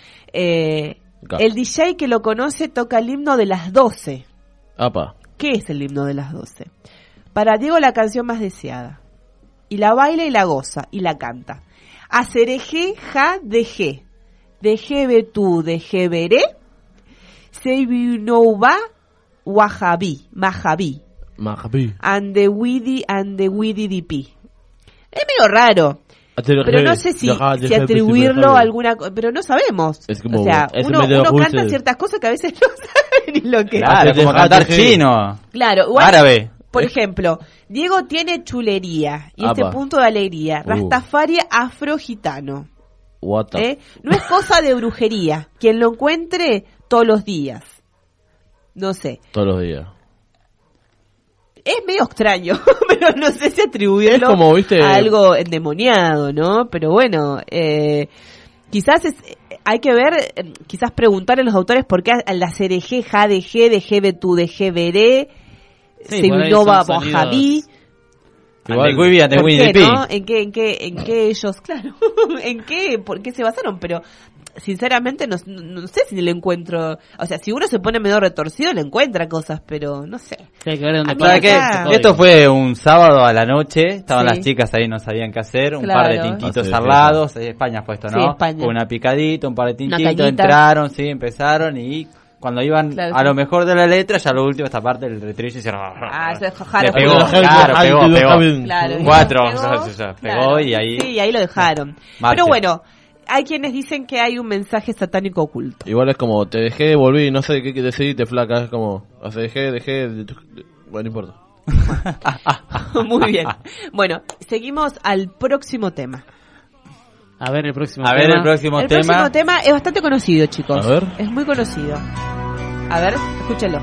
El DJ que lo conoce toca el himno de las 12. Apa. ¿Qué es el himno de las 12? Para Diego la canción más deseada. Y la baila y la goza y la canta. Acereje ja deje. Deje betú deje veré. Seibinouba wahabi. Mahabi. Mahabi. And the widi dipi. Es medio raro. Pero no sé si atribuirlo a alguna cosa, pero no sabemos. Es como, o sea, es uno medio canta dulce. ciertas cosas que a veces no sabe ni lo que Claro, como cantar chino. Claro, igual, Árabe. por ejemplo, Diego tiene chulería y este Apa. punto de alegría. Rastafari afro-gitano. What the No es cosa de brujería. Quien lo encuentre todos los días. No sé. Todos los días. Es medio extraño, pero no sé si atribuirlo Es como, ¿viste? a algo endemoniado, ¿no? Pero bueno, quizás hay que ver, quizás preguntar a los autores por qué a la cereje, ja de G, de G betú, de G veré, Sí, se por ahí innova son Bojaví. Igual, ¿Por qué, no? ¿En qué ellos, claro, por qué se basaron? Pero sinceramente no sé si le encuentro, o sea, si uno se pone medio retorcido le encuentra cosas, pero no sé. Sí, hay que ver dónde A mí ¿Sabes qué? acá- Esto fue un sábado a la noche, estaban Sí. las chicas ahí, no sabían qué hacer, un Claro. par de tintitos Ah, sí, al lado, España ha puesto, ¿no? Sí, España. Con una picadita, un par de Una tintitos, cañita. entraron, sí, empezaron y cuando iban Claro, a sí. lo mejor de la letra, ya lo último, esta parte del retribuyo hicieron... Eso es Le jajaro. pegó, Claro, claro, pegó. Claro, Cuatro, pegó, pegó claro. y ahí... Sí, y ahí lo dejaron. Marcha. Pero bueno, hay quienes dicen que hay un mensaje satánico oculto. Igual es como, te dejé, volví, no sé qué decidiste, flaca. Es como, dejé, bueno, no importa. Muy bien. Bueno, seguimos al próximo tema. A ver el próximo tema. El próximo tema es bastante conocido, chicos. A ver. Es muy conocido. A ver, escúchelo.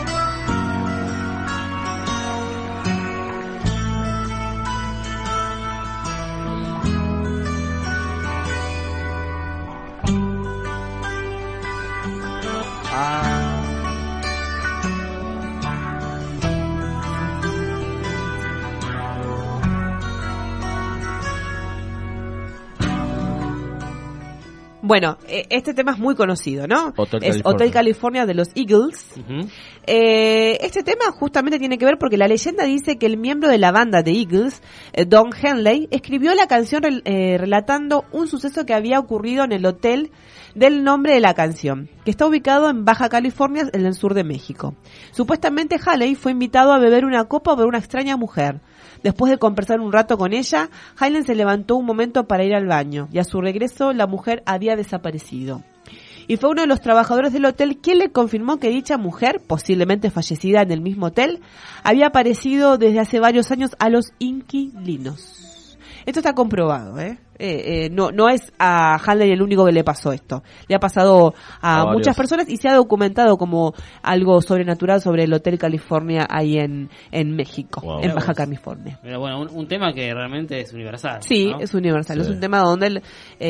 Bueno, este tema es muy conocido, ¿no? Hotel California de los Eagles. Uh-huh. Este tema justamente tiene que ver porque la leyenda dice que el miembro de la banda de Eagles, Don Henley, escribió la canción relatando un suceso que había ocurrido en el hotel del nombre de la canción, que está ubicado en Baja California, en el sur de México. Supuestamente Haley fue invitado a beber una copa por una extraña mujer. Después de conversar un rato con ella, Haley se levantó un momento para ir al baño y a su regreso la mujer había desaparecido. Y fue uno de los trabajadores del hotel quien le confirmó que dicha mujer, posiblemente fallecida en el mismo hotel, había aparecido desde hace varios años a los inquilinos. Esto está comprobado, no es a Haley el único que le pasó esto. Le ha pasado a muchas personas y se ha documentado como algo sobrenatural sobre el Hotel California ahí en México, en Baja California. Pero bueno, un tema que realmente es universal. Sí, ¿no? es universal. Sí. Es un tema donde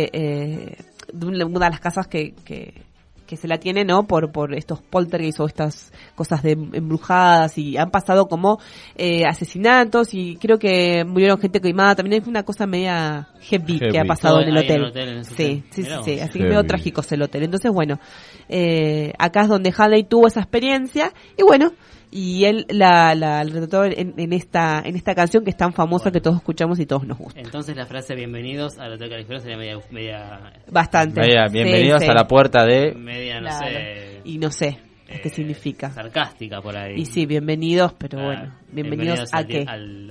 una de las casas que se la tiene, ¿no? Por estos poltergeists o estas cosas de embrujadas, y han pasado como asesinatos y creo que murieron gente quemada. También es una cosa media heavy que ha pasado en el hotel. Sí. Así que medio trágico es el hotel. Entonces, bueno, acá es donde Haley tuvo esa experiencia y bueno, y él la retrató en esta canción que es tan famosa, que todos escuchamos y todos nos gusta. Entonces la frase bienvenidos al Hotel California sería media bastante bienvenidos a la puerta de media, no sé, y no sé qué significa, sarcástica por ahí. Y sí, bienvenidos, pero bueno, bienvenidos a qué, al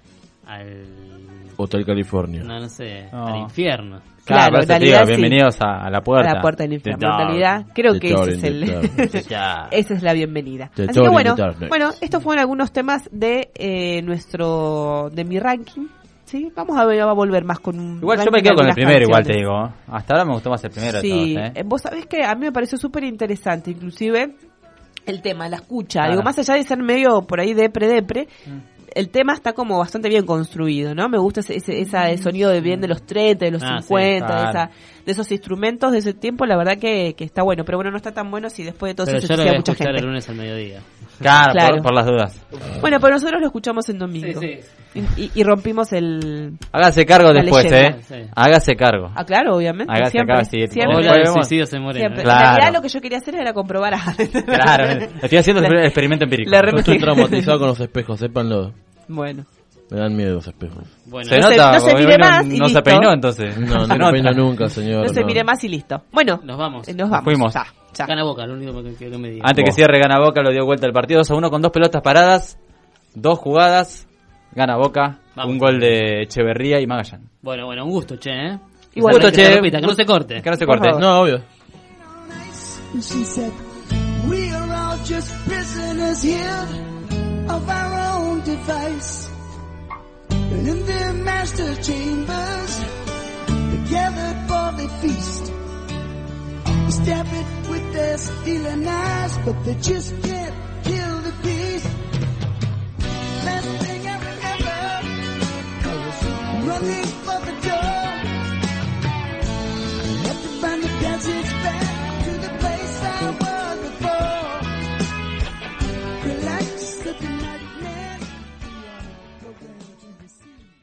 Hotel California. No sé, al infierno. Claro, en realidad bienvenidos a la puerta. A la puerta del infierno. En realidad, creo que esa es la bienvenida. Así que bueno, estos fueron algunos temas de de mi ranking. Sí, vamos a volver más con un. Igual yo me quedo con el primero, igual te digo. Hasta ahora me gustó más el primero de todos. Vos sabés que a mí me pareció súper interesante, inclusive el tema, la escucha. Digo, más allá de ser medio por ahí depre. El tema está como bastante bien construido, ¿no? Me gusta ese sonido de los 30, de los 50, de esos instrumentos de ese tiempo. La verdad que está bueno, pero bueno, no está tan bueno si después de todo eso se hacía mucha gente. El lunes al mediodía. Claro. Por las dudas. Bueno, pero nosotros lo escuchamos en domingo. Sí. Y rompimos el... Hágase cargo después, Sí. Hágase cargo. Ah, claro, obviamente. Hágase siempre. Cargo. Siempre. Hola, el suicidio se muere. Claro. En realidad lo que yo quería hacer era comprobar a... Claro, estoy haciendo el experimento empírico. Estoy traumatizado con los espejos, sépanlo. Bueno. Me dan miedo los espejos. Bueno, se nota, no se mire más y no listo. Se peinó entonces. No se peina nunca, señor. No se mire más y listo. Bueno, nos vamos. Fuimos. Ya. Gana Boca, lo único que me diga. Antes que cierre, gana Boca, lo dio vuelta el partido 2-1 con 2 pelotas paradas, 2 jugadas, gana Boca, vamos. Un gol de Echeverría y Magallán. Bueno, un gusto, che, Igual, un gusto, che. Que no se corte. Que no se corte. No, obvio. She said, we are all just prisoners here of our own device. And in their master chambers, they gathered for the feast. They stab it with their stealing eyes, but they just can't kill the beast. Best thing ever, 'cause running